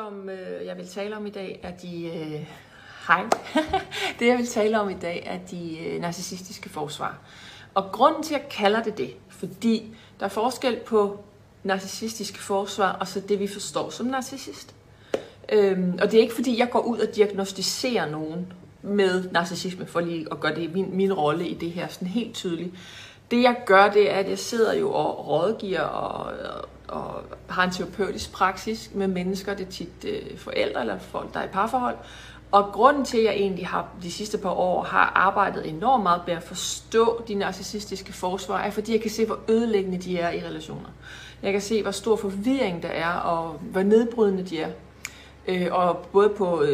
som jeg vil tale om i dag, er de... Hej. Det, jeg vil tale om i dag, er de narcissistiske forsvar. Og grunden til, at jeg kalder det, fordi der er forskel på narcissistiske forsvar, og så det, vi forstår som narcissist. Og det er ikke, fordi jeg går ud og diagnostiserer nogen med narcissisme, for lige at gøre det min rolle i det her sådan helt tydeligt. Det, jeg gør, det er, at jeg sidder jo og rådgiver og har en terapeutisk praksis med mennesker. Det er tit forældre eller folk, der er i parforhold. Og grunden til, at jeg egentlig har de sidste par år har arbejdet enormt meget med at forstå de narcissistiske forsvar, er, fordi jeg kan se, hvor ødelæggende de er i relationer. Jeg kan se, hvor stor forvirring der er, og hvor nedbrydende de er. Og både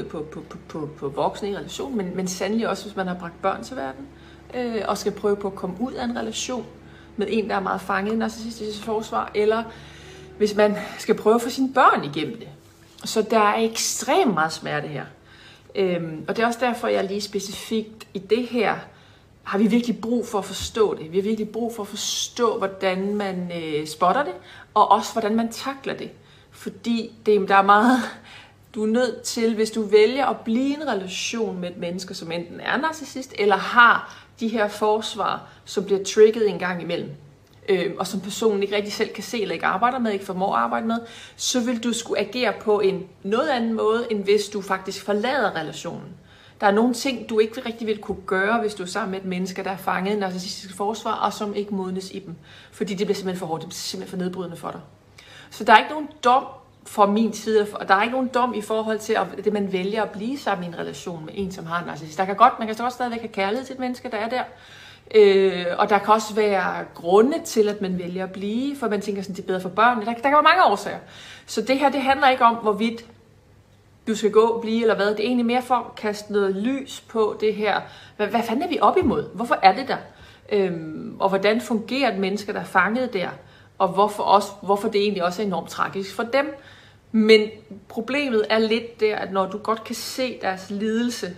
på voksne i relation, men sandelig også, hvis man har bragt børn til verden, og skal prøve på at komme ud af en relation med en, der er meget fanget i narcissistiske forsvar, eller hvis man skal prøve at få sine børn igennem det. Så der er ekstremt meget smerte her. Og det er også derfor, jeg lige specifikt i det her, har vi virkelig brug for at forstå det. Vi har virkelig brug for at forstå, hvordan man spotter det, og også hvordan man takler det. Fordi der er meget... Du er nødt til, hvis du vælger at blive i en relation med et menneske, som enten er narcissist, eller har de her forsvar, som bliver trigget en gang imellem, og som personen ikke rigtig selv kan se, eller ikke arbejder med, ikke formår at arbejde med, så vil du skulle agere på en noget anden måde, end hvis du faktisk forlader relationen. Der er nogle ting, du ikke rigtig vil kunne gøre, hvis du er sammen med et menneske, der er fanget i narcissistiske forsvar, og som ikke modnes i dem. Fordi det bliver simpelthen for hårdt, det bliver simpelthen for nedbrydende for dig. Så der er ikke nogen dom fra min side, og der er ikke nogen dom i forhold til det, man vælger at blive sammen i en relation med en, som har en narcissist. Man kan godt stadigvæk have kærlighed til et menneske, der er der. Og der kan også være grunde til, at man vælger at blive, for man tænker sådan, det er bedre for børnene. Der kan være mange årsager. Så det her, det handler ikke om, hvorvidt du skal gå, blive eller hvad. Det er egentlig mere for at kaste noget lys på det her. Hvad fanden er vi op imod? Hvorfor er det der? Og hvordan fungerer et menneske, der er fanget der? Og hvorfor det egentlig også er enormt tragisk for dem. Men problemet er lidt der, at når du godt kan se deres lidelse,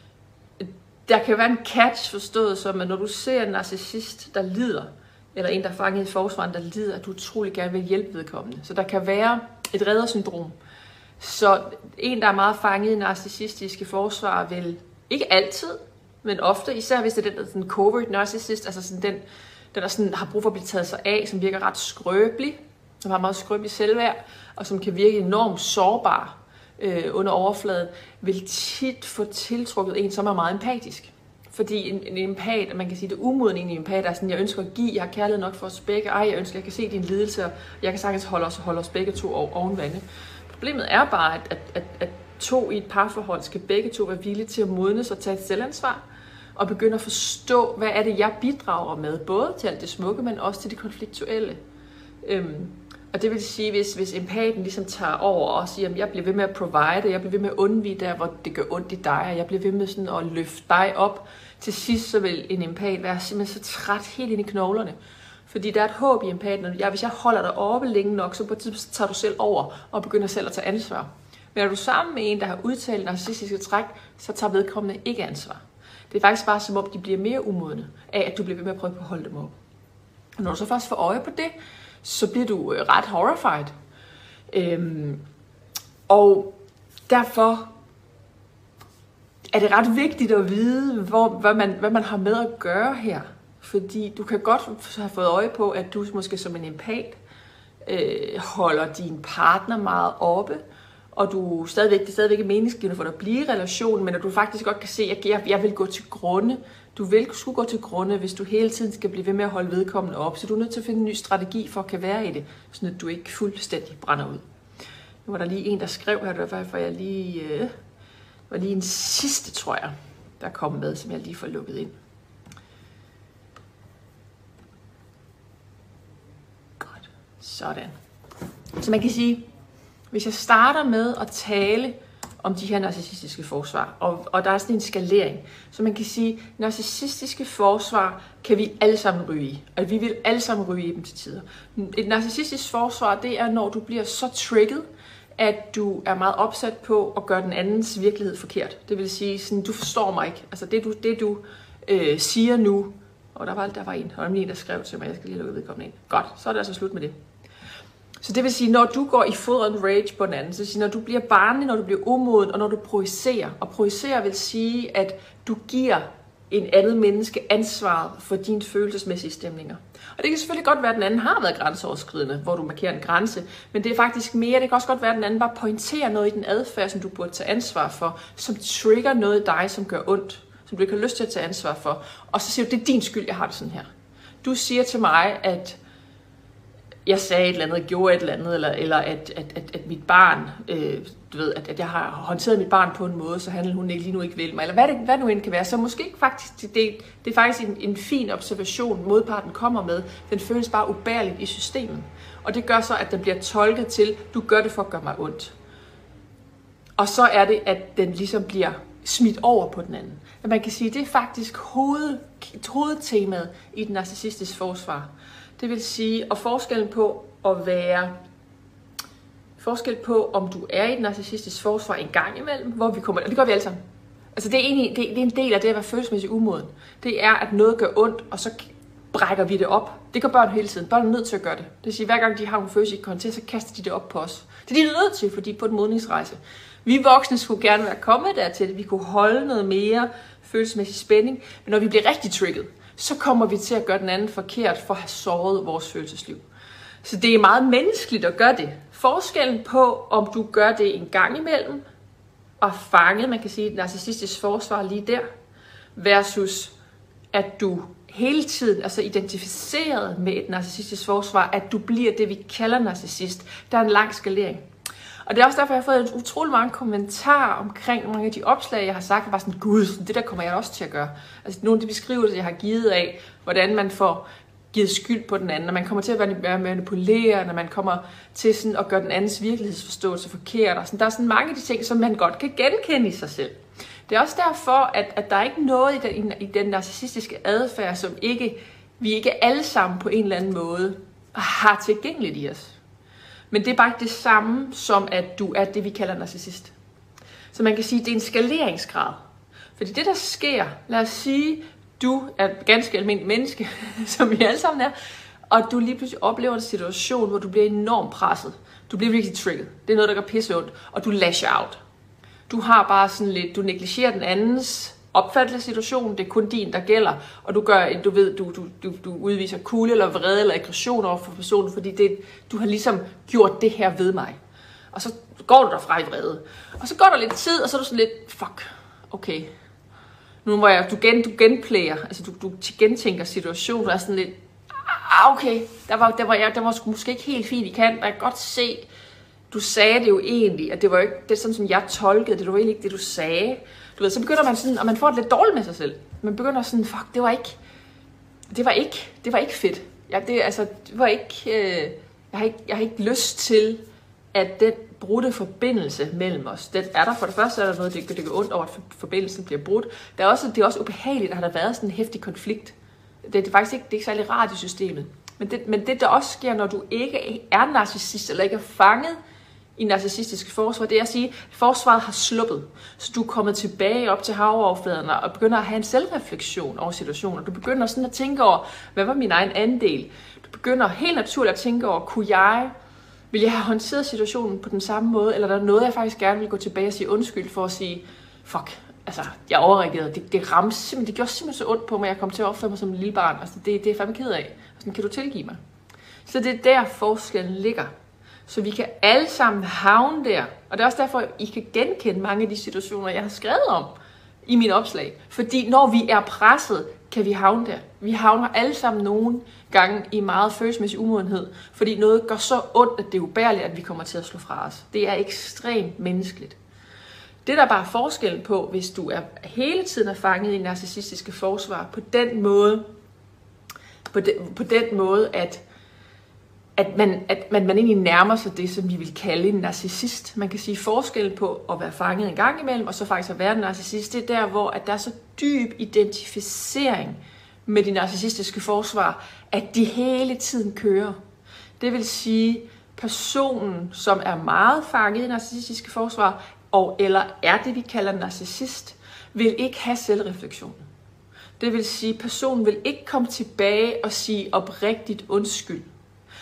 der kan være en catch forstået som, at når du ser en narcissist, der lider, eller en, der er fanget i forsvaren, der lider, at du utrolig gerne vil hjælpe vedkommende. Så der kan være et reddersyndrom. Så en, der er meget fanget i narcissistiske forsvar, vil ikke altid, men ofte, især hvis det er den, der er sådan covert narcissist, altså sådan den der sådan har brug for at blive taget sig af, som virker ret skrøbelig, som har meget skrøbelig selvværd, og som kan virke enormt sårbar under overfladen, vil tit få tiltrukket en, som er meget empatisk. Fordi en empat, man kan sige det umoden en empat, er sådan, jeg ønsker at give, jeg har kærlighed nok for os begge, jeg ønsker, jeg kan se din lidelse, og jeg kan sagtens holde os begge to oven vande. Problemet er bare, at to i et parforhold skal begge to være villige til at modnes og tage et selvansvar, og begynde at forstå, hvad er det, jeg bidrager med, både til alt det smukke, men også til det konfliktuelle. Og det vil sige, hvis empaten ligesom tager over og siger, at jeg bliver ved med at provide, jeg bliver ved med at undvige der, hvor det gør ondt i dig, og jeg bliver ved med sådan at løfte dig op. Til sidst så vil en empat være simpelthen så træt helt ind i knoglerne. Fordi der er et håb i empaten, og hvis jeg holder dig oppe længe nok, så på et tidspunkt tager du selv over og begynder selv at tage ansvar. Men er du sammen med en, der har udtalt narcissistiske træk, så tager vedkommende ikke ansvar. Det er faktisk bare som om, de bliver mere umodne af, at du bliver ved med at prøve på at holde dem op. Og når du så først får øje på det, så bliver du ret horrified. Og derfor er det ret vigtigt at vide, hvad man har med at gøre her. Fordi du kan godt have fået øje på, at du måske som en empat holder din partner meget oppe, og det er stadigvæk meningsgivende for dig at blive i relationen, men at du faktisk godt kan se, at jeg vil gå til grunde. Du vil skulle gå til grunde, hvis du hele tiden skal blive ved med at holde vedkommende op. Så du er nødt til at finde en ny strategi for at kan være i det, sådan at du ikke fuldstændig brænder ud. Nu var der lige en, der skrev her, det var for jeg lige var lige en sidste, tror jeg, der kom med, som jeg lige får lukket ind. Godt. Sådan. Så man kan sige, hvis jeg starter med at tale om de her narcissistiske forsvar, og der er sådan en skalering, så man kan sige, at narcissistiske forsvar kan vi alle sammen ryge i, og vi vil alle sammen ryge i dem til tider. Et narcissistisk forsvar, det er, når du bliver så trigget, at du er meget opsat på at gøre den andens virkelighed forkert. Det vil sige, sådan, du forstår mig ikke. Altså det du siger nu, og der var en, der skrev til mig, jeg skal lige lukke vedkommende ind. Godt, så er det altså slut med det. Så det vil sige, når du går i full on rage på den anden, så vil sige, når du bliver barnlig, når du bliver umoden, og når du projicerer. Og projicerer vil sige, at du giver en andet menneske ansvaret for dine følelsesmæssige stemninger. Og det kan selvfølgelig godt være, at den anden har været grænseoverskridende, hvor du markerer en grænse, men det er faktisk mere, det kan også godt være, at den anden bare pointerer noget i den adfærd, som du burde tage ansvar for, som trigger noget i dig, som gør ondt, som du ikke har lyst til at tage ansvar for. Og så siger du, det er din skyld, jeg har det sådan her. Du siger til mig, at jeg sagde et eller andet, gjorde et eller andet, eller at mit barn, du ved, at jeg har håndteret mit barn på en måde, så handler hun ikke lige nu ikke vil mig, eller hvad det nu end kan være. Så måske ikke faktisk, det er faktisk en fin observation, modparten kommer med. Den føles bare ubærligt i systemet. Og det gør så, at den bliver tolket til, du gør det for at gøre mig ondt. Og så er det, at den ligesom bliver smidt over på den anden. Men man kan sige, det er faktisk hovedtemaet i den narcissistiske forsvar. Det vil sige, og forskellen på, om du er i et narcissistisk forsvar en gang imellem, hvor vi kommer, og det gør vi alle sammen. Altså det er en del af det at være følelsesmæssigt umoden. Det er, at noget gør ondt, og så brækker vi det op. Det gør børn hele tiden. Børn er nødt til at gøre det. Det vil sige, hver gang de har nogle følelser, de kan håndtere, så kaster de det op på os. Det er de nødt til, fordi de er på en modningsrejse. Vi voksne skulle gerne være kommet dertil, at vi kunne holde noget mere følelsesmæssig spænding, men når vi bliver rigtig trigget, så kommer vi til at gøre den anden forkert for at have såret vores følelsesliv. Så det er meget menneskeligt at gøre det. Forskellen på, om du gør det en gang imellem, og fanget, man kan sige, et narcissistisk forsvar lige der, versus at du hele tiden, altså identificeret med et narcissistisk forsvar, at du bliver det, vi kalder narcissist. Der er en lang skalering. Og det er også derfor, jeg har fået utrolig mange kommentarer omkring mange af de opslag, jeg har sagt. Jeg var sådan, gud, det der kommer jeg også til at gøre. Altså nogle af de beskrivelser, jeg har givet af, hvordan man får givet skyld på den anden, når man kommer til at være manipuleret, når man kommer til sådan at gøre den andens virkelighedsforståelse forkert. Og sådan. Der er sådan mange af de ting, som man godt kan genkende i sig selv. Det er også derfor, at der er ikke noget i den narcissistiske adfærd, som vi ikke alle sammen på en eller anden måde har tilgængeligt i os. Men det er bare ikke det samme som, at du er det, vi kalder narcissist. Så man kan sige, at det er en skaleringsgrad. Fordi det, der sker, lad os sige, du er et ganske almindeligt menneske, som vi alle sammen er, og du lige pludselig oplever en situation, hvor du bliver enormt presset. Du bliver virkelig trigget. Det er noget, der gør pisse ondt, og du lasher out. Du har bare sådan lidt, du negligerer den andens opfattelse situation, det er kun din, der gælder, og du udviser kulde eller vrede eller aggression over for personen, fordi du har ligesom gjort det her ved mig. Og så går du derfra i vrede. Og så går der lidt tid, og så er du sådan lidt, fuck, okay. Nu hvor du genplayer, altså du gentænker situationen, du er sådan lidt, okay, der var måske ikke helt fint i kanten, jeg kan godt se, du sagde det jo egentlig, at det var ikke det sådan, som jeg tolkede, det var egentlig ikke det, du sagde. Du ved, så begynder man sådan, og man får det lidt dårligt med sig selv. Man begynder sådan, fuck, det var ikke fedt. Jeg har ikke lyst til, at den brudte forbindelse mellem os, det er der for det første, er der noget, det gør ondt over, at forbindelsen bliver brudt. Det er også ubehageligt, at der har været sådan en heftig konflikt. Det er faktisk ikke, det er ikke særlig rart i systemet. Men det, der også sker, når du ikke er narcissist, eller ikke er fanget i narcissistiske forsvar, det er at sige, at forsvaret har sluppet. Så du er kommet tilbage op til havoverfladen og begynder at have en selvreflektion over situationen. Du begynder sådan at tænke over, hvad var min egen andel? Du begynder helt naturligt at tænke over, vil jeg have håndteret situationen på den samme måde, eller der er noget, jeg faktisk gerne vil gå tilbage og sige undskyld for at sige, fuck, altså, jeg overreagerede. Det ramte simpelthen, det gjorde simpelthen så ondt på mig, jeg kom til at opføre mig som en lille barn. Altså, det er jeg fandme ked af. Sådan, kan du tilgive mig? Så det er der forskellen ligger. Så vi kan alle sammen havne der. Og det er også derfor, I kan genkende mange af de situationer, jeg har skrevet om i mine opslag. Fordi når vi er presset, kan vi havne der. Vi havner alle sammen nogle gange i meget følelsesmæssig umodenhed. Fordi noget gør så ondt, at det er ubærligt, at vi kommer til at slå fra os. Det er ekstremt menneskeligt. Det der er bare forskellen på, hvis du hele tiden er fanget i narcissistiske forsvar, på den måde, at man egentlig nærmer sig det, som vi vil kalde en narcissist. Man kan sige forskellen på at være fanget en gang imellem, og så faktisk at være en narcissist, det er der, hvor at der er så dyb identificering med de narcissistiske forsvar, at de hele tiden kører. Det vil sige, personen, som er meget fanget i narcissistiske forsvar, eller er det, vi kalder narcissist, vil ikke have selvreflektion. Det vil sige, personen vil ikke komme tilbage og sige oprigtigt undskyld.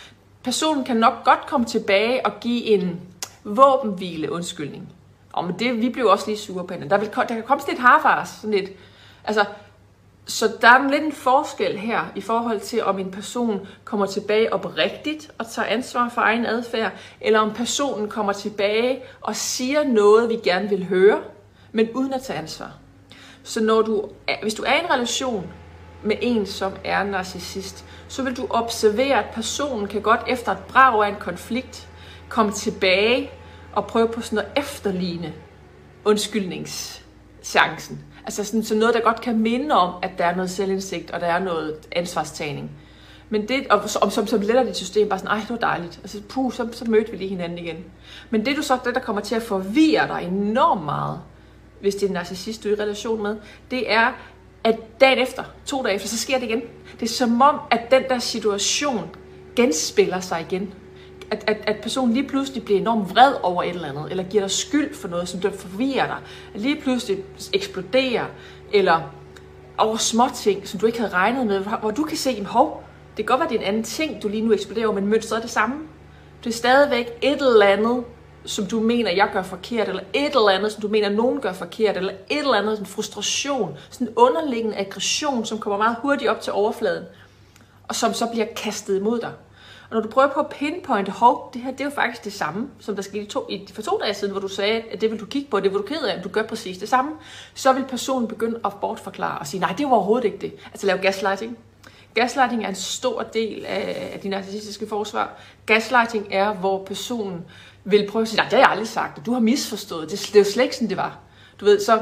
personen kan nok godt komme tilbage og give en våbenhvile undskyldning. Men det, vi blev også lige sure på hende. Der kan komme sådan lidt harfars, sådan lidt, altså, så der er lidt en forskel her i forhold til, om en person kommer tilbage oprigtigt og tager ansvar for egen adfærd, eller om personen kommer tilbage og siger noget, vi gerne vil høre, men uden at tage ansvar. Så hvis du er i en relation med en, som er narcissist, så vil du observere, at personen kan godt efter et brag af en konflikt komme tilbage og prøve på sådan at efterligne undskyldningschancen. Altså sådan noget, der godt kan minde om, at der er noget selvindsigt, og der er noget ansvarstagning. Men det, og som letter dit system, bare sådan, det var dejligt. Altså, så mødte vi lige hinanden igen. Men det der kommer til at forvirre dig enormt meget, hvis det er en narcissist, du er i relation med, det er, at dagen efter, 2 dage efter, så sker det igen. Det er som om, at den der situation genspiller sig igen. At personen lige pludselig bliver enormt vred over et eller andet, eller giver dig skyld for noget, som der forvirrer dig, at lige pludselig eksploderer, eller over små ting, som du ikke havde regnet med, hvor du kan se, det kan godt være, det er en anden ting, du lige nu eksploderer over, men mønstret er det samme. Det er stadigvæk et eller andet, som du mener, jeg gør forkert, eller et eller andet, som du mener, nogen gør forkert, eller et eller andet, sådan frustration, sådan en underliggende aggression, som kommer meget hurtigt op til overfladen, og som så bliver kastet imod dig. Og når du prøver på at pinpointe, det her, det er jo faktisk det samme, som der skete for 2 dage siden, hvor du sagde, at det vil du kigge på, det vil du ked af, du gør præcis det samme, så vil personen begynde at bortforklare og sige, nej, det var overhovedet ikke det. Altså lave gaslighting. Gaslighting er en stor del af de narcissistiske forsvar. Gaslighting er, hvor personen vil prøve at sige, nej, det har jeg aldrig sagt, du har misforstået, det er jo slet ikke sådan, det var. Du ved, så...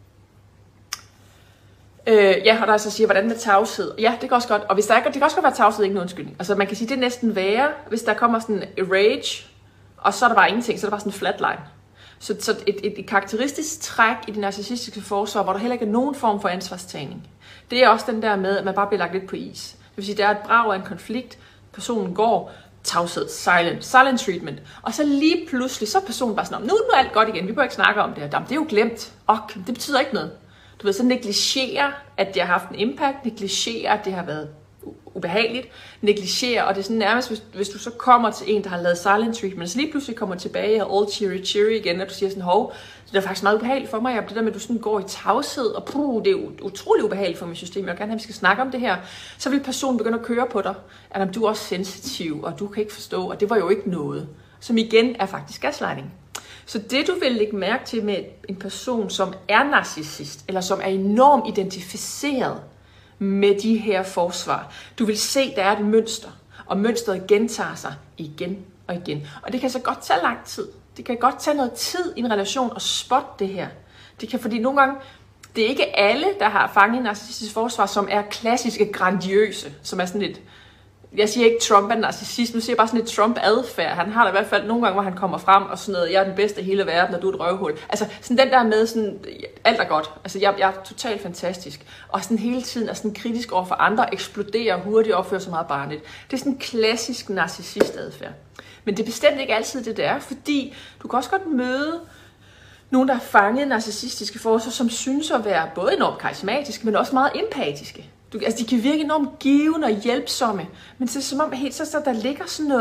og der så siger, hvordan med tavshed? Ja, det kan også godt. Og hvis det kan også godt være tavshed, ikke nogen undskyldning. Altså man kan sige, det er næsten værre, hvis der kommer sådan en rage, og så er der bare ingenting, så er der bare sådan en flatline. Så et karakteristisk træk i det narcissistiske forsvar, hvor der heller ikke er nogen form for ansvarstagning, det er også den der med, at man bare bliver lagt lidt på is. Det vil sige, der er et brag af en konflikt, personen går, tavshed, silent treatment, og så lige pludselig, så er personen bare sådan, nu er alt godt igen, vi behøver ikke snakke om det her. Det er jo glemt, det betyder ikke noget. Du ved, så negligerer, at det har haft en impact, negligerer, at det har været ubehageligt, negligerer, og det er sådan nærmest, hvis du så kommer til en, der har lavet silent treatment, så lige pludselig kommer tilbage og all cheery igen, og du siger sådan, det er faktisk meget ubehageligt for mig, og det der med, at du sådan går i tavshed, og det er utrolig ubehageligt for mit system, jeg vil gerne have, at vi skal snakke om det her, så vil personen begynde at køre på dig, at du er også sensitiv, og du kan ikke forstå, og det var jo ikke noget, som igen er faktisk gaslighting. Så det, du vil lægge mærke til med en person, som er narcissist, eller som er enormt identificeret med de her forsvar, du vil se, der er et mønster, og mønstret gentager sig igen og igen. Og det kan så godt tage lang tid. Det kan godt tage noget tid i en relation at spotte det her. Det kan, fordi nogle gange, det er ikke alle, der har fanget narcissistisk forsvar, som er klassiske grandiøse, som er sådan lidt... Jeg siger ikke, Trump er narcissist, nu siger jeg bare sådan lidt Trump-adfærd. Han har da i hvert fald nogle gange, hvor han kommer frem og sådan noget, jeg er den bedste i hele verden, og du er et røvhul. Altså sådan den der med sådan, alt er godt. Altså jeg er totalt fantastisk. Og sådan hele tiden er sådan kritisk over for andre, eksploderer hurtigt og opfører så meget barnligt. Det er sådan en klassisk narcissist-adfærd. Men det er bestemt ikke altid det der, fordi du kan også godt møde nogen, der har fanget narcissistiske forsvar, som synes at være både enormt karismatiske, men også meget empatiske. De kan virke enormt givende og hjælpsomme, men det er som om, så der ligger sådan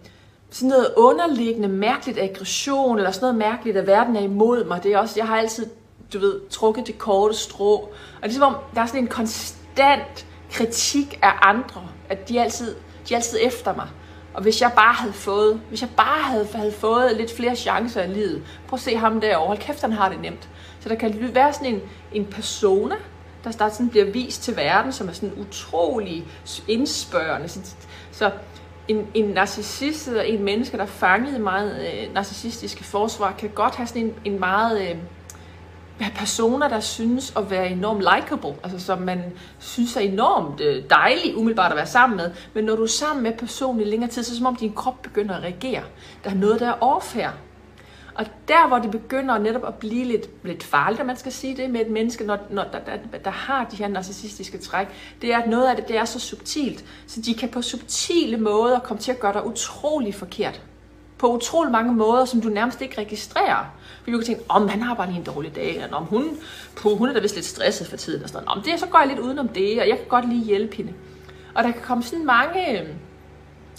noget underliggende mærkeligt aggression, eller sådan noget mærkeligt, at verden er imod mig. Det er også, jeg har altid, trukket det korte strå. Og det er som om, der er sådan en konstant kritik af andre, at de er altid efter mig. Og hvis jeg bare havde fået lidt flere chancer i livet, prøv at se ham derovre, hold kæft, han har det nemt. Så der kan være sådan en persona, der sådan bliver vist til verden, som er sådan utrolig indspørgende. Så en narcissist eller en menneske, der er fanget i meget narcissistiske forsvar, kan godt have sådan en meget personer, der synes at være enormt likable, altså som man synes er enormt dejlig umiddelbart at være sammen med, men når du er sammen med personen i længere tid, så er det som om din krop begynder at reagere. Der er noget, der er off her. Og der, hvor det begynder netop at blive lidt farligt, at man skal sige det med et menneske, når der har de her narcissistiske træk, det er, at noget af det er så subtilt, så de kan på subtile måder komme til at gøre dig utrolig forkert. På utrolig mange måder, som du nærmest ikke registrerer. Fordi du kan tænke, han har bare lige en dårlig dag, eller hun er da vist lidt stresset for tiden, og sådan noget. Så går jeg lidt udenom det, og jeg kan godt lige hjælpe hende. Og der kan komme sådan mange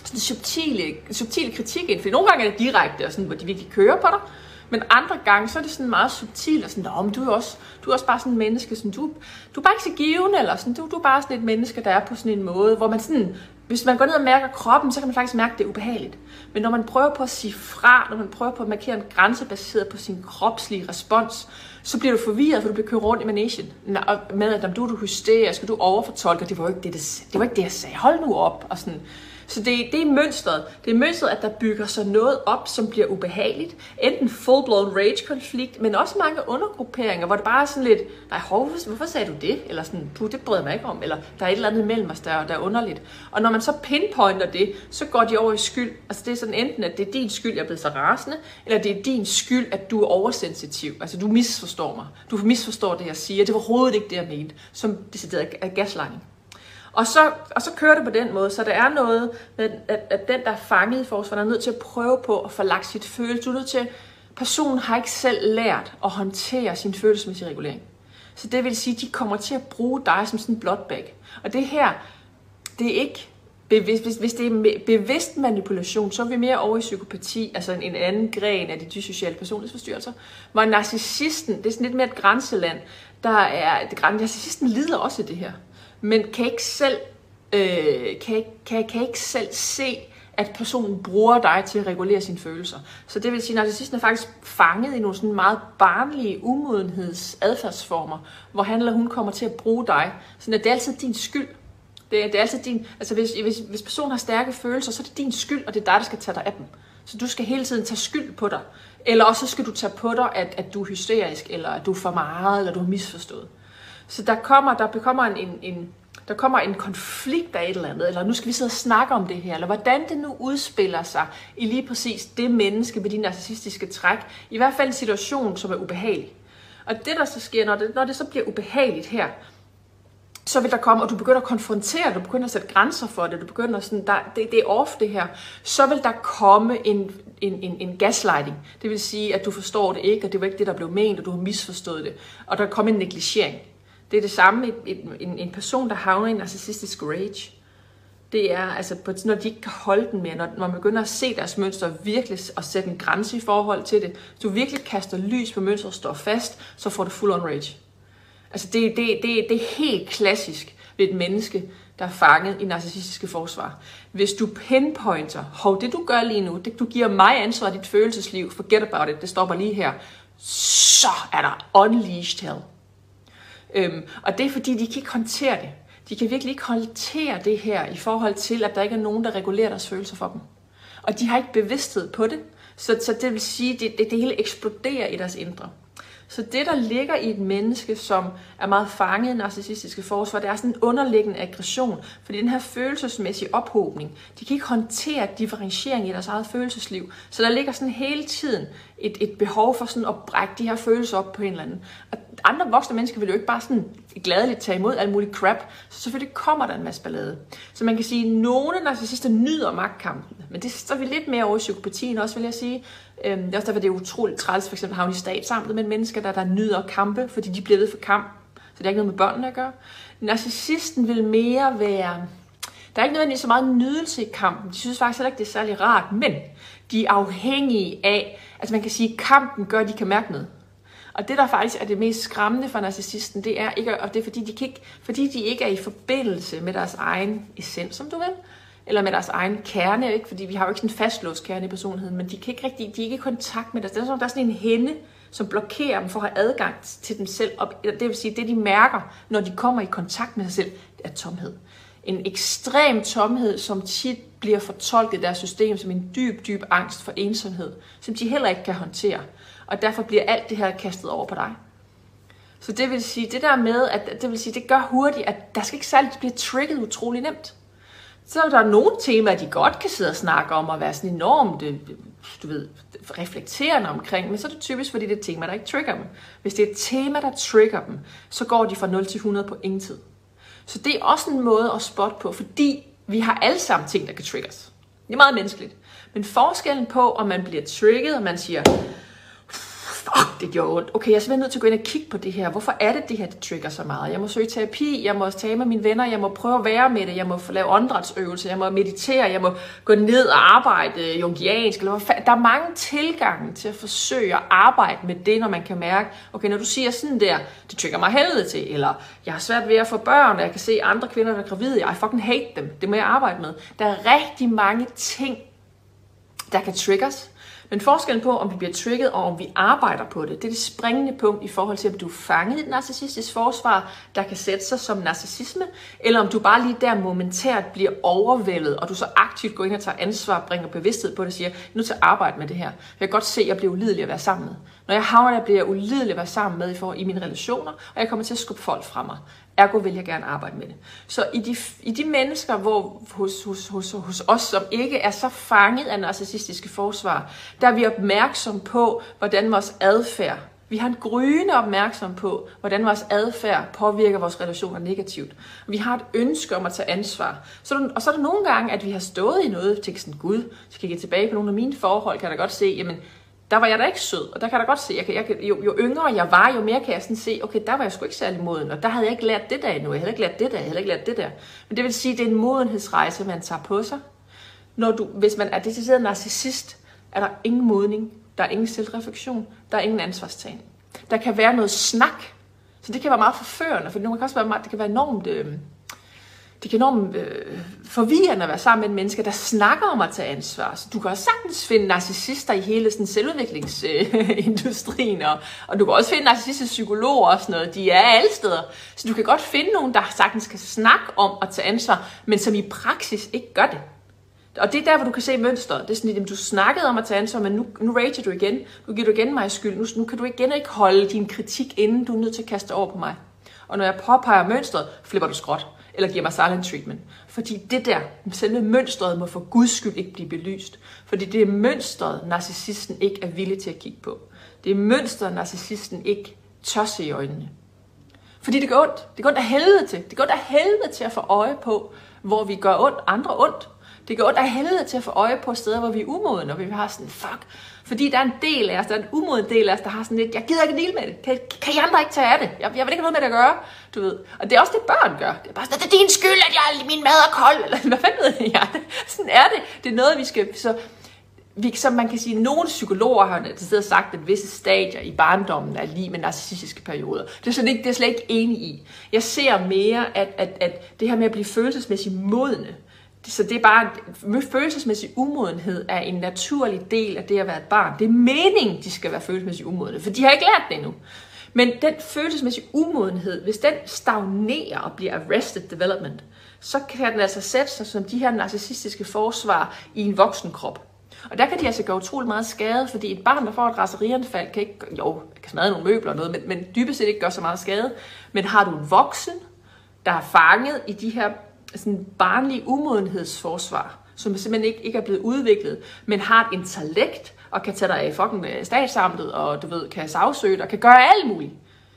sådan subtile kritik ind. For nogle gange er det direkte, og sådan, hvor de virkelig kører på dig. Men andre gange, så er det sådan meget subtilt, og sådan, men du er også bare sådan en menneske, sådan, du er bare ikke så givende, eller sådan, du er bare sådan et menneske, der er på sådan en måde, hvor man sådan, hvis man går ned og mærker kroppen, så kan man faktisk mærke, at det er ubehageligt. Men når man prøver på at sige fra, når man prøver på at markere en grænse baseret på sin kropslige respons, så bliver du forvirret, for du bliver kørt rundt i managen. Med at du hysterisk, og du overfortolker, det var ikke det, jeg sagde. Hold nu op, og sådan. Så det er mønstret. Det er mønstret, at der bygger sig noget op, som bliver ubehageligt. Enten full-blown rage-konflikt, men også mange undergrupperinger, hvor det bare er sådan lidt, nej, hvorfor sagde du det? Eller sådan, det bryder mig ikke om. Eller der er et eller andet mellem os, der er underligt. Og når man så pinpointer det, så går de over i skyld. Altså det er sådan enten, at det er din skyld, jeg er blevet så rasende, eller det er din skyld, at du er oversensitiv. Altså du misforstår mig. Du misforstår det, jeg siger. Det var overhovedet ikke det, jeg mente. Som decideret af gaslighting. Og så kører det på den måde, så der er noget, at den, der er fanget i forsvaret, er nødt til at prøve på at få lagt sit følelse. Du er nødt til, personen har ikke selv lært at håndtere sin følelsesmæssige regulering. Så det vil sige, at de kommer til at bruge dig som sådan en bloodbag. Og det her, det er ikke bevidst. Hvis det er bevidst manipulation, så er vi mere over i psykopati, altså en anden gren af de dysociale personlighedsforstyrrelser. Hvor narcissisten, det er sådan lidt mere et grænseland, narcissisten lider også i det her. Men kan ikke selv se, at personen bruger dig til at regulere sine følelser. Så det vil sige, at narcissisten er faktisk fanget i nogle sådan meget barnlige umodenhedsadfærdsformer, hvor han eller hun kommer til at bruge dig. Så det er altid din skyld. Det er altid din, altså hvis personen har stærke følelser, så er det din skyld, og det er dig, der skal tage dig af dem. Så du skal hele tiden tage skyld på dig. Eller også så skal du tage på dig, at du er hysterisk, eller at du er for meget, eller du har misforstået. Så der kommer en konflikt af et eller andet, eller nu skal vi sidde og snakke om det her, eller hvordan det nu udspiller sig i lige præcis det menneske med de narcissistiske træk, i hvert fald en situation, som er ubehagelig. Og det der så sker, når det så bliver ubehageligt her, så vil der komme, og du begynder at konfrontere, du begynder at sætte grænser for det, du begynder sådan, det er off det her, så vil der komme en gaslighting. Det vil sige, at du forstår det ikke, og det var ikke det, der blev ment, og du har misforstået det. Og der kommer en negligering. Det er det samme, en person, der havner i en narcissistisk rage. Det er, altså, når de ikke kan holde den mere, når man begynder at se deres mønster virkelig, og sætte en grænse i forhold til det, du virkelig kaster lys på mønstret og står fast, så får du full on rage. Altså det er helt klassisk ved et menneske, der er fanget i narcissistiske forsvar. Hvis du pinpointer, det du gør lige nu, du giver mig ansvar af dit følelsesliv, forget about it, det stopper lige her, så er der unleashed hell. Og det er fordi, de kan ikke håndtere det. De kan virkelig ikke håndtere det her i forhold til, at der ikke er nogen, der regulerer deres følelser for dem. Og de har ikke bevidsthed på det, så det vil sige, at det hele eksploderer i deres indre. Så det, der ligger i et menneske, som er meget fanget i narcissistiske forsvar, det er sådan en underliggende aggression. Fordi den her følelsesmæssige ophobning, de kan ikke håndtere differentiering i deres eget følelsesliv. Så der ligger sådan hele tiden et behov for sådan at brække de her følelser op på en eller anden. Og andre voksne mennesker vil jo ikke bare sådan gladeligt tage imod alt muligt crap. Så selvfølgelig kommer der en masse ballade. Så man kan sige, at nogle narcissister nyder magtkampen. Men det står vi lidt mere over i psykopatien også, vil jeg sige. Det er også derfor, det er utroligt træls, for eksempel at havne i statssamlet med mennesker, der nyder kampe, fordi de bliver ved for kamp. Så det er ikke noget med børnene at gøre. Narcissisten vil mere være... Der er ikke nødvendigvis så meget nydelse i kampen. De synes faktisk heller ikke, det er særlig rart, men de er afhængige af... Altså man kan sige, at kampen gør, at de kan mærke noget. Og det, der faktisk er det mest skræmmende for narcissisten, det er, ikke, og det er fordi de ikke er i forbindelse med deres egen essens, som du vil, eller med deres egen kerne, ikke? Fordi vi har jo ikke sådan en fastlåst kerne i personligheden, men de er ikke i kontakt med deres. Der er sådan en hende, som blokerer dem for at have adgang til dem selv. Og det vil sige, det de mærker, når de kommer i kontakt med sig selv, det er tomhed. En ekstrem tomhed, som tit bliver fortolket i deres system som en dyb, dyb angst for ensomhed, som de heller ikke kan håndtere. Og derfor bliver alt det her kastet over på dig. Så det vil sige, det der med, at det gør hurtigt, at der skal ikke særligt blive trigget utrolig nemt. Så er der nogle temaer, de godt kan sidde og snakke om, og være sådan enormt, reflekterende omkring, men så er det typisk, fordi det er et tema, der ikke trigger dem. Hvis det er et tema, der trigger dem, så går de fra 0 til 100 på ingen tid. Så det er også en måde at spotte på, fordi vi har alle sammen ting, der kan triggers. Det er meget menneskeligt. Men forskellen på, om man bliver trigget, og man siger, fuck, det gjorde ondt. Okay, jeg er simpelthen nødt til at gå ind og kigge på det her. Hvorfor er det her, det trigger så meget? Jeg må søge terapi, jeg må tale med mine venner, jeg må prøve at være med det, jeg må få lavet åndedrætsøvelser, jeg må meditere, jeg må gå ned og arbejde jungiansk. Der er mange tilgange til at forsøge at arbejde med det, når man kan mærke, okay, når du siger sådan der, det trigger mig helvede til, eller jeg har svært ved at få børn, og jeg kan se andre kvinder, der er gravide, I fucking hate dem, det må jeg arbejde med. Der er rigtig mange ting, der kan triggers. Men forskellen på, om vi bliver trigget, og om vi arbejder på det, det er det springende punkt i forhold til, om du er fanget i et narcissistisk forsvar, der kan sætte sig som narcissisme, eller om du bare lige der momentært bliver overvældet, og du så aktivt går ind og tager ansvar, bringer bevidsthed på det og siger, jeg er nødt til at arbejde med det her. Jeg kan godt se, at jeg bliver ulidelig at være sammen med. Når jeg havner der, bliver jeg ulidelig at være sammen med i mine relationer, og jeg kommer til at skubbe folk fra mig. Ergo vil jeg gerne arbejde med det. Så i de mennesker, hvor hos os, som ikke er så fanget af narcissistiske forsvar, der er vi opmærksom på, hvordan vores adfærd, vi har en gryende opmærksom på, hvordan vores adfærd påvirker vores relationer negativt. Vi har et ønske om at tage ansvar. Og så er der nogle gange, at vi har stået i noget, til sådan, gud, så kigger jeg tilbage på nogle af mine forhold, kan jeg da godt se, jamen, der var jeg da ikke sød, og der kan jeg da godt se, jo yngre jeg var, jo mere kan jeg sådan se, okay, der var jeg sgu ikke særlig moden, og der havde jeg ikke lært det der endnu, jeg havde ikke lært det der, jeg havde ikke lært det der. Men det vil sige, det er en modenhedsrejse, man tager på sig. Hvis man er decideret narcissist, er der ingen modning, der er ingen selvreflektion, der er ingen ansvarstagning. Der kan være noget snak, så det kan være meget forførende, for det kan også være meget, det kan være enormt... Det kan enormt forvirrende at være sammen med en menneske, der snakker om at tage ansvar. Så du kan også sagtens finde narcissister i hele sådan selvudviklingsindustrien, og du kan også finde narcissistiske psykologer og sådan noget. De er alle steder. Så du kan godt finde nogen, der sagtens kan snakke om at tage ansvar, men som i praksis ikke gør det. Og det er der, hvor du kan se mønstret. Det er sådan, at du snakkede om at tage ansvar, men nu rager du igen. Nu giver du igen mig skyld. Nu kan du igen ikke holde din kritik inden. Du er nødt til at kaste over på mig. Og når jeg påpeger mønstret, flipper du skråt. Eller giver mig silent treatment. Fordi det der, selve mønstret, må for Guds skyld ikke blive belyst. Fordi det er mønstret, narcissisten ikke er villig til at kigge på. Det er mønstret, narcissisten ikke tør se i øjnene. Fordi det går ondt. Det går ondt af helvede til. Det går ondt af helvede til at få øje på, hvor vi gør ondt, andre ondt. Det går ondt af helvede til at få øje på steder, hvor vi er umodne, og vi har sådan, fuck. Fordi der er en del af os, der er en umoden del af os, der har sådan lidt, jeg gider ikke deal med det. Kan I andre ikke tage af det? Jeg vil ikke have noget med det at gøre, du ved. Og det er også det, børn gør. Det er bare sådan, det er din skyld, at min mad er kold. Eller hvad fanden ved jeg? Sådan er det. Det er noget, vi skal... Som man kan sige, nogle psykologer har sagt, at visse stadier i barndommen er lige med narcissistiske perioder. Det er slet ikke enig i. Jeg ser mere, at det her med at blive følelsesmæssigt modne, så det er bare, følelsesmæssig umodenhed er en naturlig del af det at være et barn. Det er meningen, de skal være følelsesmæssigt umodne, for de har ikke lært det endnu. Men den følelsesmæssige umodenhed, hvis den stagnerer og bliver arrested development, så kan den altså sætte sig som de her narcissistiske forsvar i en voksen krop. Og der kan de altså gøre utrolig meget skade, fordi et barn, der får et raserianfald, kan ikke, kan smadre nogle møbler og noget, men dybest set ikke gøre så meget skade. Men har du en voksen, der er fanget i de her sådan barnlige umodenhedsforsvar, som simpelthen ikke er blevet udviklet, men har et intellekt, og kan tage dig af fucking statsamtet, og du ved, kan sagsøge og kan gøre alt muligt,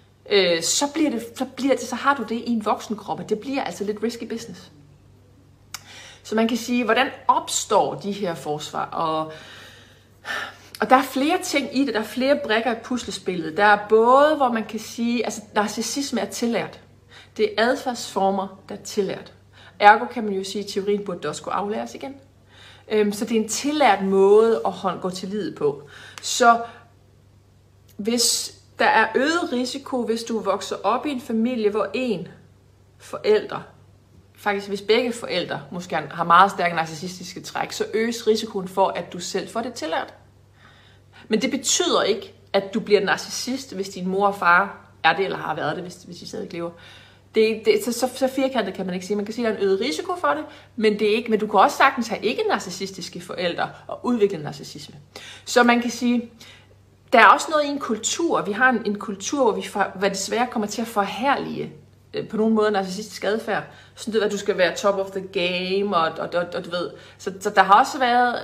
så har du det i en voksen krop, og det bliver altså lidt risky business. Så man kan sige, hvordan opstår de her forsvar? Og der er flere ting i det, der er flere brikker i puslespillet. Der er både, hvor man kan sige, altså narcissisme er tillært. Det er adfærdsformer, der er tillært. Ergo kan man jo sige, at teorien burde også kunne aflæres igen. Så det er en tillært måde at gå til livet på. Så hvis der er øget risiko, hvis du vokser op i en familie, hvor en forælder, faktisk hvis begge forældre måske har meget stærke narcissistiske træk, så øges risikoen for, at du selv får det tillært. Men det betyder ikke, at du bliver narcissist, hvis din mor og far er det, eller har været det, hvis de stadig lever. Så firkantet kan man ikke sige. Man kan sige, at der er en øget risiko for det, men det er ikke. Men du kan også sagtens have ikke narcissistiske forældre og udvikle narcissisme. Så man kan sige, der er også noget i en kultur. Vi har en kultur, hvor vi desværre kommer til at forherlige på nogle måder narcissistisk adfærd. Sådan at du skal være top of the game, og du ved. Så der har også været...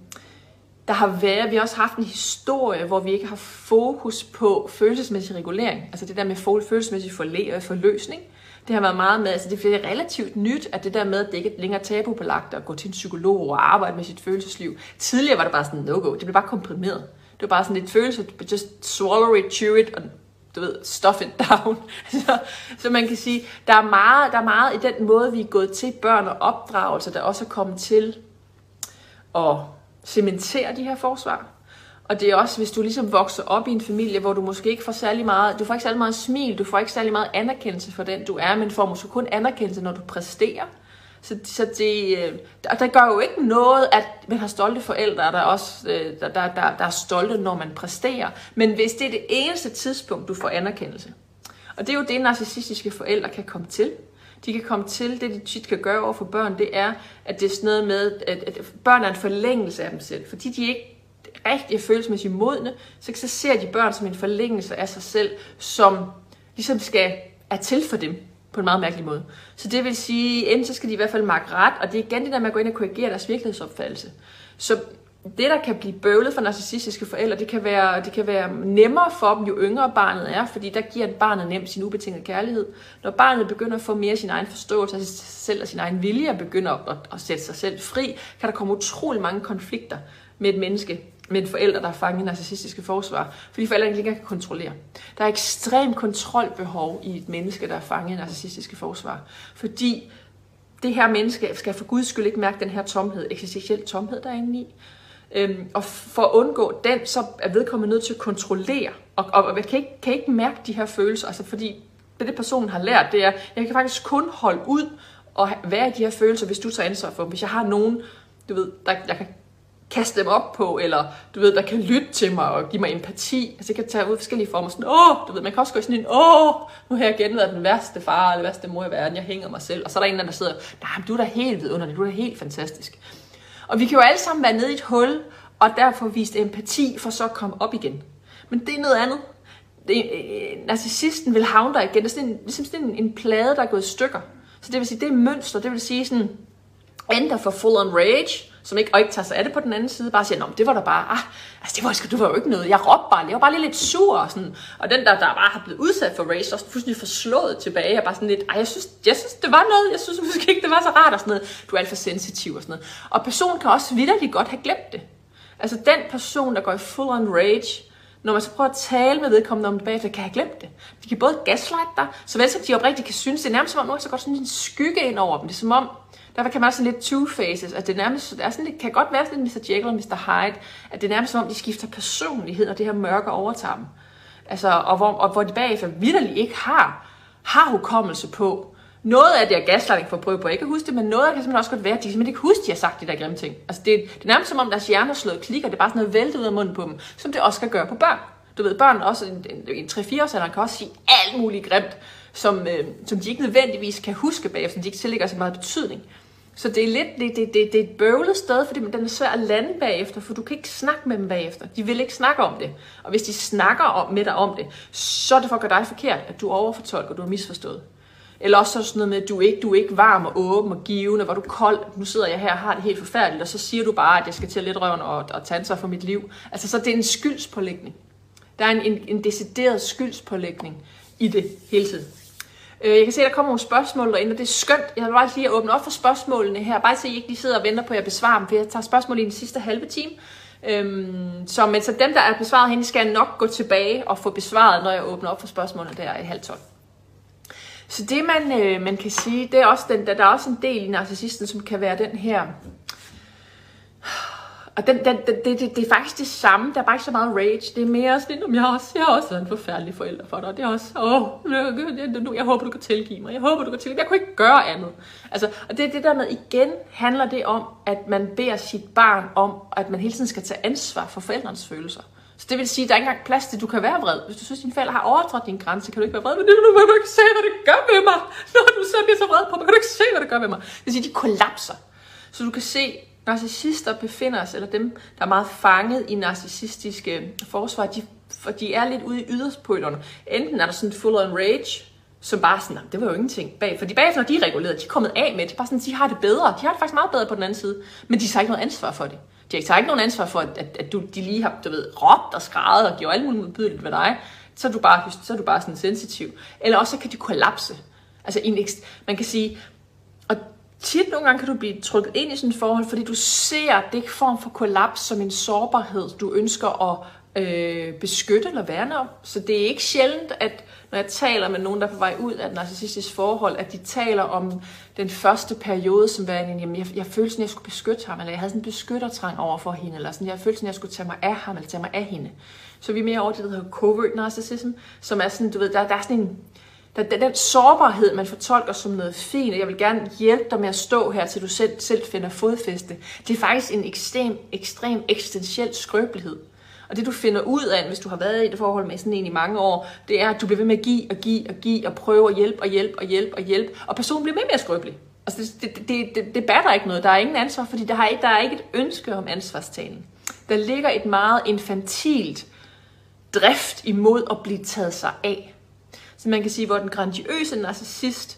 vi har også haft en historie, hvor vi ikke har fokus på følelsesmæssig regulering. Altså det der med følelsesmæssig forløsning. Det har været meget med, altså det er relativt nyt, at det der med, at det ikke er længere tabubelagt at gå til en psykolog og arbejde med sit følelsesliv. Tidligere var det bare sådan no-go. Det blev bare komprimeret. Det er bare sådan lidt følelse, just swallow it, chew it, og du ved, stuff it down. Så man kan sige, der er meget i den måde, vi er gået til børn og opdragelse, der også er kommet til at cementere de her forsvar. Og det er også, hvis du ligesom vokser op i en familie, hvor du måske ikke får særlig meget, du får ikke særlig meget smil, du får ikke særlig meget anerkendelse for den, du er, men får måske kun anerkendelse, når du præsterer. Så der gør jo ikke noget, at man har stolte forældre, der også der er stolte, når man præsterer. Men hvis det er det eneste tidspunkt, du får anerkendelse, og det er jo det, narcissistiske forældre kan komme til. De kan komme til, det de tit kan gøre over for børn, det er, at det er sådan noget med, at børn er en forlængelse af dem selv. Fordi de ikke rigtig er følelsesmæssigt modne, så ser de børn som en forlængelse af sig selv, som ligesom er til for dem på en meget mærkelig måde. Så det vil sige, enten så skal de i hvert fald makke ret, og det er igen det der med at gå ind og korrigere deres virkelighedsopfattelse. Så det, der kan blive bøvlet for narcissistiske forældre, det kan være nemmere for dem, jo yngre barnet er, fordi der giver barnet nemt sin ubetingede kærlighed. Når barnet begynder at få mere sin egen forståelse af sig selv og sin egen vilje, og begynder at sætte sig selv fri, kan der komme utrolig mange konflikter med et menneske, med en forælder, der er fanget i narcissistiske forsvar, fordi forældrene ikke kan kontrollere. Der er ekstremt kontrolbehov i et menneske, der er fanget i narcissistiske forsvar, fordi det her menneske skal for Guds skyld ikke mærke den her tomhed, eksistentiel tomhed, der er inde i. Og for at undgå den, så er vedkommende nødt til at kontrollere, og kan ikke mærke de her følelser, altså fordi det personen har lært, det er, jeg kan faktisk kun holde ud og være i de her følelser, hvis du tager ansvar for dem. Hvis jeg har nogen, du ved, jeg kan kaste dem op på, eller du ved, der kan lytte til mig og give mig empati. Altså, jeg kan tage ud forskellige former, sådan, du ved, man kan også gå i sådan en, nu har jeg igen været den værste far, eller værste mor i verden, jeg hænger mig selv. Og så er der en eller anden, der sidder, nej, du er da helt vidunderlig, du er da helt fantastisk. Og vi kan jo alle sammen være nede i et hul, og derfor vise empati, for så at komme op igen. Men det er noget andet. Narcissisten vil havne der igen. Det er ligesom sådan en plade, der er gået i stykker. Så det vil sige, det er mønster, det vil sige sådan, ender for full on rage, som ikke tager sig af det på den anden side, bare siger, det var der bare, det var jo ikke noget, jeg råbte bare, jeg var bare lidt sur, og sådan, og den der bare har blevet udsat for rage, også fuldstændig forslået tilbage, og bare sådan lidt, jeg synes, det var noget, jeg synes måske ikke, det var så rart, og sådan noget, du er alt for sensitiv, og sådan noget, og personen kan også vitterligt godt have glemt det, altså den person, der går i full on rage, når man så prøver at tale med vedkommende om det bagefter, kan have glemt det. De kan både gaslighte dig, så vel som de oprigtigt kan synes, det er nærmest som om, nu er så godt sådan en skygge ind over dem, det er som om, derfor kan man også sådan lidt two-faces, at det nærmest er sådan lidt, kan godt være sådan lidt Mr. Jekyll og Mr. Hyde, at det er nærmest som om, de skifter personlighed, og det her mørke overtager dem. Altså, og hvor de bagefter vitterligt ikke har hukommelse på. Noget af det er gaslighting for at prøve på at ikke huske det, men noget af det kan simpelthen også godt være, at de simpelthen ikke huske, de har sagt de der grimme ting. Altså, det er nærmest som om, deres hjerner er slået klik, og det er bare sådan noget væltet ud af munden på dem, som det også skal gøre på børn. Du ved, børn også, en 3-4-årsalderen kan også sige alt muligt grimt, som de ikke nødvendigvis kan huske bagefter, som de ikke tillægger så meget betydning. Så det er lidt, det er et bøvlet sted, fordi den er svær at lande bagefter, for du kan ikke snakke med dem bagefter. De vil ikke snakke om det. Og hvis de snakker med dig om det, så er det for at gøre dig forkert, at du overfortolker, du har misforstået. Eller også sådan noget med, at du er ikke varm og åben og givende, hvor du er kold. Nu sidder jeg her og har det helt forfærdeligt, og så siger du bare, at jeg skal til at lidt røven og tage ansvar for mit liv. Altså, så det er en skyldspålægning. Der er en decideret skyldspålægning i det hele tiden. Jeg kan se, at der kommer nogle spørgsmål derinde, og det er skønt. Jeg vil bare lige at åbne op for spørgsmålene her. Bare så I ikke lige sidder og venter på, at jeg besvarer dem, for jeg tager spørgsmål i den sidste halve time. Så dem, der er besvaret herinde, skal jeg nok gå tilbage og få besvaret, når jeg åbner op for spørgsmålene der i 11:30. Så det, man kan sige, det er også der er også en del i narcissisten, som kan være den her. Og det er faktisk det samme. Der er bare ikke så meget rage. Det er mere sådan, om jeg har også været en forfærdelig forælder for dig. Det er også, jeg håber, du kan tilgive mig. Jeg kunne ikke gøre andet. Altså, og det der med, igen handler det om, at man beder sit barn om, at man hele tiden skal tage ansvar for forældrenes følelser. Så det vil sige, at der er ikke engang plads til, at du kan være vred. Hvis du synes, at dine forældre har overtrådt din grænse, kan du ikke være vred. Men nu kan du ikke se, hvad det gør ved mig. Når du så bliver så vred på mig, kan du ikke se, hvad det gør ved mig. Det vil sige, at de kollapser. Så du kan se, narcissister befinder sig, eller dem, der er meget fanget i narcissistiske forsvar, de er lidt ude i yderspolerne. Enten er der sådan full on rage, som bare sådan, det var jo ingenting bag. Fordi bagefter, når de er reguleret, de er kommet af med det. Bare sådan, de har det bedre. De har det faktisk meget bedre på den anden side. Men de tager ikke noget ansvar for det. De tager ikke nogen ansvar for, at de lige har, råbt og skrædet og gjort alt muligt modbydeligt ved dig. Så er du bare sådan sensitiv. Eller også så kan de kollapse. Altså, man kan sige, og tit nogle gange kan du blive trykket ind i sådan et forhold, fordi du ser det form for kollaps som en sårbarhed, du ønsker beskytte eller værne om. Så det er ikke sjældent, at når jeg taler med nogen, der er på vej ud af et narcissistisk forhold, at de taler om den første periode, som var jamen, jeg følte sådan, at jeg skulle beskytte ham, eller jeg havde sådan en beskyttertrang over for hende, eller sådan, jeg følte sådan, at jeg skulle tage mig af ham, eller tage mig af hende. Så vi er mere over det, der hedder covert narcissism, som er sådan, du ved, der er sådan en, den sårbarhed, man fortolker som noget fint, og jeg vil gerne hjælpe dig med at stå her, til du selv finder fodfæste. Det er faktisk en ekstrem eksistentiel skrøbelighed. Og det du finder ud af, hvis du har været i et forhold med sådan en i mange år, det er, at du bliver ved med at give og prøve at hjælpe, og personen bliver mere skrøbelig. Altså det batter ikke noget. Der er ingen ansvar, fordi der er ikke et ønske om ansvarstagning. Der ligger et meget infantilt drift imod at blive taget sig af. Så man kan sige, hvor den grandiøse narcissist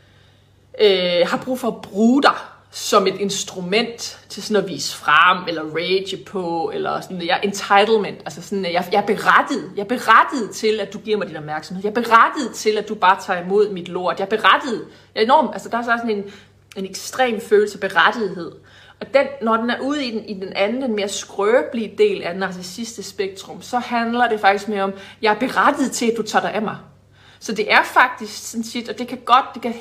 har brug for at bruge dig som et instrument til sådan at vise frem, eller rage på, eller sådan, entitlement, altså sådan, jeg er berettiget til, at du giver mig din opmærksomhed, jeg er berettiget til, at du bare tager imod mit lort, jeg er berettiget, jeg er enormt, altså der er sådan en ekstrem følelse af berettighed, og når den er ude i den anden, den mere skrøbelige del af den narcissistiske spektrum, så handler det faktisk mere om, jeg er berettiget til, at du tager dig af mig. Så det er faktisk sådan set, og det kan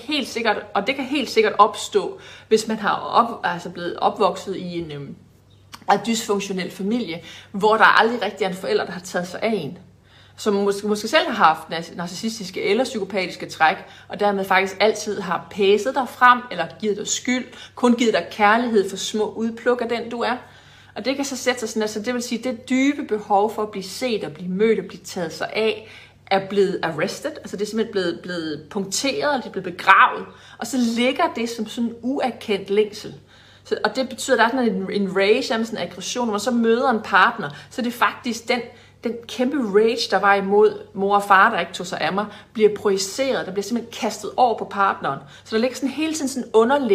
helt sikkert opstå, hvis man har blevet opvokset i en dysfunktionel familie, hvor der aldrig rigtig er en forælder, der har taget sig af en. Som måske selv har haft narcissistiske eller psykopatiske træk, og dermed faktisk altid har pæset dig frem, eller givet dig skyld, kun givet dig kærlighed for små udpluk af den, du er. Og det kan så sætte sig sådan, altså det vil sige, det dybe behov for at blive set og blive mødt og blive taget sig af, er blevet arrested, altså det er simpelthen blevet punkteret, eller det er blevet begravet, og så ligger det som sådan en uerkendt længsel. Og det betyder, at der er sådan en rage, sådan en aggression, når man så møder en partner, så det er faktisk den kæmpe rage, der var imod mor og far, der ikke tog sig af mig, bliver projiceret, der bliver simpelthen kastet over på partneren. Så der ligger sådan hele tiden sådan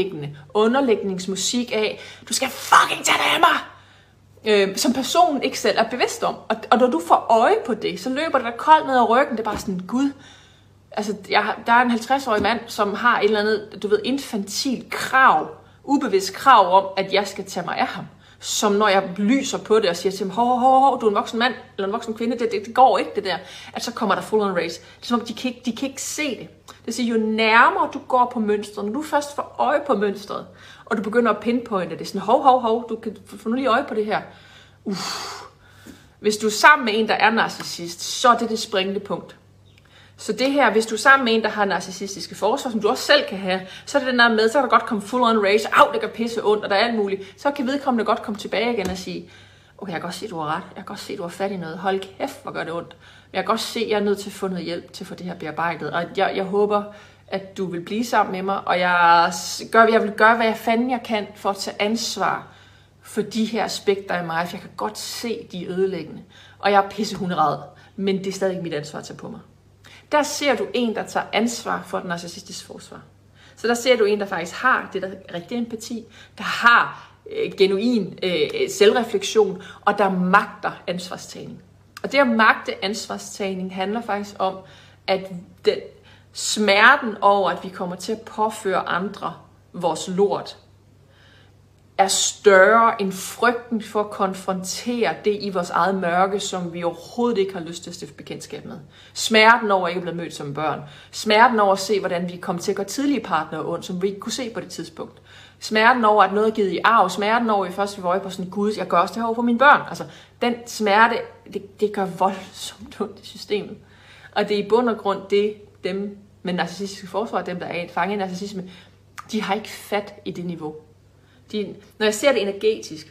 underlægningsmusik af, du skal fucking tage dig af mig! Som personen ikke selv er bevidst om. Og når du får øje på det, så løber det der koldt ned ad ryggen. Det er bare sådan, gud. Altså, der er en 50-årig mand, som har et eller andet, du ved, infantilt krav, ubevidst krav om, at jeg skal tage mig af ham. Som når jeg lyser på det og siger til ham, hov, du er en voksen mand, eller en voksen kvinde, det går ikke det der. At så kommer der full on race. Det er som om, de kan ikke se det. Det vil sige, jo nærmere du går på mønstret, når du først får øje på mønstret, og du begynder at pinpointe det, sådan, hov, du kan få nu lige øje på det her. Hvis du er sammen med en, der er narcissist, så er det springende punkt. Så det her, hvis du er sammen med en, der har narcissistiske forsvar, som du også selv kan have, så er det den der med, så kan der godt komme full on rage, det kan pisse ondt, og der er alt muligt. Så kan vedkommende godt komme tilbage igen og sige, okay, jeg kan godt se, du har ret, jeg kan godt se, du har fat i noget, hold kæft, hvor gør det ondt. Men jeg kan godt se, jeg er nødt til at få noget hjælp til at få det her bearbejdet, og jeg håber, at du vil blive sammen med mig, og jeg vil gøre, hvad jeg kan for at tage ansvar for de her aspekter i mig, for jeg kan godt se, de er ødelæggende. Og jeg er pissehunderad, men det er stadig mit ansvar at tage på mig. Der ser du en, der tager ansvar for den narcissistiske forsvar. Så der ser du en, der faktisk har det, der er rigtig empati, der har genuin selvreflektion, og der magter ansvarstagning. Og det at magte ansvarstagning handler faktisk om, at smerten over, at vi kommer til at påføre andre vores lort, er større end frygten for at konfrontere det i vores eget mørke, som vi overhovedet ikke har lyst til at stifte bekendtskab med. Smerten over ikke at blive mødt som børn. Smerten over at se, hvordan vi kom til at gøre tidlige partnere ondt, som vi ikke kunne se på det tidspunkt. Smerten over, at noget er givet i arv. Smerten over, at vi først var på sådan, gud, jeg gør også det her over for mine børn. Altså, den smerte, det gør voldsomt ondt i systemet. Og det er i bund og grund dem med narcissistiske forsvar, dem der er fanget i narcissisme, de har ikke fat i det niveau. Når jeg ser det energetisk,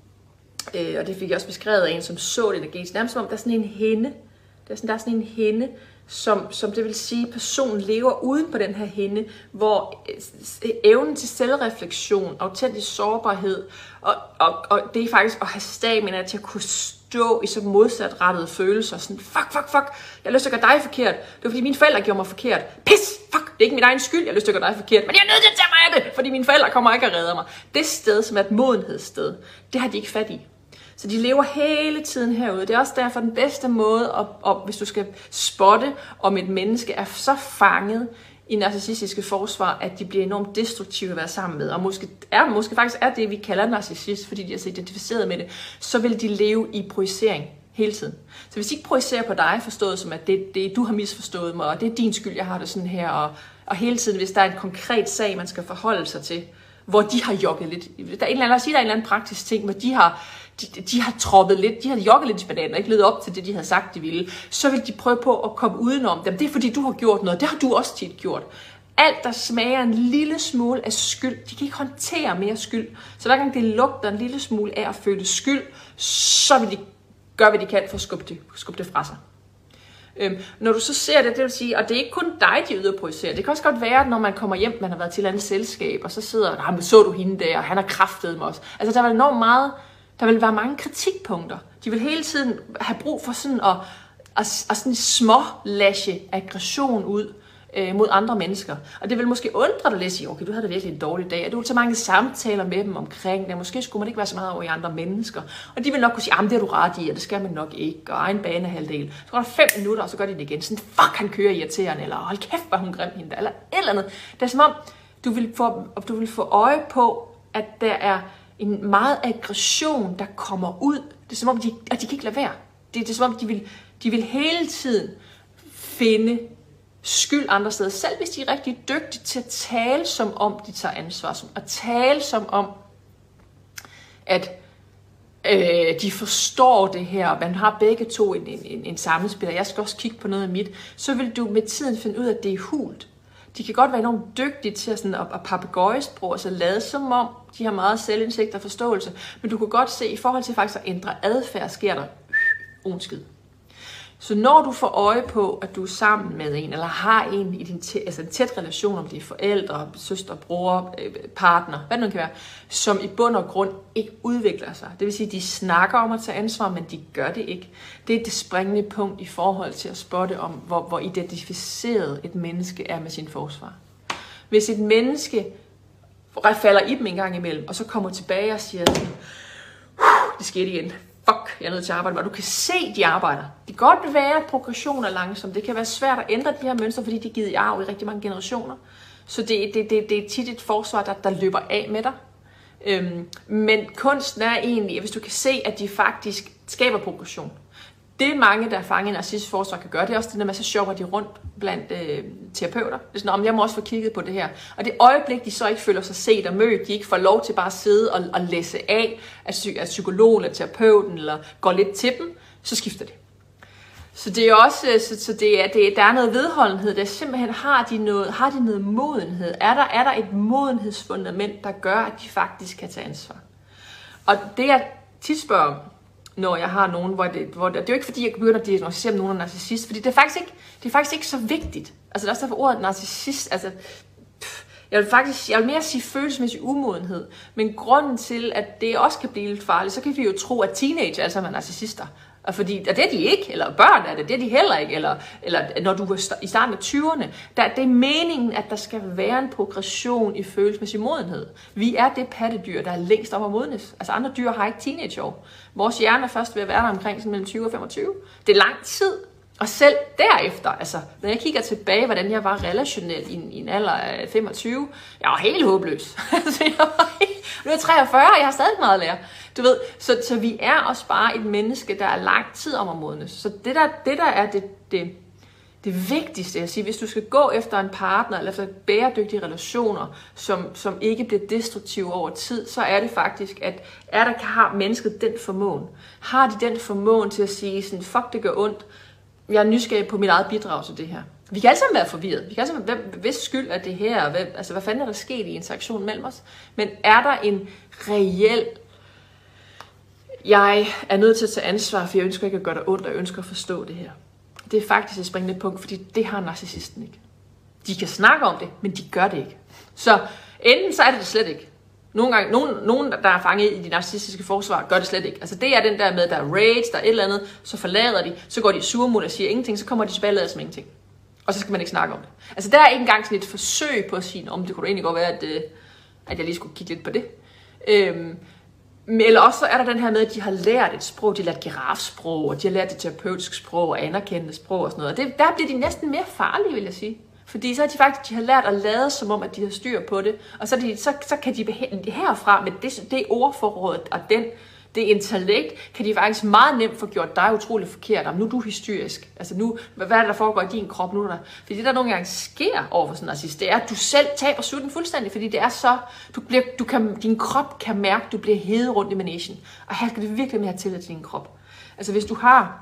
og det fik jeg også beskrevet af en, som så det energetisk, nærmest som om der er sådan en hinde, der er sådan en hinde, som det vil sige, at personen lever uden på den her hinde, hvor evnen til selvreflektion, autentisk sårbarhed, og det er faktisk at have stamina til at kunne stå i så modsatrettede følelser, sådan fuck, jeg har lyst til at gøre dig forkert, det var fordi mine forældre gjorde mig forkert, pis, fuck, det er ikke min egen skyld, jeg har lyst til at gøre dig forkert, men jeg er nødt til at tage mig af det, fordi mine forældre kommer ikke og redder mig. Det sted, som er et modenhedssted, det har de ikke fat i. Så de lever hele tiden herude. Det er også derfor den bedste måde, hvis du skal spotte, om et menneske er så fanget i narcissistiske forsvar, at de bliver enormt destruktive at være sammen med. Og måske faktisk er det, vi kalder narcissist, fordi de er så identificeret med det. Så vil de leve i projicering. Hele tiden. Så hvis de ikke projicerer på dig, forstået som, at det du har misforstået mig, og det er din skyld, jeg har det sådan her, og hele tiden, hvis der er en konkret sag, man skal forholde sig til, hvor de har jogget lidt. Der er en eller anden praktisk ting, hvor de har troppet lidt, de har jogget lidt i bananen og ikke levet op til det, de havde sagt, de ville. Så vil de prøve på at komme udenom dem. Det er fordi, du har gjort noget. Det har du også tit gjort. Alt, der smager en lille smule af skyld, de kan ikke håndtere mere skyld. Så hver gang det lugter en lille smule af at føle skyld, så vil de gøre, hvad de kan for at skubbe det fra sig. Når du så ser det vil sige, og det er ikke kun dig, de yder projicere. Det kan også godt være, at når man kommer hjem, man har været til et andet selskab, og så sidder men så du hende der, og han har kraftet mig også. Altså der vil enormt meget, der vil være mange kritikpunkter. De vil hele tiden have brug for sådan at sådan smålashe aggression ud mod andre mennesker. Og det vil måske undre dig lidt at sige, okay, du havde da virkelig en dårlig dag, og du vil så mange samtaler med dem omkring det, måske skulle man ikke være så meget over i andre mennesker. Og de vil nok kunne sige, det er du ret i, og det skal man nok ikke, og egen banehalvdel. Så går der 5 minutter, og så gør de det igen. Sådan, fuck, han kører irriterende, eller hold kæft, hvor hun grim hende der, eller et eller andet. Det er som om, du vil få øje på, at der er en meget aggression, der kommer ud. Det er som om, de kan ikke lade være. Det er som om, de vil hele tiden finde skyld andre steder, selv hvis de er rigtig dygtige til at tale som om de tager ansvar, at tale som om at de forstår det her, og man har begge to en sammenspil, og jeg skal også kigge på noget af mit, så vil du med tiden finde ud af, at det er hult. De kan godt være enormt dygtige til at papegøjesprog, altså lade som om de har meget selvindsigt og forståelse, men du kan godt se, i forhold til faktisk at ændre adfærd, sker der skid. Så når du får øje på, at du er sammen med en, eller har en i din en tæt relation, om det er forældre, søster, bror, partner, hvad det nu kan være, som i bund og grund ikke udvikler sig. Det vil sige, at de snakker om at tage ansvar, men de gør det ikke. Det er det springende punkt i forhold til at spotte om, hvor identificeret et menneske er med sin forsvar. Hvis et menneske falder i dem en gang imellem, og så kommer tilbage og siger sådan, det skete igen. Fuck, jeg er nødt til at arbejde, og du kan se, de arbejder. Det kan godt være, at progression er langsom. Det kan være svært at ændre de her mønstre, fordi de er givet i arv i rigtig mange generationer. Så det er tit et forsvar, der løber af med dig. Men kunsten er egentlig, hvis du kan se, at de faktisk skaber progression. Det mange, der er fanget i narcissistisk forsvar, kan gøre, det er også det der med, så shopper de rundt blandt terapeuter. Det er sådan, jeg må også få kigget på det her. Og det øjeblik, de så ikke føler sig set og mødt, de ikke får lov til bare at sidde og læse af psykologen eller terapeuten, eller går lidt til dem, så skifter det. Så det er også, der er noget vedholdenhed, der simpelthen har de noget modenhed. Er der et modenhedsfundament, der gør, at de faktisk kan tage ansvar. Og det jeg tit spørger om, når jeg har nogen, det er jo ikke fordi, jeg begynder at diagnosticere nogen af narcissist, fordi det er faktisk ikke så vigtigt. Altså der er derfor ordet narcissist, altså jeg vil mere sige følelsesmæssig umodenhed, men grunden til, at det også kan blive lidt farligt, så kan vi jo tro, at teenager altså er narcissister. Og fordi, og det er de ikke, eller børn er det er de heller ikke, eller når du er i starten af 20'erne, det er meningen, at der skal være en progression i følelsesmæssig modenhed. Vi er det pattedyr, der er længst om at modnes. Altså andre dyr har ikke teenageår. Vores hjerne er først ved at være der omkring sådan mellem 20 og 25. Det er lang tid. Og selv derefter, altså når jeg kigger tilbage, hvordan jeg var relationel i en alder af 25, jeg var helt håbløs. Altså, nu er jeg 43, og jeg har stadig meget at lære. Du ved, så vi er også bare et menneske, der er lang tid om at modnes. Så det der er det vigtigste, jeg siger, hvis du skal gå efter en partner, eller efter bæredygtige relationer, som ikke bliver destruktive over tid, så er det faktisk, at har mennesket den formåen. Har de den formåen til at sige sådan, fuck, det gør ondt, jeg er nysgerrig på mit eget bidrag til det her. Vi kan alle sammen være forvirret. Vi kan alle sammen, hvis skyld er det her? Hvad fanden er der sket i interaktionen mellem os? Men er der en reel, jeg er nødt til at tage ansvar, for jeg ønsker ikke at gøre dig ondt, og jeg ønsker at forstå det her. Det er faktisk et springende punkt, fordi det har narcissisten ikke. De kan snakke om det, men de gør det ikke. Så enten så er det slet ikke. Nogle gange, nogen, der er fanget i de narcissistiske forsvar, gør det slet ikke. Altså det er den der med, der er rage, der er et eller andet, så forlader de, så går de surmund og siger ingenting, så kommer de tilbage og lader som ingenting. Og så skal man ikke snakke om det. Altså der er ikke engang sådan et forsøg på at sige, om det kunne egentlig godt være, at jeg lige skulle kigge lidt på det. Eller også så er der den her med, at de har lært et sprog, de har lært girafsprog, og de har lært det terapeutiske sprog, og anerkendende sprog og sådan noget. Og der bliver de næsten mere farlige, vil jeg sige. Fordi så har de har lært at lade som om, at de har styr på det. Og så kan de herfra med det ordforrådet og det intellekt kan de faktisk meget nemt få gjort dig utrolig forkert. Om nu er du hysterisk. Altså nu, hvad er det, der foregår i din krop nu? Fordi det, der nogle gange sker over for sådan en narcissist, det er, at du selv taber sutten fuldstændig, fordi det er så, din krop kan mærke, at du bliver hævet rundt i managen. Og her skal det virkelig med at have tillid til din krop. Altså hvis du har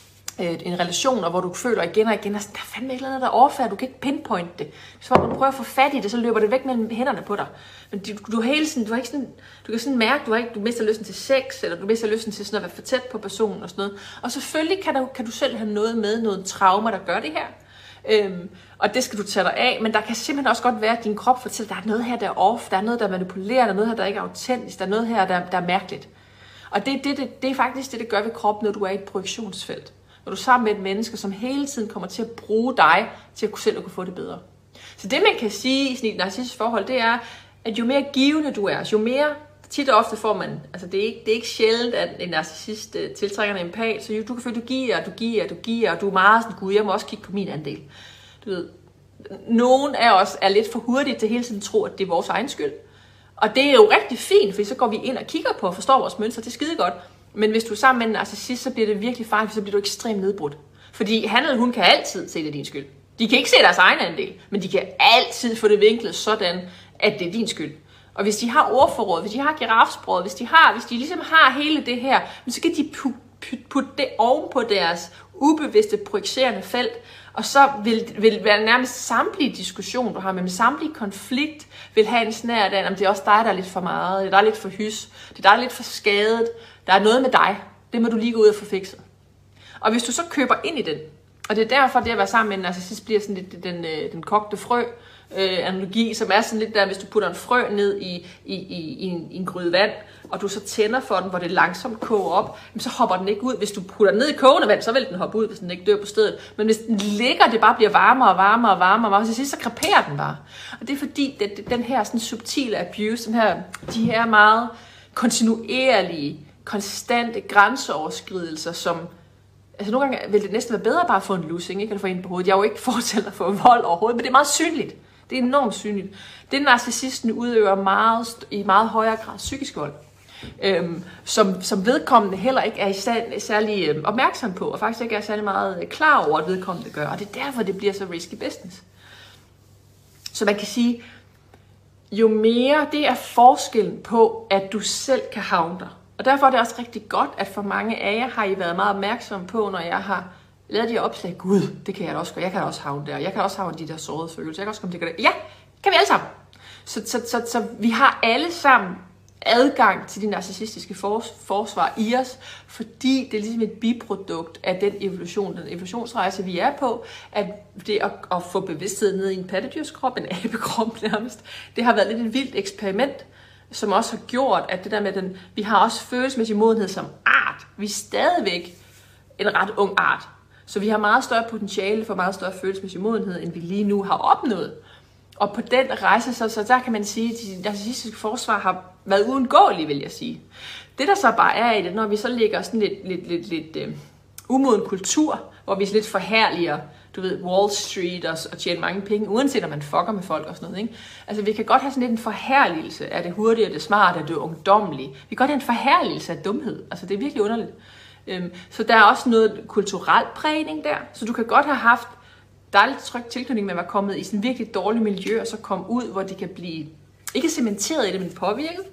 en relation, hvor du føler igen og igen, at der er fandme et eller andet, der overfærd, du kan ikke pinpointe det. Så når du prøver at få fat i det, så løber det væk mellem hænderne på dig. Men du hele tiden, du kan sådan mærke, du mister lysten til sex, eller du mister lysten til sådan at være for tæt på personen og sådan noget. Og selvfølgelig kan du selv have noget traume, der gør det her. Og det skal du tage dig af, men der kan simpelthen også godt være, at din krop fortæller, der er noget her, der er off, der er noget, der er manipulerende, der er noget her, der ikke er autentisk, der er noget her, der er mærkeligt. Og det er faktisk det gør ved kroppen, når du er i et projektionsfelt. Når du er sammen med et menneske, som hele tiden kommer til at bruge dig til at selv kunne få det bedre. Så det, man kan sige i sådan et narcissistisk forhold, det er, at jo mere givende du er, jo mere tit og ofte får man, altså det er ikke sjældent, at en narcissist tiltrækker en empat, så du kan føle, du giver, og du er meget sådan, gud, jeg må også kigge på min andel. Du ved, nogen af os er lidt for hurtige til hele tiden at tro, at det er vores egen skyld. Og det er jo rigtig fint, for så går vi ind og kigger på og forstår vores mønster, det er skide godt. Men hvis du er sammen med en narcissist, så bliver det virkelig farligt, for så bliver du ekstremt nedbrudt. Fordi han eller hun kan altid se, det er din skyld. De kan ikke se deres egen andel, men de kan altid få det vinklet sådan, at det er din skyld. Og hvis de har ordforråd, hvis de har girafsproget, hvis de ligesom har hele det her, så kan de putte det oven på deres ubevidste projicerende felt, og så vil være nærmest samtlige diskussion, du har med samtlige konflikt, vil have en snært af, om det er også dig, der er lidt for meget, det er dig lidt for hys, det er dig lidt for skadet, der er noget med dig, det må du lige gå ud og få fikset. Og hvis du så køber ind i den, og det er derfor, det at være sammen med en narcissist bliver sådan lidt den kogte frø, analogi, som er sådan lidt der, hvis du putter en frø ned i en gryde vand, og du så tænder for den, hvor det langsomt koger op, så hopper den ikke ud. Hvis du putter den ned i kogende vand, så vil den hoppe ud, hvis den ikke dør på stedet. Men hvis den ligger, det bare bliver varmere og varmere og varmere, så til sidst så kreperer den bare. Og det er fordi, den her sådan subtile abuse, de her meget kontinuerlige, konstante grænseoverskridelser, som altså nogle gange vil det næsten være bedre bare at få en lussing, ikke? Eller få en på hovedet. Jeg er jo ikke fortæller for vold overhovedet, men det er meget synligt. Det er enormt synligt. Det narcissisten udøver i meget højere grad psykisk vold, som vedkommende heller ikke er særlig opmærksom på, og faktisk ikke er særlig meget klar over, at vedkommende gør. Og det er derfor, det bliver så risky business. Så man kan sige, jo mere det er forskellen på, at du selv kan havne der. Og derfor er det også rigtig godt, at for mange af jer har I været meget opmærksomme på, når jeg har lavet de her opslag. Gud, det kan jeg da også gøre. Jeg kan da også havne der. Jeg kan også havne de der sårede følelser. Jeg kan også komme til at gøre det. Ja, kan vi alle sammen. Så vi har alle sammen adgang til de narcissistiske forsvar i os, fordi det er ligesom et biprodukt af den evolutionsrejse, vi er på, at det at få bevidsthed ned i en pattedyrskrop, en abekrop nærmest, det har været lidt et vildt eksperiment, som også har gjort, at det der med vi har også følelsesmæssig modenhed som art. Vi er stadigvæk en ret ung art. Så vi har meget større potentiale for meget større følelsesmæssig modenhed, end vi lige nu har opnået. Og på den rejse, så der kan man sige, at de narcissistiske forsvar har været uundgåelige, vil jeg sige. Det der så bare er i det, når vi så lægger sådan lidt umoden kultur, hvor vi lidt forherliger, du ved, Wall Street og tjene mange penge, uanset om man fucker med folk og sådan noget, ikke? Altså vi kan godt have sådan lidt en forherligelse af det hurtige, det smarte, det ungdommelige. Vi kan godt have en forherligelse af dumhed. Altså det er virkelig underligt. Så der er også noget kulturel prægning der. Så du kan godt have haft dejligt tryg tilknytning med at være kommet i sådan en virkelig dårlig miljø, og så komme ud, hvor det kan blive, ikke cementeret i det, men påvirket.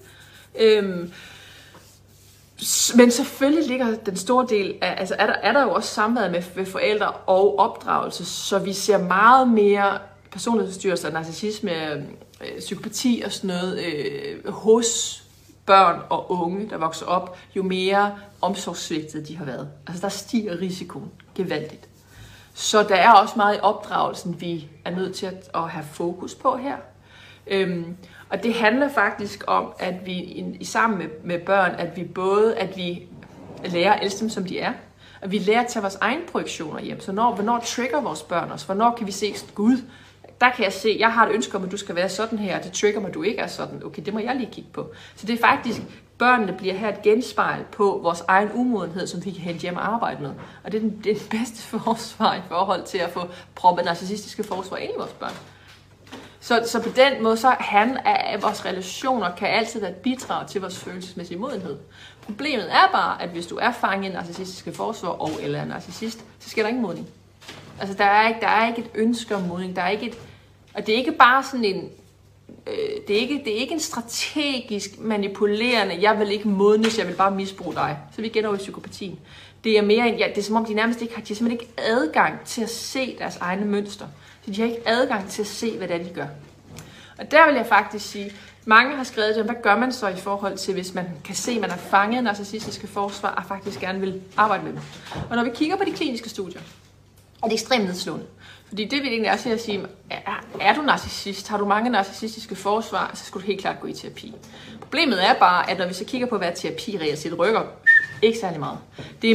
Men selvfølgelig ligger den store del af, altså er der jo også samvær med forældre og opdragelse, så vi ser meget mere personlighedsforstyrrelser og narcissisme, psykopati og sådan noget hos børn og unge, der vokser op, jo mere omsorgssvigtede de har været. Altså der stiger risikoen gevaldigt. Så der er også meget i opdragelsen, vi er nødt til at have fokus på her. Og det handler faktisk om, at vi sammen med børn, at vi lærer at elske dem, som de er. At vi lærer at tage vores egne projektioner hjem. Så hvornår trigger vores børn os? Hvornår kan vi se, Gud, der kan jeg se, jeg har et ønske om, at du skal være sådan her, og det trigger mig, at du ikke er sådan. Okay, det må jeg lige kigge på. Så det er faktisk, børnene bliver her et genspejl på vores egen umodenhed, som vi kan hente hjem og arbejde med. Og det er det bedste forsvar i forhold til at få proppet narcissistiske forsvar ind i vores børn. Så på den måde, så vores relationer kan altid være et bidrag til vores følelsesmæssige modenhed. Problemet er bare, at hvis du er fanget i narcissistiske forsvar eller er narcissist, så sker der ingen modning. Altså der er ikke et ønske om modning, og det er ikke bare sådan en, det er ikke en strategisk manipulerende, jeg vil ikke modnes, jeg vil bare misbruge dig. Så vi igen over i psykopatien. Det er mere det er som om de nærmest ikke har, de har simpelthen ikke adgang til at se deres egne mønster. Så de har ikke adgang til at se, hvad det er, de gør. Og der vil jeg faktisk sige, mange har skrevet det, hvad gør man så i forhold til, hvis man kan se, at man er fanget i narcissistiske forsvar, og faktisk gerne vil arbejde med dem. Og når vi kigger på de kliniske studier, er det ekstremt nedslående. Fordi det vil egentlig også sige, er du narcissist, har du mange narcissistiske forsvar, så skal du helt klart gå i terapi. Problemet er bare, at når vi så kigger på, hvad terapi reelt set rykker, ikke særlig meget. Det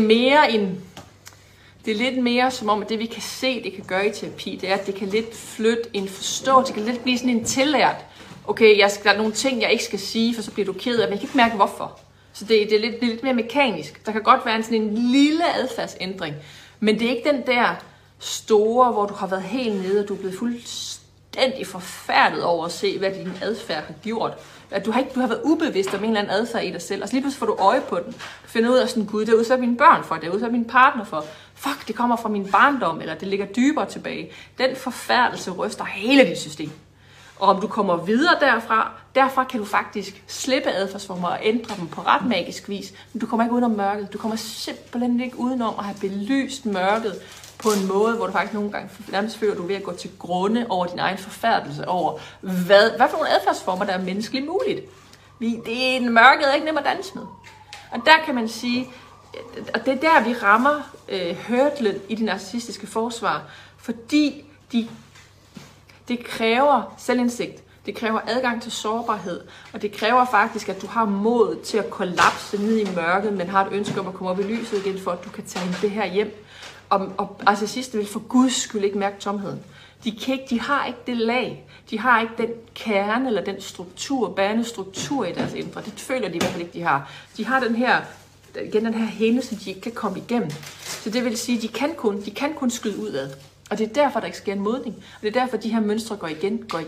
er lidt mere som om, at det vi kan se, det kan gøre i terapi, det er, at det kan lidt flytte en forståelse, det kan lidt blive sådan en tillært. Okay, der er nogle ting, jeg ikke skal sige, for så bliver du ked af, men jeg kan ikke mærke hvorfor. Så det er lidt mere mekanisk. Der kan godt være sådan en lille adfærdsændring, men det er ikke den der store, hvor du har været helt nede, og du er blevet fuldstændig forfærdet over at se, hvad din adfærd har gjort. At du har været ubevidst om en eller anden adfærd i dig selv, og så lige pludselig får du øje på den. Du finder ud af sådan, gud, det er udsat mine børn for, det er udsat min partner for. Fuck, det kommer fra min barndom, eller det ligger dybere tilbage. Den forfærdelse ryster hele dit system. Og om du kommer videre derfra kan du faktisk slippe adfærdsformer og ændre dem på ret magisk vis, men du kommer ikke udenom mørket. Du kommer simpelthen ikke udenom at have belyst mørket på en måde, hvor du faktisk nogle gange nærmest føler, at du er ved at gå til grunde over din egen forfærdelse over, hvad for nogle adfærdsformer, der er menneskeligt muligt. Mørket er ikke nemt at danse med. Og der kan man sige, og det er der, vi rammer hurdlen i de narcissistiske forsvar, fordi det kræver selvindsigt, det kræver adgang til sårbarhed, og det kræver faktisk, at du har mod til at kollapse ned i mørket, men har et ønske om at komme op i lyset igen, for at du kan tage det her hjem. Og narcissister vil for guds skyld ikke mærke tomheden. De har ikke det lag, de har ikke den kerne eller den bærende struktur i deres indre. Det føler de i hvert fald ikke, de har. De har den her hende, som de ikke kan komme igennem. Så det vil sige, at de kan kun skyde udad. Og det er derfor, der ikke sker en modning. Og det er derfor, de her mønstre går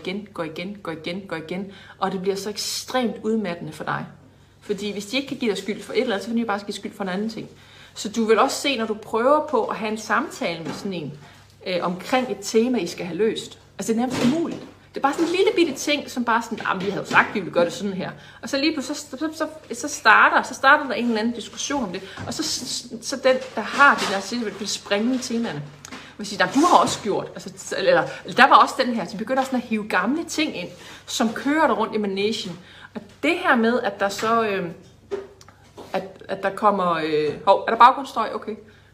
igen. Og det bliver så ekstremt udmattende for dig. Fordi hvis de ikke kan give dig skyld for et eller andet, så kan de bare give skyld for en anden ting. Så du vil også se, når du prøver på at have en samtale med sådan en, omkring et tema, I skal have løst. Altså det er nærmest umuligt. Det er bare sådan en lille bitte ting, som bare sådan, vi havde jo sagt, vi ville gøre det sådan her. Og så lige pludselig, så starter der en eller anden diskussion om det. Og så den, der har det der, så vil springe temaerne. Man siger, du har også gjort, altså, eller der var også den her, så de begynder sådan at hive gamle ting ind, som kører der rundt i managen. Og det her med, at der så, at der kommer, er der baggrundsstøj? Okay.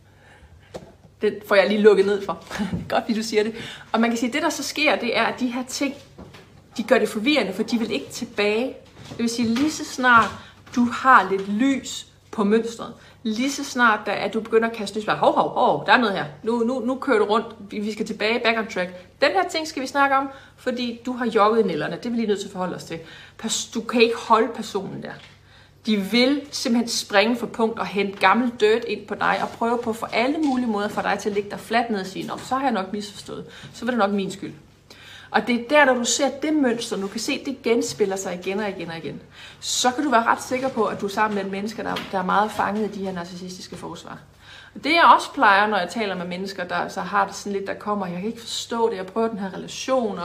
Det får jeg lige lukket ned for. Det er godt, fordi du siger det. Og man kan sige, at det der så sker, det er, at de her ting, de gør det forvirrende, for de vil ikke tilbage. Det vil sige, lige så snart du har lidt lys på mønstret, lige så snart at du begynder at kaste lys, hov, der er noget her. Nu kører du rundt, vi skal tilbage, back on track. Den her ting skal vi snakke om, fordi du har jogget i nælderne. Det vil vi lige nødt til at forholde os til. Du kan ikke holde personen der. De vil simpelthen springe for punkt og hente gammel dirt ind på dig og prøve på for alle mulige måder for dig til at ligge dig fladt ned og sige, så har jeg nok misforstået. Så var det nok min skyld. Og det er der, når du ser det mønster, du kan se, at det genspiller sig igen og igen, så kan du være ret sikker på, at du er sammen med mennesker, der er meget fanget i de her narcissistiske forsvar. Og det jeg også plejer, når jeg taler med mennesker, der så har det sådan lidt, der kommer, jeg kan ikke forstå det, jeg prøver den her relation,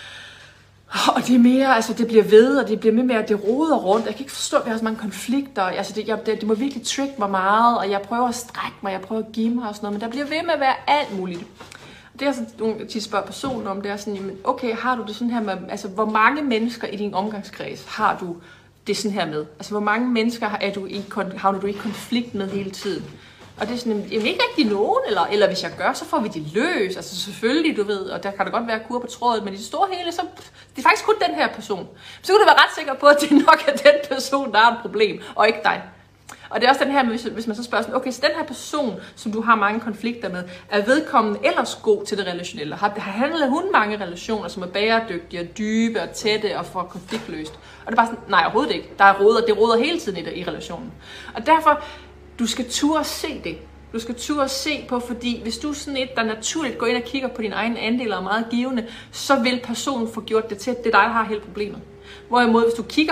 og det er mere, altså det bliver ved, og det bliver mere, det roder rundt. Jeg kan ikke forstå, at vi har så mange konflikter. Altså det må virkelig trigge mig meget, og jeg prøver at strække mig, jeg prøver at give mig og sådan noget, men der bliver ved med at være alt muligt. Det er sådan, nogle tit spørger personen om, det er sådan, jamen, okay, har du det sådan her med, altså hvor mange mennesker i din omgangskreds har du det sådan her med? Altså hvor mange mennesker har du i konflikt med hele tiden? Og det er sådan, jamen ikke rigtig nogen, eller hvis jeg gør, så får vi det løs. Altså selvfølgelig, du ved, og der kan der godt være kur på trådet, men i det store hele, så det er faktisk kun den her person. Så kan du være ret sikker på, at det nok er den person, der er et problem, og ikke dig. Og det er også den her, hvis man så spørger sådan, okay, så den her person, som du har mange konflikter med, er vedkommende ellers god til det relationelle? Handler hun mange relationer, som er bæredygtige og dybe og tætte og får konfliktløst? Og det er bare sådan, nej, overhovedet ikke. Det roder hele tiden i relationen. Og derfor, du skal turde se det. Du skal turde se på, fordi hvis du er sådan et, der naturligt går ind og kigger på dine egne andele og er meget givende, så vil personen få gjort det til, at det er dig, der har hele problemet. Hvorimod, hvis du kigger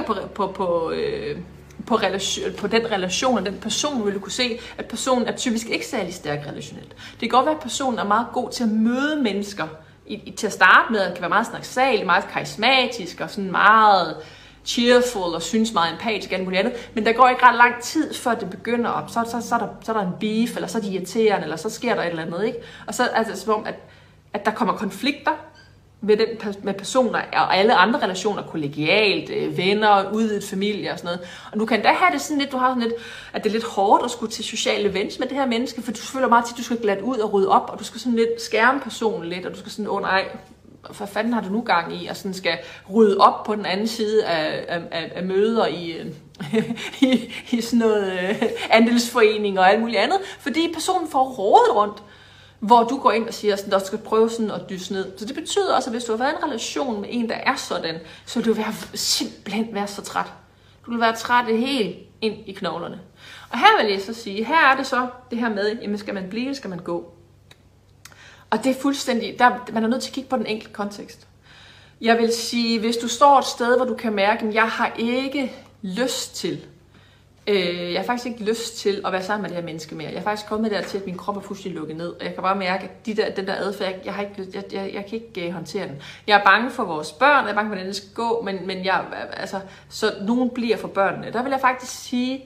på den relation og den person, vil du kunne se, at personen er typisk ikke særlig stærk relationelt. Det kan godt være, at personen er meget god til at møde mennesker. Til at starte med, kan være meget snaksalig, meget karismatisk og sådan meget cheerful og synes meget empatisk og alt muligt andet. Men der går ikke ret lang tid, før det begynder op. Så er der en beef, eller så er de irriterende, eller så sker der et eller andet, ikke? Og så er det som om, at der kommer konflikter med personer og alle andre relationer, kollegialt, venner, udvidet familie og sådan noget. Og du kan da have det sådan lidt, du har sådan lidt, at det er lidt hårdt at skulle til sociale events med det her menneske, for du føler meget til, at du skal glatte ud og rydde op, og du skal sådan lidt skærme personen lidt, og du skal sådan, nej, hvad fanden har du nu gang i, og sådan skal rydde op på den anden side af møder i sådan noget andelsforening og alt muligt andet, fordi personen får rodet rundt, hvor du går ind og siger, at du skal prøve sådan at dysse ned. Så det betyder også, at hvis du har været i en relation med en, der er sådan, så vil du simpelthen være så træt. Du vil være træt helt ind i knoglerne. Og her vil jeg så sige, her er det så det her med, jamen skal man blive, skal man gå. Og det er fuldstændig, man er nødt til at kigge på den enkelte kontekst. Jeg vil sige, hvis du står et sted, hvor du kan mærke, at jeg har ikke lyst til, jeg har faktisk ikke lyst til at være sammen med det her menneske mere. Jeg er faktisk kommet dertil, at min krop er fuldstændig lukket ned, og jeg kan bare mærke, at den der adfærd, jeg kan ikke håndtere den. Jeg er bange for vores børn, jeg er bange for, hvordan det skal gå, men så nogen bliver for børnene. Der vil jeg faktisk sige,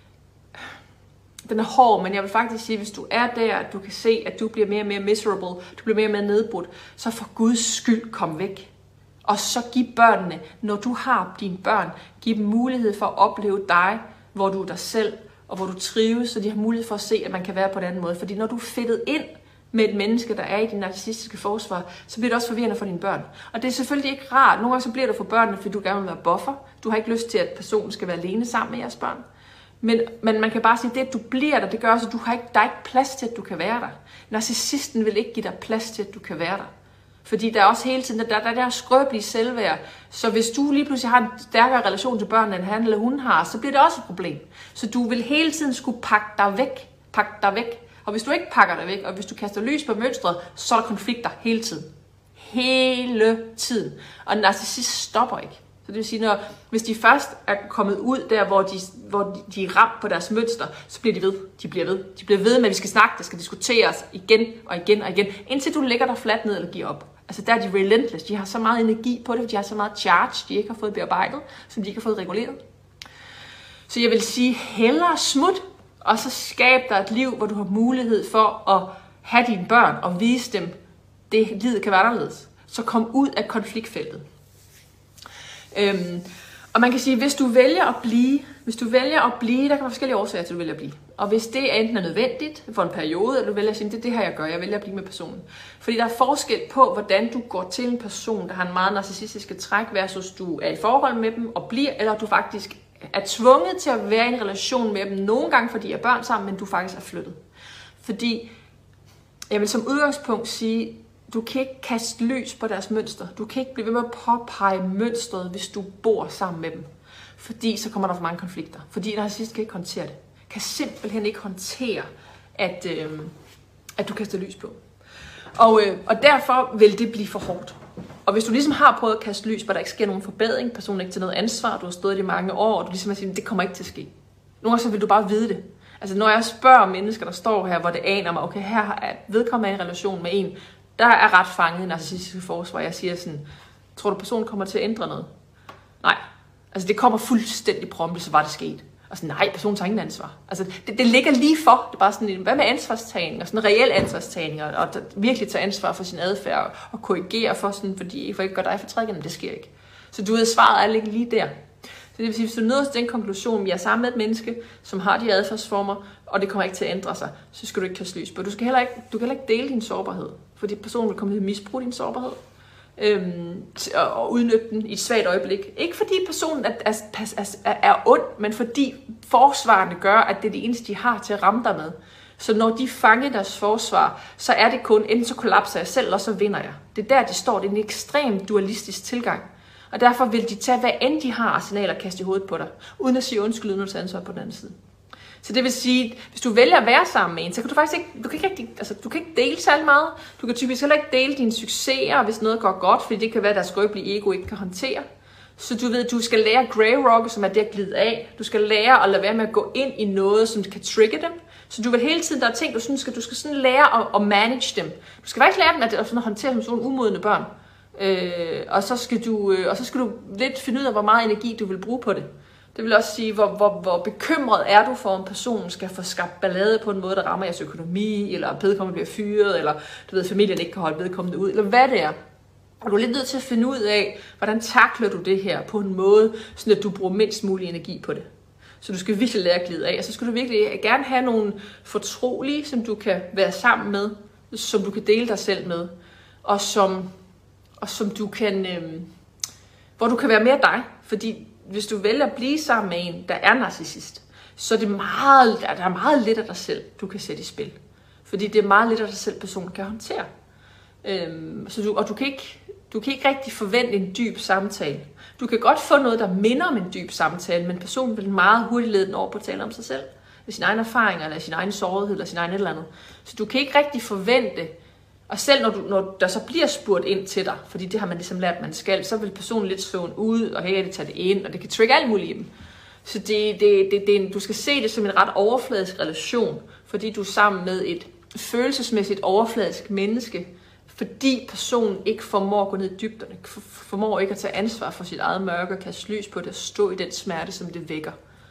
den er hård, men jeg vil faktisk sige, hvis du er der, at du kan se, at du bliver mere og mere miserable, du bliver mere og mere nedbrudt, så for Guds skyld kom væk. Og så giv børnene, når du har dine børn, giv dem mulighed for at opleve dig, hvor du er dig selv, og hvor du trives, så de har mulighed for at se, at man kan være på den anden måde. Fordi når du er fedtet ind med et menneske, der er i din narcissistiske forsvar, så bliver det også forvirrende for dine børn. Og det er selvfølgelig ikke rart. Nogle gange så bliver det for børnene, fordi du gerne vil være buffer. Du har ikke lyst til, at personen skal være alene sammen med jeres børn. Men man kan bare sige, at det, at du bliver der, det gør også, at der er ikke plads til, at du kan være der. Narcissisten vil ikke give dig plads til, at du kan være der. Fordi der er også hele tiden, der er der skrøbelige selvværd. Så hvis du lige pludselig har en stærkere relation til børnene, end han eller hun har, så bliver det også et problem. Så du vil hele tiden skulle pakke dig væk. Og hvis du ikke pakker dig væk, og hvis du kaster lys på mønstret, så er der konflikter hele tiden. Hele tiden. Og en narcissist stopper ikke. Så det vil sige, hvis de først er kommet ud der, hvor de er ramt på deres mønster, så bliver de ved. De bliver ved med, at vi skal snakke, der skal diskuteres igen og igen og igen, indtil du lægger dig fladt ned eller giver op. Altså der er de relentless. De har så meget energi på det, de har så meget charge, de ikke har fået bearbejdet, som de ikke har fået reguleret. Så jeg vil sige, hellere smut, og så skab dig et liv, hvor du har mulighed for at have dine børn og vise dem, det livet kan være anderledes. Så kom ud af konfliktfeltet. Og man kan sige, hvis du vælger at blive, der kan være forskellige årsager til, at du vælger at blive. Og hvis det enten er nødvendigt for en periode, eller du vælger at sige, det er det her, jeg gør, jeg vælger at blive med personen. Fordi der er forskel på, hvordan du går til en person, der har en meget narcissistiske træk, versus du er i forhold med dem og bliver, eller du faktisk er tvunget til at være i en relation med dem, nogle gange fordi I er børn sammen, men du faktisk er flyttet. Fordi, jeg vil som udgangspunkt sige, du kan ikke kaste lys på deres mønster. Du kan ikke blive ved med at påpege mønstret, hvis du bor sammen med dem. Fordi så kommer der for mange konflikter. Fordi narcissist kan ikke håndtere det. Kan simpelthen ikke håndtere, at du kaster lys på. Og derfor vil det blive for hårdt. Og hvis du ligesom har prøvet at kaste lys, hvor der ikke sker nogen forbedring, personen ikke til noget ansvar, du har stået i mange år, og du ligesom siger, det kommer ikke til at ske. Nogle gange så vil du bare vide det. Altså når jeg spørger mennesker, der står her, hvor det aner mig, okay, her er vedkommende en relation med en, der er ret fanget i narcissistiske forsvar. Jeg siger sådan, tror du personen kommer til at ændre noget? Nej. Altså det kommer fuldstændig prompte, så var det sket. Og sådan, nej, personen tager ingen ansvar. Altså det ligger lige for. Det er bare sådan, hvad med ansvarstagning? Og sådan en reel ansvarstagning. Og virkelig tage ansvar for sin adfærd. Og korrigere for sådan, fordi jeg ikke gør dig for trækken, det sker ikke. Så du ved, svaret er ikke lige der. Så det vil sige, hvis du nåede til den konklusion, at jeg er sammen med et menneske, som har de adfærdsformer, og det kommer ikke til at ændre sig, så skal du ikke kaste lys på. Du kan heller ikke dele din sårbarhed, fordi personen vil komme til at misbruge din sårbarhed, og udnytte den i et svagt øjeblik. Ikke fordi personen er ond, men fordi forsvarene gør, at det er det eneste, de har til at ramme dig med. Så når de fanger deres forsvar, så er det kun, enten så kollapser jeg selv, eller så vinder jeg. Det er der, de står. Det er en ekstrem dualistisk tilgang. Og derfor vil de tage, hvad end de har arsenaler, og kaste i hovedet på dig, uden at sige undskyld, uden at tage ansvar på den anden side. Så det vil sige, hvis du vælger at være sammen med en, så kan du faktisk ikke, du kan ikke dele særlig meget. Du kan typisk heller ikke dele dine succeser, hvis noget går godt, fordi det kan være, at deres skrøbelige ego ikke kan håndtere. Så du ved, du skal lære at grey rock, som er det at glide af. Du skal lære at lade være med at gå ind i noget, som kan trigge dem. Så du vil hele tiden, der er ting, du skal sådan lære at manage dem. Du skal faktisk lære dem at håndtere dem som sådan umodne børn. Og så skal du lidt finde ud af, hvor meget energi du vil bruge på det. Det vil også sige, hvor bekymret er du for, om personen skal få skabt ballade på en måde, der rammer jeres økonomi, eller vedkommende bliver fyret, eller du ved, familien ikke kan holde vedkommende ud, eller hvad det er. Og du er lidt nødt til at finde ud af, hvordan takler du det her på en måde, så at du bruger mindst mulig energi på det. Så du skal virkelig lære at glide af, og så skal du virkelig gerne have nogle fortrolige, som du kan være sammen med, som du kan dele dig selv med, og som du kan, hvor du kan være mere dig. Fordi hvis du vælger at blive sammen med en, der er narcissist, så er der er meget lidt af dig selv, du kan sætte i spil. Fordi det er meget lidt af dig selv, personen kan håndtere. Du kan ikke rigtig forvente en dyb samtale. Du kan godt få noget, der minder om en dyb samtale, men personen vil meget hurtigt lede den over på at tale om sig selv. Med sine egne erfaringer, eller sin egen sårighed, eller sin egen et eller andet. Så du kan ikke rigtig forvente, og selv når der så bliver spurgt ind til dig, fordi det har man ligesom lært, man skal, så vil personen lidt svøve ud, og her tage det ind, og det kan trigge alt muligt i dem. Så du skal se det som en ret overfladisk relation, fordi du er sammen med et følelsesmæssigt overfladisk menneske, fordi personen ikke formår at gå ned i dybderne, formår ikke at tage ansvar for sit eget mørke og kaste lys på det og stå i den smerte, som det vækker.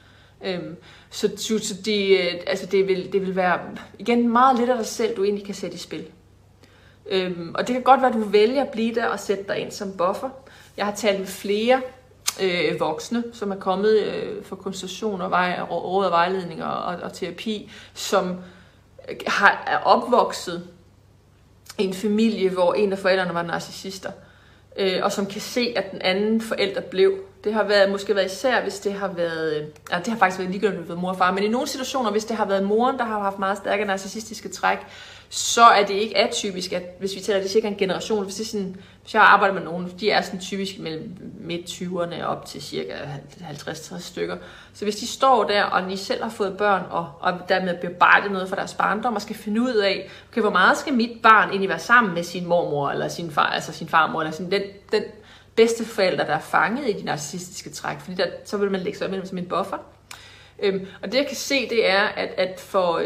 Det vil være igen meget lidt af dig selv, du egentlig kan sætte i spil. Og det kan godt være, at du vælger at blive der og sætte dig ind som buffer. Jeg har talt med flere voksne, som er kommet for konsultation og råd og vejledning og terapi, som er opvokset i en familie, hvor en af forældrene var narcissister, og som kan se, at den anden forælder blev. Det har måske været især, hvis det har været, det har faktisk været ligegyldigt med mor og far, men i nogle situationer, hvis det har været moren, der har haft meget stærke narcissistiske træk, så er det ikke atypisk, at hvis vi tæller det cirka en generation, hvis jeg arbejder med nogen, de er sådan typisk mellem midt-20'erne op til cirka 50-60 stykker. Så hvis de står der, og de selv har fået børn, og dermed bearbejdet noget fra deres barndom, og skal finde ud af, okay, hvor meget skal mit barn egentlig være sammen med sin mormor, eller sin far, altså sin farmor, eller sådan den bedste forælder, der er fanget i de narcissistiske træk, fordi så vil man lægge sig imellem som en buffer. Og det jeg kan se, det er, at for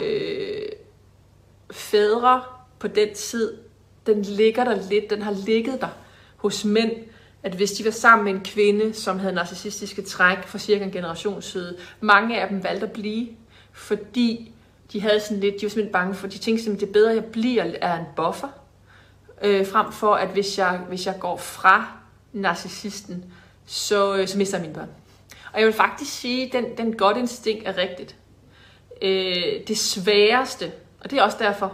fædre på den tid, den har ligget der hos mænd, at hvis de var sammen med en kvinde, som havde narcissistiske træk for cirka en generation siden, mange af dem valgte at blive, fordi de var simpelthen bange for, de tænkte simpelthen, det er bedre, at jeg bliver af en buffer, frem for at hvis jeg går fra narcissisten, så mister jeg mine børn. Og jeg vil faktisk sige, at den godt instinkt er rigtigt. Det sværeste, og det er også derfor,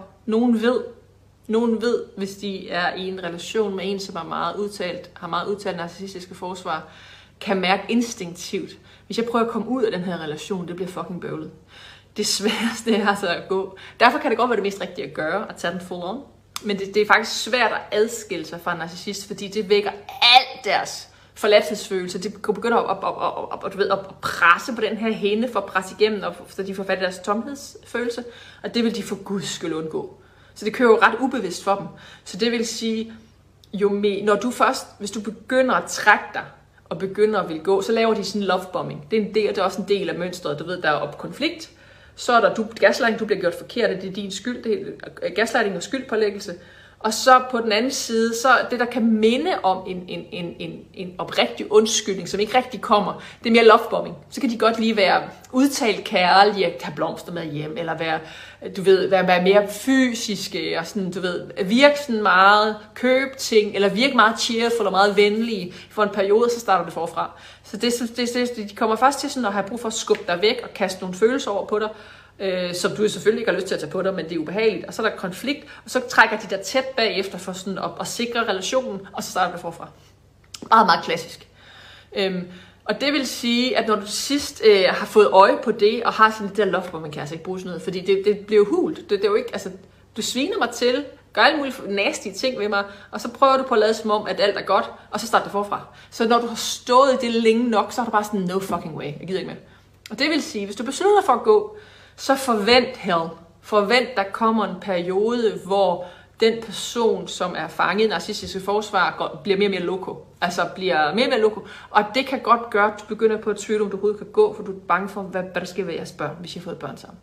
nogen ved, hvis de er i en relation med en, som har meget udtalt narcissistiske forsvar, kan mærke instinktivt, hvis jeg prøver at komme ud af den her relation, det bliver fucking bøvlet. Det sværeste er altså at gå. Derfor kan det godt være det mest rigtige at gøre, at tage den full on. Men det er faktisk svært at adskille sig fra en narcissist, fordi det vækker alt deres forladthedsfølelse. De begynder at presse på den her hende for at presse igennem, og så de får fat i deres tomhedsfølelse, og det vil de for guds skyld undgå. Så det kører jo ret ubevidst for dem. Så det vil sige, hvis du begynder at trække dig, og begynder at vil gå, så laver de sådan en lovebombing. Det er også en del af mønstret. Du ved, der er op konflikt, så er der gaslighting, du bliver gjort forkert, det er din skyld, det er gaslighting og skyldpålæggelse. Og så på den anden side, så det der kan minde om en oprigtig undskyldning, som ikke rigtig kommer, det er mere lovebombing. Så kan de godt lige være udtalt kærlige, at have blomster med hjem, eller være mere fysiske, og sådan, virke sådan meget, købe ting, eller virke meget cheerful og meget venlige. For en periode, så starter det forfra. Så de kommer først til sådan at have brug for at skubbe dig væk, og kaste nogle følelser over på dig, som du selvfølgelig ikke har lyst til at tage på dig, men det er ubehageligt. Og så er der konflikt, og så trækker de dig tæt bagefter for sådan at sikre relationen, og så starter det forfra. Meget, meget klassisk. Og det vil sige, at når du sidst har fået øje på det, og har sådan det der loft, hvor man kan altså ikke bruge sådan noget, fordi det bliver jo hult. Det er jo ikke, altså, du sviner mig til, gør alle mulige nasty ting ved mig, og så prøver du på at lade som om, at alt er godt, og så starter det forfra. Så når du har stået i det længe nok, så er du bare sådan, no fucking way, jeg gider ikke mere. Og det vil sige, hvis du beslutter dig for at gå, så forvent hell. Forvent, der kommer en periode, hvor den person, som er fanget i narcissistiske forsvar, bliver mere og mere loko. Altså bliver mere og mere loko. Og det kan godt gøre, at du begynder på at tvivle, om du overhovedet kan gå, for du er bange for, hvad der sker ved jeres børn, hvis I har fået børn sammen.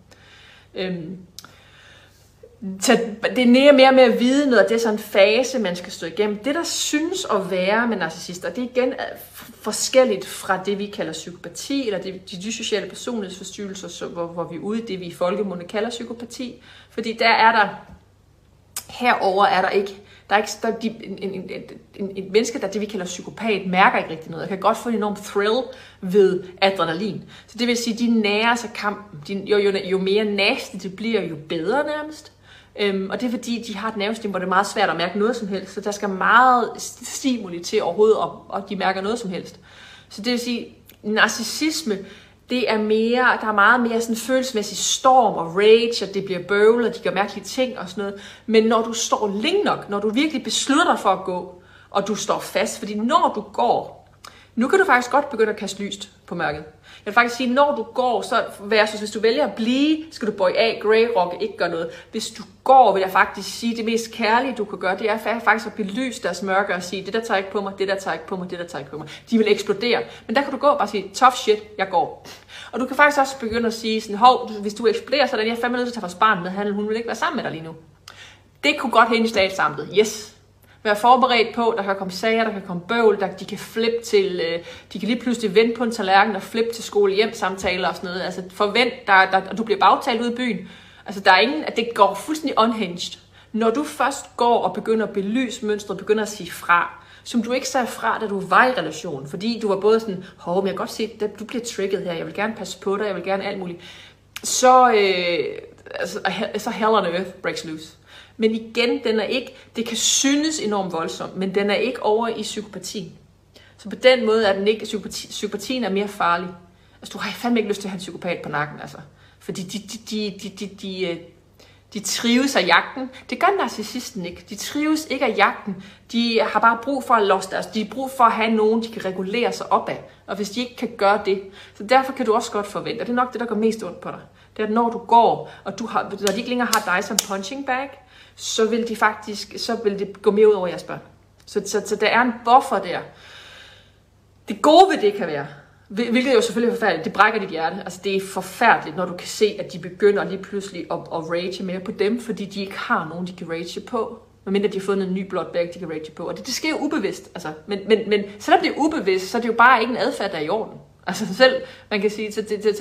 Så det er mere og mere vide noget, og det er sådan en fase, man skal stå igennem. Det, der synes at være med narcissister, det er igen forskelligt fra det, vi kalder psykopati, eller de sociale personlighedsforstyrrelser, hvor vi er ude i det, vi i folkemunde kalder psykopati. Fordi der er der, herover er der ikke, en menneske, der det, vi kalder psykopat, mærker ikke rigtig noget. Jeg kan godt få en enorm thrill ved adrenalin. Så det vil sige, de nærer sig kampen. Jo mere nasty det bliver, jo bedre nærmest. Og det er fordi, de har et nervesystem, hvor det er meget svært at mærke noget som helst. Så der skal meget stimuli til overhovedet, og de mærker noget som helst. Så det vil sige, narcissisme, det er mere, der er meget mere sådan følelsesmæssig storm og rage, og det bliver bøvlet, og de gør mærkelige ting og sådan noget. Men når du står længe nok, når du virkelig beslutter dig for at gå, og du står fast, fordi når du går, nu kan du faktisk godt begynde at kaste lyst på mørket. Jeg vil faktisk sige, når du går, så versus hvis du vælger at blive, skal du bøje af, grey rock, ikke gøre noget. Hvis du går, vil jeg faktisk sige, det mest kærlige, du kan gøre, det er faktisk at belyse deres mørke og sige, det der tager ikke på mig, det der tager ikke på mig, det der tager ikke på mig. De vil eksplodere. Men der kan du gå og bare sige, tough shit, jeg går. Og du kan faktisk også begynde at sige, sådan, hov, hvis du eksploderer, så er jeg fandme nødt til at tage vores barn med, hun vil ikke være sammen med dig lige nu. Det kunne godt hænde i statsamtet, yes. Vær forberedt på, der kan komme sager, der kan komme bøvl, de kan flippe til, de kan lige pludselig vente på en tallerken og flippe til skole hjem samtaler og sådan noget. Altså forvent, du bliver bagtalt ude i byen. Altså der er ingen, at det går fuldstændig unhinged. Når du først går og begynder at belyse mønstret, begynder at sige fra, som du ikke sagde fra, da du var i relation, fordi du var både sådan, men jeg kan godt se, at du bliver trigget her, jeg vil gerne passe på dig, jeg vil gerne alt muligt. Så hell on earth breaks loose. Men igen, den er ikke, det kan synes enormt voldsomt, men den er ikke over i psykopatien. Så på den måde er den ikke, psykopatien er mere farlig. Altså du har fandme ikke lyst til at have en psykopat på nakken, altså. Fordi de trives af jagten. Det gør narcissisten ikke. De trives ikke af jagten. De har bare brug for at losse deres. De har brug for at have nogen, de kan regulere sig op af. Og hvis de ikke kan gøre det, så derfor kan du også godt forvente. Og det er nok det, der går mest ondt på dig. Det er, at når du går, og når de ikke længere har dig som punching bag, så vil det gå mere ud over jeres børn. Så der er en buffer der. Det gode ved det kan være, hvilket jo selvfølgelig er forfærdeligt, det brækker dit hjerte. Altså det er forfærdeligt, når du kan se, at de begynder lige pludselig at rage mere på dem, fordi de ikke har nogen, de kan rage på. Medmindre de har fundet en ny blood bag, de kan rage på. Og det sker jo ubevidst. Altså, men selvom det er ubevidst, så er det jo bare ikke en adfærd, der er i orden. Altså selv, man kan sige,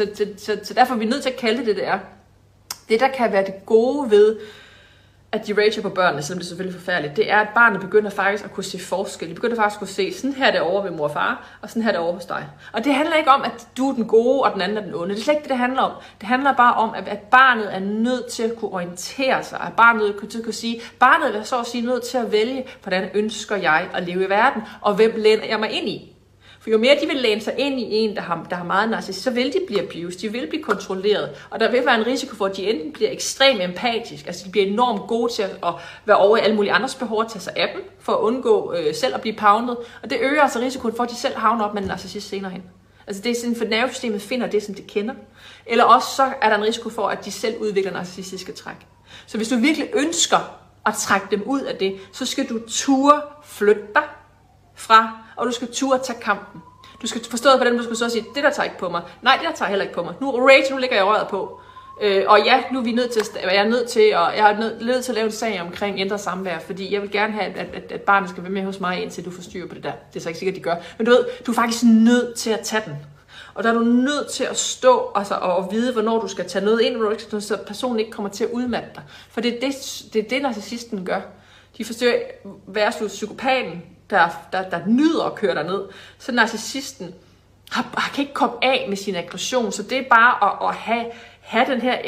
så derfor er vi nødt til at kalde det er. Det, der kan være det gode ved, at de rager på børnene, selvom det er selvfølgelig forfærdeligt, det er, at barnet begynder faktisk at kunne se forskel. De begynder faktisk at kunne se, sådan her er det over ved mor og far, og sådan her er det over hos dig. Og det handler ikke om, at du er den gode, og den anden er den onde. Det er slet ikke det, det handler om. Det handler bare om, at barnet er nødt til at kunne orientere sig, at barnet er nødt til at kunne sige, barnet er så at sige nødt til at vælge, hvordan ønsker jeg at leve i verden, og hvem læner jeg mig ind i. For jo mere de vil læne sig ind i en, der har meget narcissisme, så vil de blive abused, de vil blive kontrolleret. Og der vil være en risiko for, at de enten bliver ekstremt empatiske, altså de bliver enormt gode til at være over i alle mulige andres behov, at tage sig af dem, for at undgå selv at blive poundet. Og det øger altså risikoen for, at de selv havner op med en narcissist senere hen. Altså det er sådan, for nervesystemet finder det, som det kender. Eller også så er der en risiko for, at de selv udvikler narcissistiske træk. Så hvis du virkelig ønsker at trække dem ud af det, så skal du ture flytte dig fra, og du skal ture tage kampen. Du skal forstå på den, du skal så sige, det der tager ikke på mig. Nej, det der tager heller ikke på mig. Nu ligger jeg røret på. Og ja, nu er vi nødt til, jeg er nødt til at lave en sag omkring ændre samvær, fordi jeg vil gerne have, at barnet skal være med hos mig, indtil du får styr på det der. Det er så ikke sikkert, de gør. Men du ved, du er faktisk nødt til at tage den. Og der er du nødt til at stå og vide, hvornår du skal tage noget ind, så personen ikke kommer til at udmatte dig. For det er det narcissisten gør. De forsøger versus psykopaten, der nyder at køre derned. Så narcissisten kan ikke komme af med sin aggression, så det er bare at have den her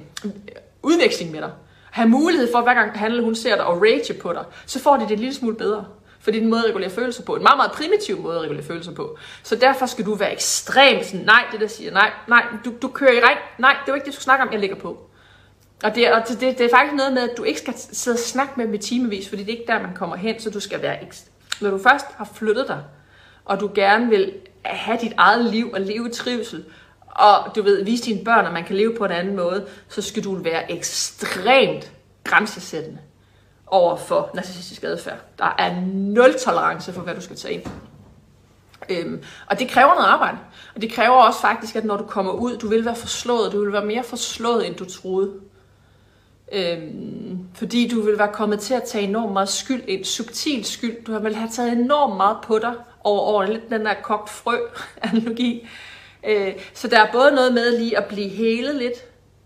udveksling med dig. Have mulighed for, hver gang hun ser dig og rage på dig, så får de det en lille smule bedre. For det er en måde at regulere følelser på. En meget, meget primitiv måde at regulere følelser på. Så derfor skal du være ekstremt sådan, nej, det der siger, nej, du kører i regn, nej, det er jo ikke det, du skal snakke om, jeg lægger på. Og det er faktisk noget med, at du ikke skal sidde og snakke med dem i timevis, fordi det er ikke der, man kommer hen, så du skal være når du først har flyttet dig, og du gerne vil have dit eget liv og leve i trivsel, og du ved, vise dine børn, at man kan leve på en anden måde, så skal du være ekstremt grænsesættende over for narcissistisk adfærd. Der er 0 tolerance for, hvad du skal tage ind. Og det kræver noget arbejde. Og det kræver også faktisk, at når du kommer ud, du vil være forslået. Du vil være mere forslået, end du troede. Fordi du vil være kommet til at tage enormt meget skyld, en subtil skyld. Du vil have taget enormt meget på dig over lidt den der kogt frø-analogi. Så der er både noget med lige at blive helet lidt.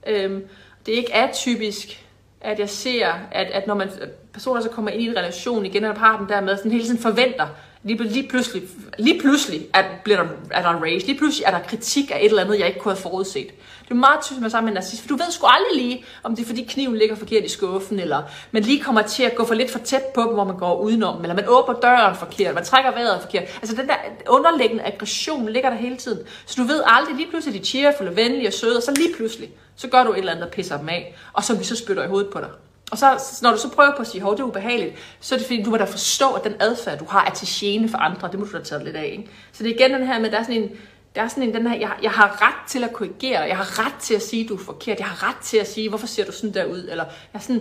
Det er ikke atypisk, at jeg ser, at når personer så kommer ind i en relation igen, og har den der med, sådan hele tiden forventer, lige pludselig er der en rage, lige pludselig er der kritik af et eller andet, jeg ikke kunne have forudset. Det er meget typisk med sammen med narcissist, for du ved sgu aldrig lige, om det er fordi kniven ligger forkert i skuffen, eller man lige kommer til at gå for lidt for tæt på dem, hvor man går udenom, eller man åbner døren forkert, man trækker vejret forkert. Altså den der underliggende aggression ligger der hele tiden. Så du ved aldrig, lige pludselig er de cheerful, venlige og søde, og så lige pludselig, så gør du et eller andet, der pisser dem af, og så vi så spytter i hovedet på dig. Og så, når du så prøver på at sige, hov, det er ubehageligt, så er det fordi, du må da forstå, at den adfærd, du har, er til gene for andre. Det må du da tage lidt af, ikke? Så det er igen den her med, der er sådan en den her, jeg har ret til at korrigere dig. Jeg har ret til at sige, at du er forkert. Jeg har ret til at sige, hvorfor ser du sådan der ud? Eller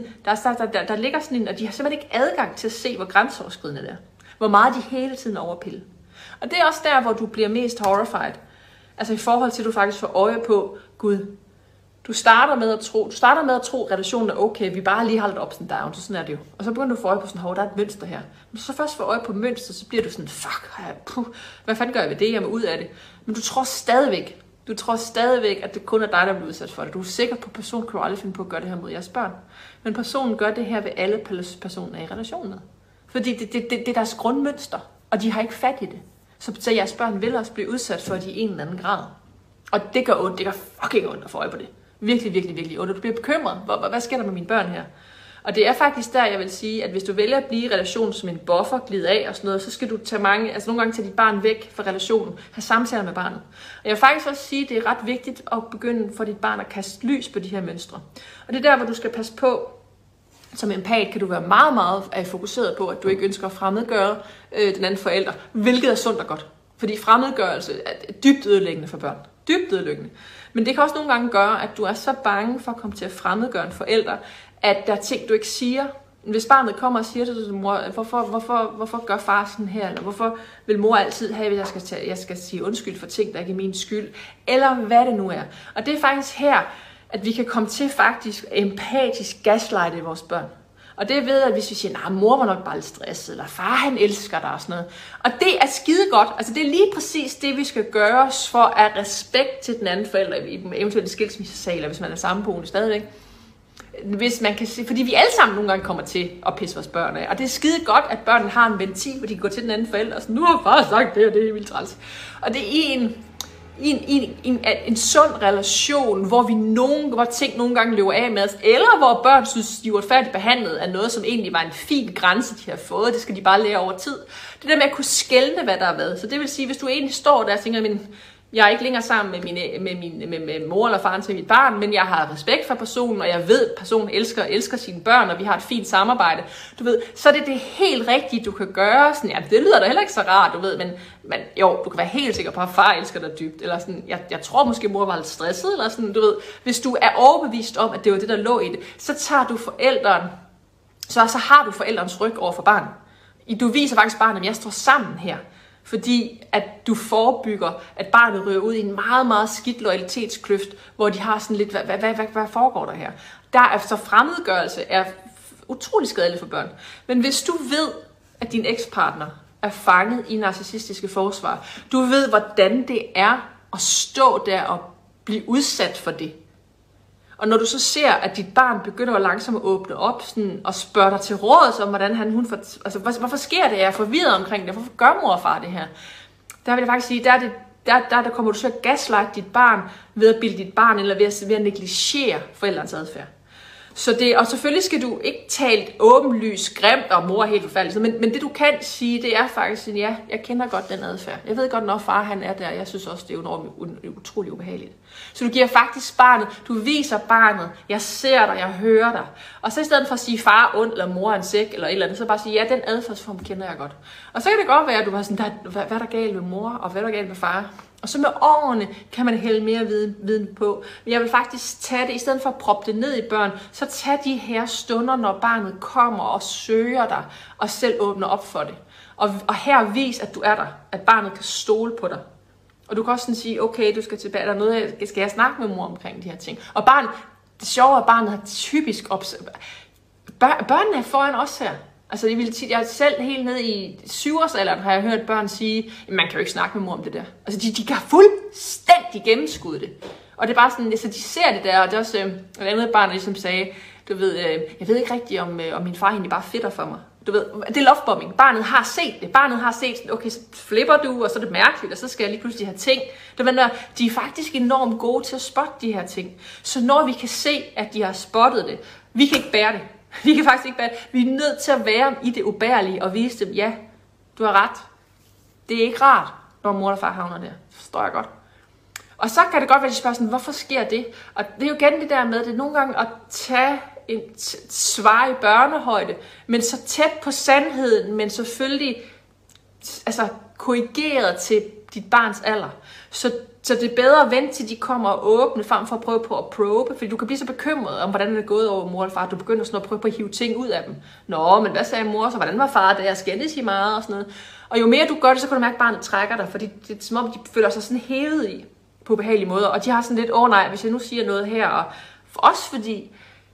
der ligger sådan en, og de har simpelthen ikke adgang til at se, hvor grænseoverskridende det er. Hvor meget de hele tiden overpiller. Og det er også der, hvor du bliver mest horrified. Altså i forhold til, at du faktisk får øje på, Gud, du starter med at tro, at relationen er okay, vi bare lige har lidt ups and downs, så sådan er det jo. Og så begynder du at få øje på sådan, hov, der er et mønster her. Men så først får øje på mønster, så bliver du sådan, hvad fanden gør jeg ved det, jeg må ud af det. Men du tror stadigvæk, at det kun er dig, der bliver udsat for det. Du er sikker på, at personen kan aldrig finde på at gøre det her mod jeres børn. Men personen gør det her ved alle personer i relationen med. Fordi det er deres grundmønster, og de har ikke fat i det. Så jeres børn vil også blive udsat for det i en eller anden grad. Og det gør ondt, det gør fucking ondt at få øje på det. Virkelig, virkelig, virkelig ondt. Du bliver bekymret. Hvad sker der med mine børn her? Og det er faktisk der, jeg vil sige, at hvis du vælger at blive i relationen som en buffer, glide af og sådan noget, så skal du tage nogle gange tage dit barn væk fra relationen, have samtaler med barnet. Og jeg vil faktisk også sige, at det er ret vigtigt at begynde for dit barn at kaste lys på de her mønstre. Og det er der, hvor du skal passe på. Som empat kan du være meget, meget fokuseret på, at du ikke ønsker at fremmedgøre den anden forælder, hvilket er sundt og godt. Fordi fremmedgørelse er dybt ødelæggende for børn. Dybt ødelæggende. Men det kan også nogle gange gøre, at du er så bange for at komme til at fremmedgøre en forælder, at der er ting, du ikke siger. Hvis barnet kommer og siger til mor, hvorfor gør far sådan her? Eller hvorfor vil mor altid have, at jeg skal sige undskyld for ting, der ikke er min skyld? Eller hvad det nu er. Og det er faktisk her, at vi kan komme til faktisk empatisk gaslighte vores børn. Og det er ved, at hvis vi siger, mor var nok bare lidt stresset, eller far han elsker dig og sådan noget. Og det er skide godt. Altså det er lige præcis det, vi skal gøre for at respekt til den anden forælder, eventuelt en skilsmissesag, eller hvis man er sammenboende stadigvæk. Hvis man kan se, fordi vi alle sammen nogle gange kommer til at pisse vores børn af. Og det er skide godt, at børnene har en ventil, hvor de kan gå til den anden forælder og sådan, nu har far sagt det, og det er vildt træls. Og det er en sund relation, hvor ting nogle gange løber af med os, eller hvor børn synes, de er uretfærdigt behandlet af noget, som egentlig var en fin grænse, de har fået. Det skal de bare lære over tid. Det der med at kunne skelne, hvad der har været. Så det vil sige, hvis du egentlig står der og tænker, jeg er ikke længere sammen med mor eller faren til mit barn, men jeg har respekt for personen, og jeg ved, at personen elsker sine børn, og vi har et fint samarbejde. Du ved, så er det helt rigtige, du kan gøre. Sådan, det lyder da heller ikke så rart, du ved, men jo, du kan være helt sikker på, at far elsker dig dybt. Eller sådan, jeg tror måske, mor var lidt stresset, eller sådan, du ved. Hvis du er overbevist om, at det var det, der lå i det, så tager du forældren, så har du forældrens ryg over for barnet. Du viser faktisk barnet, at jeg står sammen her. Fordi at du forebygger, at barnet ryger ud i en meget, meget skidt loyalitetskløft, hvor de har sådan lidt, hvad foregår der her? Der er så fremmedgørelse er utrolig skadelig for børn. Men hvis du ved, at din ekspartner er fanget i narcissistiske forsvar, du ved, hvordan det er at stå der og blive udsat for det. Og når du så ser, at dit barn begynder at langsomt at åbne op sådan, og spørge dig til råds om, hvordan hvorfor sker det? Jeg er forvirret omkring det. Hvorfor gør mor og far det her? Der vil jeg faktisk sige, der kommer du så at gaslighte dit barn ved at bilde dit barn, eller ved at negligere forældrens adfærd. Og selvfølgelig skal du ikke tale åbenlyst, grimt og mor er helt forfærdelig, men det du kan sige, det er faktisk, ja, jeg kender godt den adfærd. Jeg ved godt, når far han er der, jeg synes også, det er utrolig ubehageligt. Så du giver faktisk barnet, du viser barnet, jeg ser dig, jeg hører dig. Og så i stedet for at sige far ondt, eller mor er en sæk, eller et eller andet, så bare sige, ja, den adfærdsform kender jeg godt. Og så kan det godt være, at du var sådan, hvad er der galt med mor, og hvad er der galt med far? Og så med årene kan man hælde mere viden på. Men jeg vil faktisk tage det, i stedet for at proppe det ned i børn, så tag de her stunder, når barnet kommer og søger dig, og selv åbner op for det. Og her vis, at du er der, at barnet kan stole på dig. Og du kan også sådan sige, okay, du skal tilbage, der er noget, skal jeg snakke med mor omkring de her ting. Og barnet, det sjove er, at barnet har typisk børnene er foran os her. Altså jeg er selv helt ned i 7-årsalderen, har jeg hørt børn sige, man kan jo ikke snakke med mor om det der. Altså de kan fuldstændig gennemskudde det. Og det er bare sådan, så de ser det der, og det er også et andet barn, der ligesom sagde, du ved, jeg ved ikke rigtigt, om min far egentlig bare fedter for mig. Du ved, det er lovebombing. Barnet har set det. Barnet har set, okay, så flipper du, og så er det mærkeligt, og så skal jeg lige pludselig have ting. De er faktisk enormt gode til at spotte de her ting. Så når vi kan se, at de har spottet det, vi kan ikke bære det. Vi kan faktisk ikke bære det. Vi er nødt til at være i det ubærlige og vise dem, ja, du har ret. Det er ikke rart, når mor og far havner der. Det forstår jeg godt. Og så kan det godt være, at de spørger sådan, hvorfor sker det? Og det er jo igen det der med, det er nogle gange at tage en svar i børnehøjde, men så tæt på sandheden, men selvfølgelig altså korrigeret til dit barns alder. Så det er bedre at vente til de kommer og åbne, frem for at prøve på at probe, fordi du kan blive så bekymret om, hvordan det er gået over mor og far. Du begynder sådan at prøve på at hive ting ud af dem. Nå, men hvad sagde mor så? Hvordan var far der? Skændes I meget? Og sådan noget. Og jo mere du gør det, så kan du mærke, at barnet trækker dig, fordi det er som om, de føler sig sådan hævet i på behagelige måder. Og de har sådan lidt, nej, hvis jeg nu siger noget her. Og for os, fordi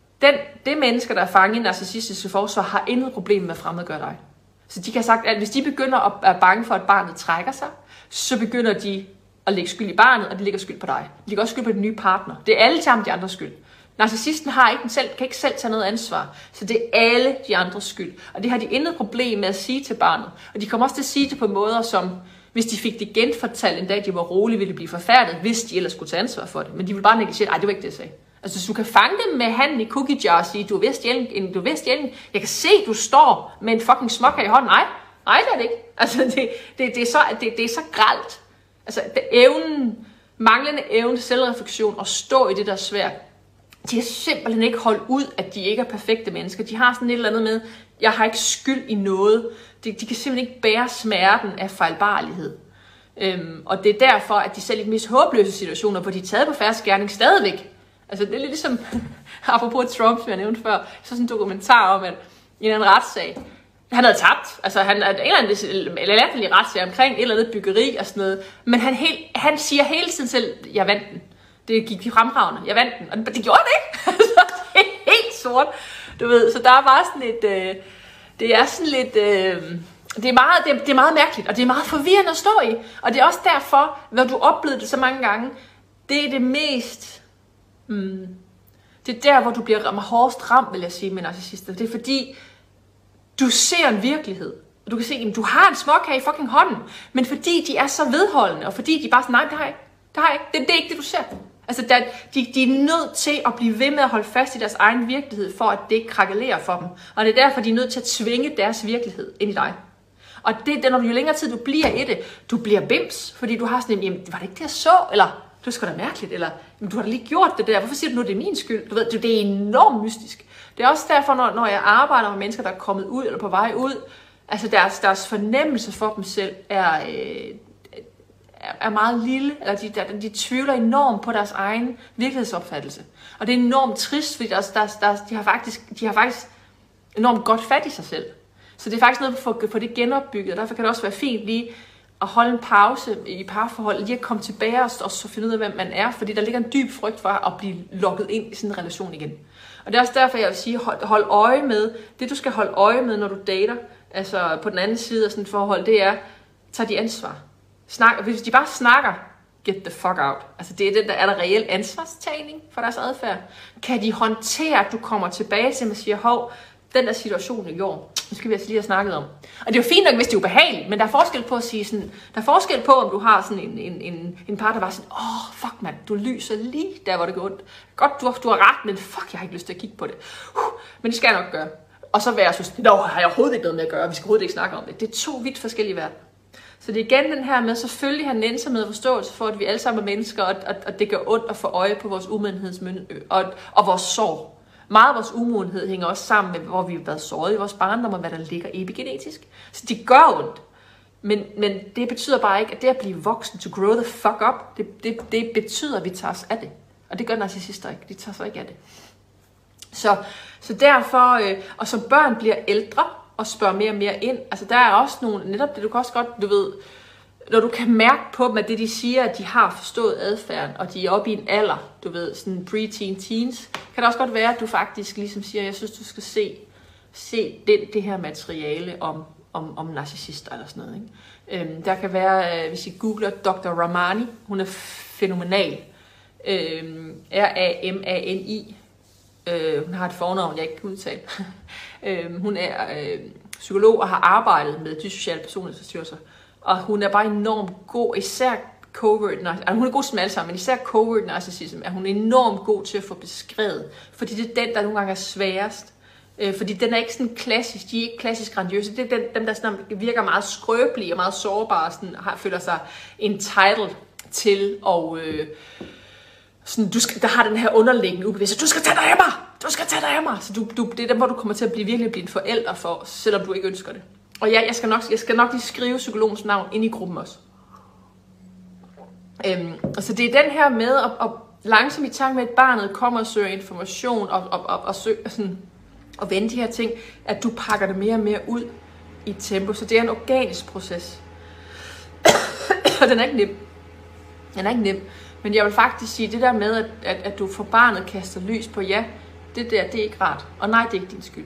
det mennesker, der er fanget i narcissistiske forsvar, har intet problem med at fremmedgøre dig. Så de kan have sagt, at hvis de begynder at være bange for, at barnet trækker sig, så begynder de at lægge skyld i barnet, og de lægger skyld på dig. De lægger også skyld på den nye partner. Det er alle sammen de andres skyld. Narcissisten kan ikke selv tage noget ansvar, så det er alle de andres skyld. Og det har de intet problem med at sige til barnet. Og de kommer også til at sige det på måder, som hvis de fik det genfortalt en dag, de var rolige, ville de blive forfærdet, hvis de ellers skulle tage ansvar for det. Men de vil bare negligere, det var ikke det, jeg sagde. Altså, hvis du kan fange dem med handen i cookie jar og sige, du er ved stjælen, jeg kan se, du står med en fucking småkage i hånden. Nej, det er det ikke. Altså, det er så grelt. Altså, manglende evne til selvreflektion og stå i det, der er svært. De har simpelthen ikke holdt ud, at de ikke er perfekte mennesker. De har sådan et eller andet med, jeg har ikke skyld i noget. De kan simpelthen ikke bære smerten af fejlbarlighed. Og det er derfor, at de selv i de mest håbløse situationer, hvor de er taget på fersk gerning stadigvæk. Altså det er lidt ligesom, apropos Trump, som jeg nævnte før, så sådan en dokumentar om, at i en retssag, han havde tabt. Altså han er eller i hvert fald i retssag omkring et eller andet byggeri og sådan noget. Men han siger hele tiden selv, jeg vandt den. Det gik fremragende, jeg vandt den. Og det gjorde det ikke. Altså, det er helt sort. Du ved, så der er bare sådan et, det er sådan lidt, det er meget mærkeligt, og det er meget forvirrende at stå i. Og det er også derfor, når du oplevede det så mange gange, det er det mest, det er der, hvor du bliver hårdest ramt, vil jeg sige, med narcissister. Det er fordi, du ser en virkelighed. Du kan se, at du har en småkage i fucking hånden, men fordi de er så vedholdende, og fordi de bare sådan, nej, det har jeg ikke. Det er ikke det, du ser. Altså, de er nødt til at blive ved med at holde fast i deres egen virkelighed, for at det ikke krakelerer for dem. Og det er derfor, de er nødt til at tvinge deres virkelighed ind i dig. Og det er, når jo længere tid du bliver i det, du bliver bims, fordi du har sådan en, jamen, var det ikke det, jeg så? Eller, det var sgu da mærkeligt, eller, du har da lige gjort det der, hvorfor siger du nu, det er min skyld? Du ved, det er enormt mystisk. Det er også derfor, når jeg arbejder med mennesker, der er kommet ud, eller på vej ud, altså deres fornemmelse for dem selv er meget lille, eller de tvivler enormt på deres egen virkelighedsopfattelse. Og det er enormt trist, fordi de har faktisk enormt godt fat i sig selv. Så det er faktisk noget for at få det genopbygget, og derfor kan det også være fint lige at holde en pause i parforholdet, lige at komme tilbage og så finde ud af, hvem man er, fordi der ligger en dyb frygt for at blive lukket ind i sådan en relation igen. Og det er også derfor, jeg vil sige, hold øje med, det du skal holde øje med, når du dater, altså på den anden side af sådan et forhold, det er, tag de ansvar. Hvis de bare snakker, get the fuck out. Altså det er det, der er der reel ansvarstagning for deres adfærd. Kan de håndtere, at du kommer tilbage til dem og siger, hov, den der situation i går, nu skal vi altså lige have snakket om. Og det er jo fint nok, hvis det er ubehageligt, men der er forskel på at sige sådan, der er forskel på, om du har sådan en par, der var sådan, fuck mand, du lyser lige der, hvor det går ondt. Godt, du har ret, men fuck, jeg har ikke lyst til at kigge på det. Men det skal jeg nok gøre. Og så versus, har jeg overhovedet ikke noget med at gøre, vi skal overhovedet ikke snakke om det. Det er to vidt forskellige verdener. Så det er igen den her med, selvfølgelig have en ensomhed og forståelse for, at vi alle sammen er mennesker, og det gør ondt at få øje på vores umodenhedsmyndighed og vores sorg. Meget af vores umodenhed hænger også sammen med, hvor vi har været såret i vores barndom, og hvad der ligger epigenetisk. Så det gør ondt. Men det betyder bare ikke, at det at blive voksen, to grow the fuck up, det betyder, at vi tager os af det. Og det gør narcissister ikke. De tager sig ikke af det. Så derfor, og som børn bliver ældre og spørger mere og mere ind, altså der er også nogle, netop det, du kan også godt, du ved, når du kan mærke på dem, at det de siger, at de har forstået adfærden, og de er oppe i en alder, du ved, sådan pre-teen teens, kan det også godt være, at du faktisk ligesom siger, jeg synes, du skal se det her materiale om narcissister eller sådan noget. Ikke? Der kan være, hvis I googler Dr. Ramani, hun er fænomenal. R-A-M-A-N-I. Hun har et fornavn, jeg ikke kan udtale. Hun er psykolog og har arbejdet med dyssociale personlighedsforstyrrelser. Og hun er bare enormt god, især covert narcissism. Hun er god som alle sammen, men især covert narcissism er hun enormt god til at få beskrevet. Fordi det er den, der nogle gange er sværest. Fordi den er ikke sådan klassisk, de er ikke klassisk grandiøse. Det er dem, der sådan virker meget skrøbelige og meget sårbare, sådan, føler sig entitled til og sådan, der har den her underliggende ubevidsthed. Du skal tage dig af mig! Du skal tage dig af mig! Så det er dem, hvor du kommer til at virkelig blive en forælder for, selvom du ikke ønsker det. Og ja, jeg skal nok lige skrive psykologens navn ind i gruppen også. Så det er den her med at langsomt i takt med, at barnet kommer og søger information og søger sådan, og vende de her ting, at du pakker det mere og mere ud i tempo. Så det er en organisk proces. Og den er ikke nem. Den er ikke nem. Men jeg vil faktisk sige, det der med, at du for barnet kaster lys på, ja, det er ikke rart. Og nej, det er ikke din skyld.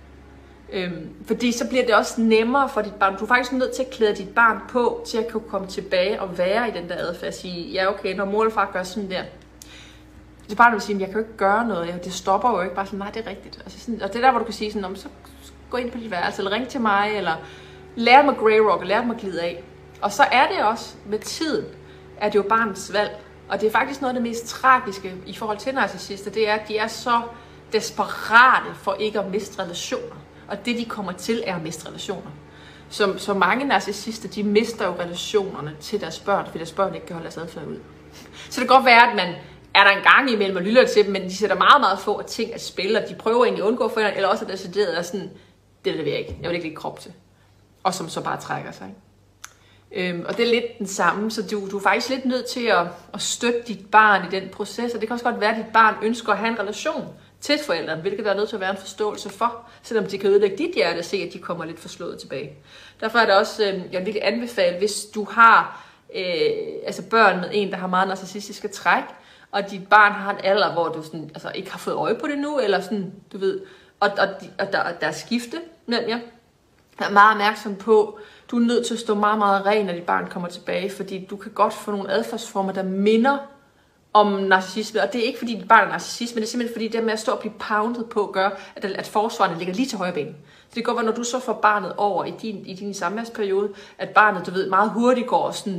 Fordi så bliver det også nemmere for dit barn. Du er faktisk nødt til at klæde dit barn på, til at kunne komme tilbage og være i den der adfærd. Sige, ja okay, når mor og far gør sådan der. Så barnet vil sige, jeg kan jo ikke gøre noget. Det stopper jo ikke. Bare sådan, nej, det er rigtigt. Altså sådan, og det er der, hvor du kan sige sådan, så gå ind på dit værelse, eller ring til mig, eller lær mig Grey Rock, og lær mig at glide af. Og så er det også med tiden, at det jo barnets valg. Og det er faktisk noget af det mest tragiske i forhold til narcissister, det er, at de er så desperate for ikke at miste relationer. Og det, de kommer til, er at miste relationer. Så mange narcissister, de mister jo relationerne til deres børn, fordi deres børn ikke kan holde deres adfærd ud. Så det kan godt være, at man er der en gang imellem og lytter til dem, men de sætter meget, meget få ting at spille, og de prøver egentlig at undgå forældrene, eller også er decideret og sådan, det vil jeg ikke. Jeg vil ikke lægge krop til. Og som så bare trækker sig. Og det er lidt den samme, så du er faktisk lidt nødt til at støtte dit barn i den proces, og det kan også godt være, at dit barn ønsker at have en relation til forældrene, hvilket der er nødt til at være en forståelse for, selvom de kan ødelægge dit hjerte at se, at de kommer lidt forslået tilbage. Derfor er det også, jeg vil virkelig anbefale, hvis du har børn med en, der har meget narcissistiske træk, og dit barn har en alder, hvor du sådan, altså, ikke har fået øje på det nu, eller sådan, du ved, og der er skifte mellem jer. Jeg er meget opmærksom på, du er nødt til at stå meget, meget ren, når dit barn kommer tilbage, fordi du kan godt få nogle adfærdsformer, der minder om narcissisme, og det er ikke fordi dit barn er narcissist, men det er simpelthen fordi det med at stå og blive poundet på gør, at forsvarene ligger lige til højre ben. Så det kan godt være, når du så får barnet over i din samværsperiode, at barnet, du ved, meget hurtigt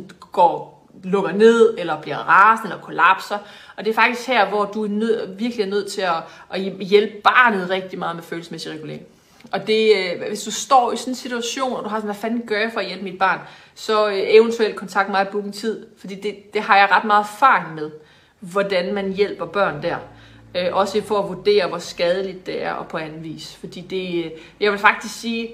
lukker ned, eller bliver rasende, eller kollapser, og det er faktisk her, hvor du virkelig er nødt til at hjælpe barnet rigtig meget med følelsesmæssig regulering. Og det, hvis du står i sådan en situation, og du har sådan, hvad fanden gør jeg for at hjælpe mit barn, så eventuelt kontakt mig og book en tid, fordi det har jeg ret meget erfaring med, hvordan man hjælper børn der. Også for at vurdere, hvor skadeligt det er, og på anden vis. Fordi jeg vil faktisk sige,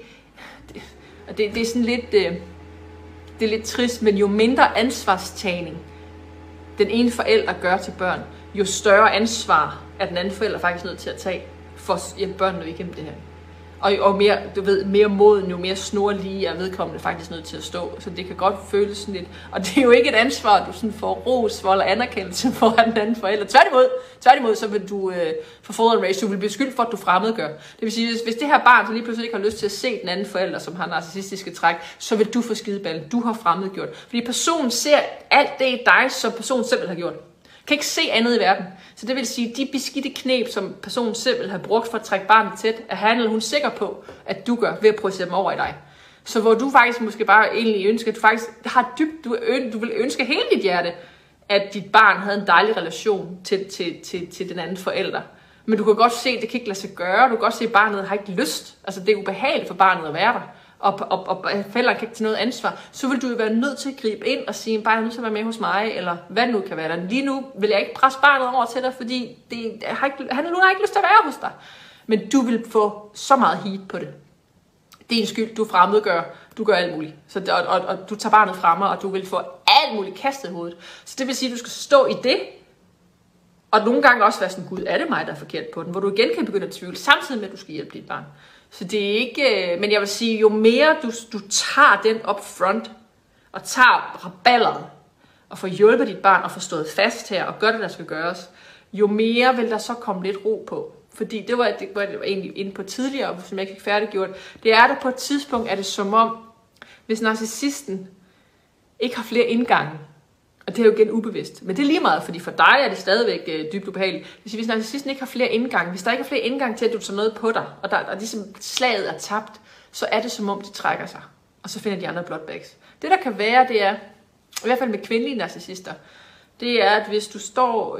det er sådan lidt, det er lidt trist, men jo mindre ansvarstagning den ene forælder gør til børn, jo større ansvar er den anden forælder faktisk nødt til at tage for at hjælpe børnene igennem det her. Og mere, du ved, mere moden, jo mere snorlige er vedkommende faktisk nødt til at stå. Så det kan godt føles sådan lidt. Og det er jo ikke et ansvar, at du sådan får ros for eller anerkendelse for den anden forælder. Tværtimod, så vil du få fået en race, du vil blive skyldt for, at du fremmedgør. Det vil sige, hvis det her barn så lige pludselig ikke har lyst til at se den anden forælder, som har narcissistiske træk, så vil du få skideballen. Du har fremmedgjort. Fordi personen ser alt det i dig, som personen selv har gjort. Kan ikke se andet i verden. Så det vil sige, de beskidte knep, som personen selv har brugt for at trække barnet tæt, er han eller hun sikker på, at du gør ved at projicere dem over i dig. Så hvor du faktisk måske bare egentlig ønsker, at du faktisk har du vil ønske hele dit hjerte, at dit barn havde en dejlig relation til den anden forælder. Men du kan godt se, at det kan ikke lade sig gøre. Du kan godt se, at barnet har ikke lyst. Altså det er ubehageligt for barnet at være der. Og forældrene kan ikke tage noget ansvar, så vil du jo være nødt til at gribe ind og sige, bare nu skal være med hos mig, eller hvad det nu kan være der. Lige nu vil jeg ikke presse barnet over til dig, fordi han har ikke lyst til at være hos dig. Men du vil få så meget heat på det. din skyld, du fremmedgør, du gør alt muligt. Så, og du tager barnet fra mig, og du vil få alt muligt kastet i hovedet. Så det vil sige, at du skal stå i det, og nogle gange også være sådan, gud, er det mig, der er forkert på den? Hvor du igen kan begynde at tvivle, samtidig med, at du skal hjælpe dit barn. Så det er ikke, men jeg vil sige, jo mere du tager den up front, og tager raballeret, og får hjulpet dit barn, og får stået fast her, og gør det, der skal gøres, jo mere vil der så komme lidt ro på. Fordi det var egentlig inde på tidligere, som jeg ikke fik færdiggjort. Det er der på et tidspunkt, er det som om, hvis narcissisten ikke har flere indgange, og det er jo igen ubevidst, men det er lige meget, fordi for dig er det stadigvæk dybt ubehageligt. Hvis narcissisten ikke har flere indgange, hvis der ikke er flere indgange til, at du tager noget på dig, og der ligesom slaget er tabt, så er det som om, de trækker sig, og så finder de andre bloodbags. Det der kan være, det er, i hvert fald med kvindelige narcissister, det er, at hvis du står,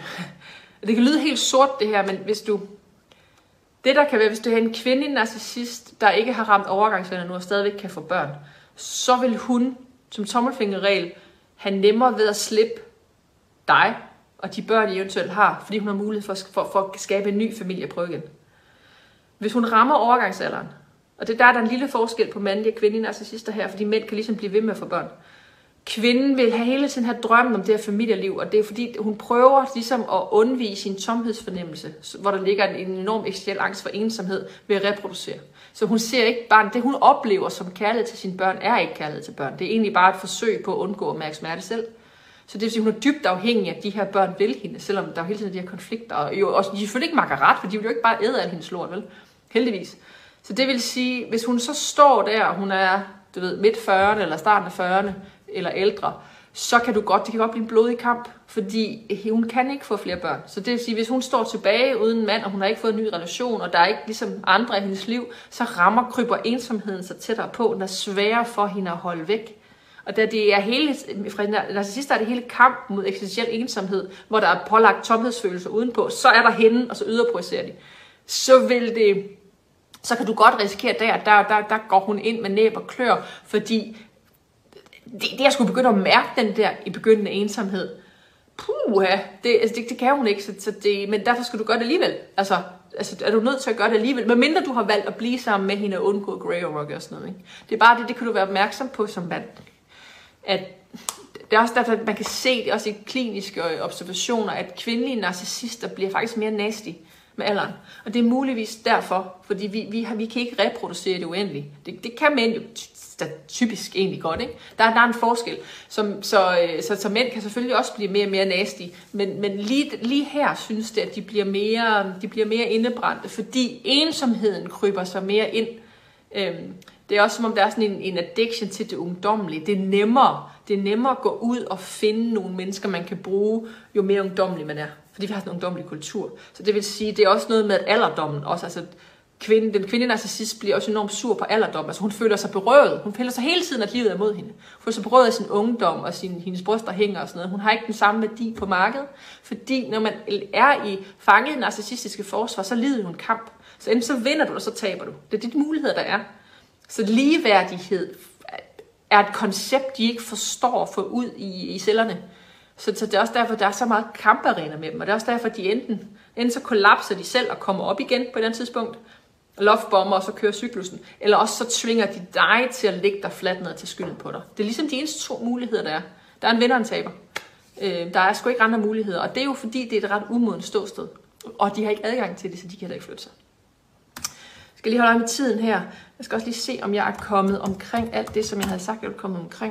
det kan lyde helt sort det her, men hvis du, det der kan være, hvis du har en kvindelig narcissist, der ikke har ramt overgangsalderen nu, og stadigvæk kan få børn, så vil hun, som tommelfingerregel, have nemmere ved at slippe dig, og de børn, de eventuelt har, fordi hun har mulighed for at skabe en ny familie og prøve igen. Hvis hun rammer overgangsalderen, og der er en lille forskel på mandlige og kvindelige narcissister her, fordi mænd kan ligesom blive ved med at få børn. Kvinden vil have hele tiden have drømmen om det her familieliv, og det er fordi, hun prøver ligesom at undvige sin tomhedsfornemmelse, hvor der ligger en enorm eksistentiel angst for ensomhed ved at reproducere. Så hun ser ikke barn, det hun oplever som kærlighed til sine børn, er ikke kærlighed til børn. Det er egentlig bare et forsøg på at undgå at mærke smerte selv. Så det vil sige, hun er dybt afhængig af, at de her børn vil hende, selvom der er hele tiden de her konflikter. Og jo også, de selvfølgelig ikke makker ret, for de vil jo ikke bare æde af hendes lort, vel? Heldigvis. Så det vil sige, hvis hun så står der, og hun er, du ved, midt 40'erne eller starten af 40'erne, eller ældre, så kan det kan godt blive en blodig kamp, fordi hun kan ikke få flere børn. Så det vil sige, hvis hun står tilbage uden mand, og hun har ikke fået en ny relation, og der er ikke ligesom andre i hendes liv, så kryber ensomheden så tættere på, den er sværere for hende at holde væk. Og da det er fra narcissister er det hele kamp mod eksistentiel ensomhed, hvor der er pålagt tomhedsfølelser udenpå, så er der hende, og så yderprojicerer de. Så kan du godt risikere, der går hun ind med næb og klør, fordi det jeg skulle begynde at mærke den der i begyndende ensomhed. Det kan hun ikke, men derfor skal du gøre det alligevel. Altså er du nødt til at gøre det alligevel, medmindre du har valgt at blive sammen med hende og undgå Grey og Rock og sådan noget. Ikke? Det er bare det kan du være opmærksom på som mand. At det er også derfor, at man kan se det også i kliniske observationer, at kvindelige narcissister bliver faktisk mere nasty med alderen. Og det er muligvis derfor, fordi vi kan ikke reproducere det uendeligt. Det kan mænd jo typisk egentlig godt, ikke? Der er en forskel. Så mænd kan selvfølgelig også blive mere og mere nasty, men lige her synes det, at de bliver mere indebrændte, fordi ensomheden kryber sig mere ind. Det er også som om, der er sådan en addiction til det ungdommelige. Det er nemmere at gå ud og finde nogle mennesker, man kan bruge, jo mere ungdommelig man er. Fordi vi har sådan en ungdommelig kultur. Så det vil sige, det er også noget med, at alderdommen også, altså den kvindelige narcissist bliver også enormt sur på alderdom. Altså hun føler sig berøvet. Hun føler sig hele tiden, at livet er mod hende. Hun føler sig berøvet af sin ungdom, og hendes bryster hænger og sådan noget. Hun har ikke den samme værdi på markedet. Fordi når man er fanget i narcissistiske forsvar, så lider hun kamp. Så enten så vinder du, og så taber du. Det er de muligheder, der er. Så ligeværdighed er et koncept, de ikke forstår at få ud i cellerne. Så det er også derfor, der er så meget kamparena med dem. Og det er også derfor, de enten så kollapser de selv og kommer op igen på et andet tidspunkt, lovebomber, og så kører cyklusen. Eller også så tvinger de dig til at ligge dig fladt ned til skylden på dig. Det er ligesom de eneste 2 muligheder, der er. Der er en vinder og en taber. Der er sgu ikke andre muligheder. Og det er jo fordi, det er et ret umodent ståsted. Og de har ikke adgang til det, så de kan heller ikke flytte sig. Jeg skal lige holde øje med tiden her. Jeg skal også lige se, om jeg er kommet omkring alt det, som jeg havde sagt, jeg ville komme omkring.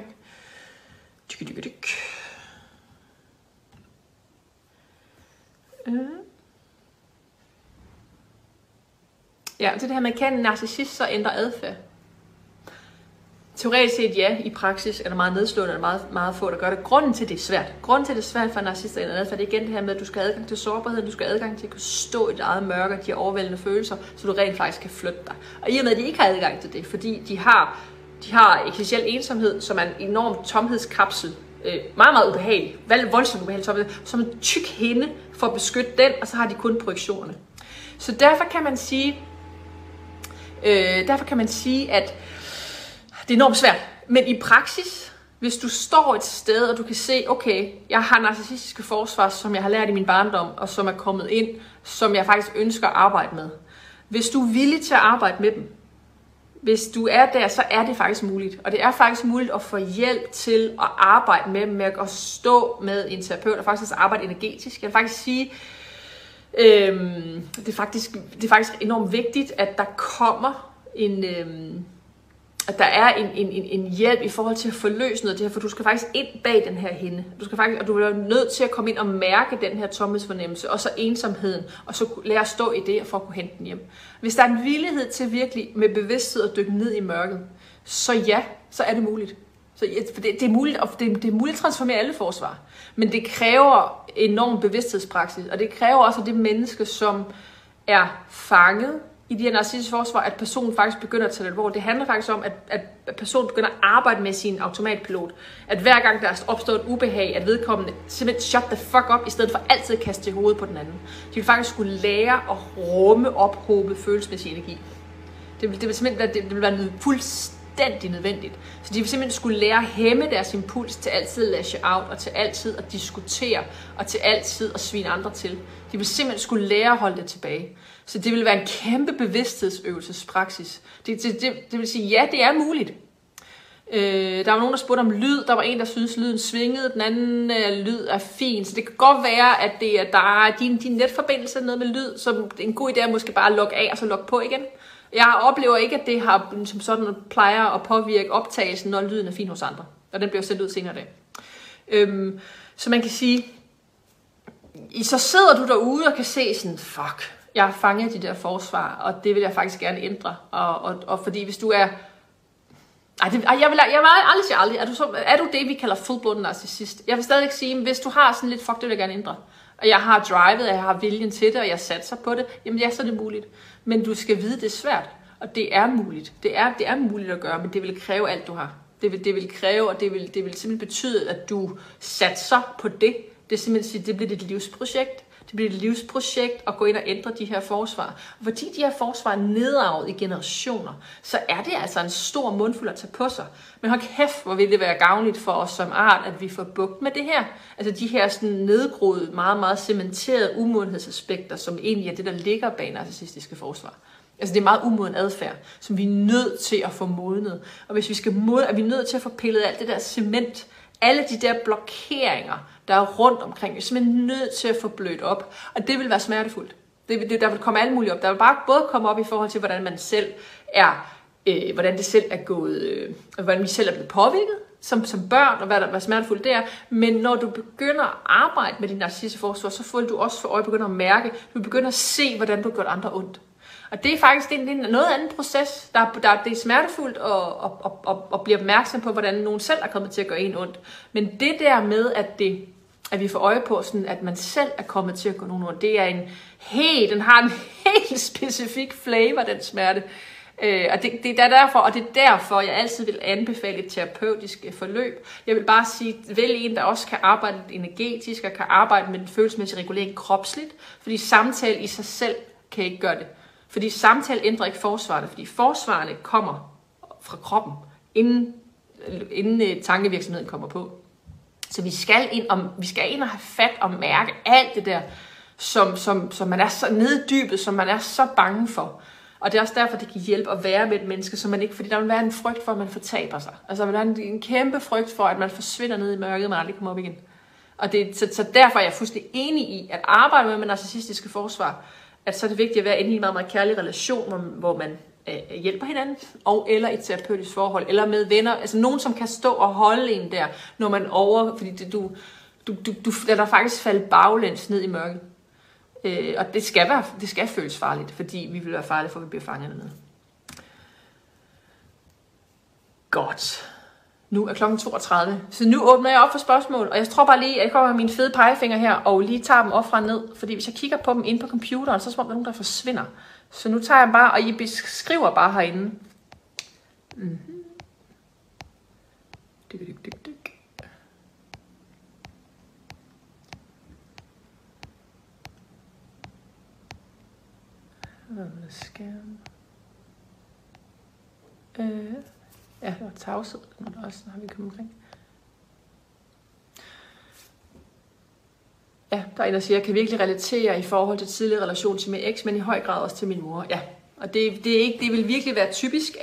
Ja, til det her, man kan en narcissist så ændre adfærd. Teoretisk set ja, i praksis er der meget nedslående, og meget, meget få, der gør det. Grunden til det er svært. Grunden til det er svært for en narcissist at ændre adfærd, det er igen det her med, at du skal have adgang til sårbarhed, du skal have adgang til at kunne stå i dit eget mørke, de her overvældende følelser, så du rent faktisk kan flytte dig. Og i og med, at de ikke har adgang til det, fordi de har eksistentiel ensomhed, som er en enorm tomhedskapsel, meget, meget ubehagelig, voldsomt ubehagelig tomhed, som en tyk hinde for at beskytte den, og så har de kun projektionerne. Så derfor kan man sige, at det er enormt svært. Men i praksis, hvis du står et sted, og du kan se, okay, jeg har narcissistiske forsvar, som jeg har lært i min barndom, og som er kommet ind, som jeg faktisk ønsker at arbejde med. Hvis du er villig til at arbejde med dem, hvis du er der, så er det faktisk muligt. Og det er faktisk muligt at få hjælp til at arbejde med at stå med en terapeut, og faktisk arbejde energetisk. Jeg vil faktisk sige, det er faktisk enormt vigtigt, at der kommer at der er en hjælp i forhold til at forløse noget af det her, for du skal faktisk ind bag den her hinde. Og du vil være nødt til at komme ind og mærke den her tomhedsfornemmelse, og så ensomheden, og så lære at stå i det, for at kunne hente den hjem. Hvis der er en villighed til virkelig med bevidsthed at dykke ned i mørket, så ja, så er det muligt. For det er muligt, og det er muligt at transformere alle forsvar. Men det kræver enorm bevidsthedspraksis, og det kræver også, at det menneske, som er fanget i de her narcissistiske forsvar, at personen faktisk begynder at tage det alvorligt. Det handler faktisk om, at personen begynder at arbejde med sin automatpilot. At hver gang der er opstået et ubehag, at vedkommende simpelthen shut the fuck up, i stedet for altid at kaste det i hovedet på den anden. De vil faktisk skulle lære at rumme ophobe følelsesmæssig energi. Det vil være fuldstændig nødvendigt. Så de vil simpelthen skulle lære at hæmme deres impuls til altid at lash out, og til altid at diskutere, og til altid at svine andre til. De vil simpelthen skulle lære at holde det tilbage. Så det vil være en kæmpe bevidsthedsøvelsespraksis. Det vil sige, ja, det er muligt. Der var nogen, der spurgte om lyd. Der var en, der synes lyden svingede. Den anden lyd er fin. Så det kan godt være, at der er din netforbindelse noget med lyd, så en god idé er måske bare at logge af og så logge på igen. Jeg oplever ikke, at det har som sådan plejer at påvirke optagelsen, når lyden er fin hos andre. Og den bliver sendt ud senere i dag. Så man kan sige, så sidder du derude og kan se sådan, fuck, jeg har fanget de der forsvar, og det vil jeg faktisk gerne ændre. Og fordi hvis du er... jeg vil aldrig sige aldrig. Er du det, vi kalder full-blown narcissist? Jeg vil stadig sige, hvis du har sådan lidt, fuck, det vil jeg gerne ændre. Og jeg har drivet, og jeg har viljen til det, og jeg satser på det. Jamen ja, så er det muligt. Men du skal vide, det er svært. Og det er muligt. Det er muligt at gøre, men det vil kræve alt, du har. Det vil kræve, og det vil simpelthen betyde, at du satser på det. Det er simpelthen, det bliver dit livsprojekt. Det bliver et livsprojekt at gå ind og ændre de her forsvar. Og fordi de her forsvar er nedarvet i generationer, så er det altså en stor mundfuld at tage på sig. Men hold kæft, hvor vil det være gavnligt for os som art, at vi får bugt med det her. Altså de her sådan nedgroede, meget, meget cementerede umodenhedsaspekter, som egentlig er det, der ligger bag narcissistiske forsvar. Altså det er meget umoden adfærd, som vi er nødt til at få modnet. Og hvis vi skal modne, er vi nødt til at få pillet alt det der cement, alle de der blokeringer, der er rundt omkring. Vi er simpelthen nødt til at få blødt op. Og det vil være smertefuldt. Der vil komme alt muligt op. Der vil bare både komme op i forhold til, hvordan man selv er, hvordan det selv er gået, hvordan vi selv er blevet påvirket som børn, og hvad smertefuldt det er. Men når du begynder at arbejde med din narcissistiske forsvar, så får du også for øje begynder at mærke, du begynder at se, hvordan du har gjort andre ondt. Og det er faktisk en noget anden proces. Det er smertefuldt at blive opmærksom på, hvordan nogen selv er kommet til at gøre en ondt. Men det der med, at vi får øje på, sådan, at man selv er kommet til at gøre nogen ondt, den har en helt specifik flavor, den smerte. Og det er derfor, jeg altid vil anbefale et terapeutisk forløb. Jeg vil bare sige, vælg en, der også kan arbejde energetisk, og kan arbejde med den følelsesmæssige regulering kropsligt. Fordi samtale i sig selv kan ikke gøre det. Fordi samtale ændrer ikke forsvarene, fordi forsvarene kommer fra kroppen, inden tankevirksomheden kommer på. Så vi skal ind og have fat og mærke alt det der, som man er så nede i dybet, som man er så bange for. Og det er også derfor, det kan hjælpe at være med et menneske, som man ikke, fordi der vil være en frygt for, at man fortaber sig. Altså der vil være en kæmpe frygt for, at man forsvinder ned i mørket, og man aldrig kommer op igen. Og så derfor er jeg fuldstændig enig i, at arbejde med narcissistiske forsvar, at så er det vigtigt at være inde i en meget, meget kærlig relation, hvor man hjælper hinanden, eller et terapeutisk forhold, eller med venner, altså nogen, som kan stå og holde en der, når man fordi du lader dig faktisk falde baglæns ned i mørket. Og det skal føles farligt, fordi vi vil være farlige, for vi bliver fanget dernede. Godt. Nu er klokken 32, så nu åbner jeg op for spørgsmål, og jeg tror bare lige, at jeg kommer med mine fede pegefinger her, og lige tager dem op fra ned, fordi hvis jeg kigger på dem inde på computeren, så er det som om der er nogen, der forsvinder. Så nu tager jeg bare, og I beskriver bare herinde. Skærm. Ja, der var tavshed, når der også har vi kommet omkring. Ja, der er en, der siger, jeg kan virkelig relatere i forhold til tidligere relation til min eks, men i høj grad også til min mor. Ja, Og det vil virkelig være typisk,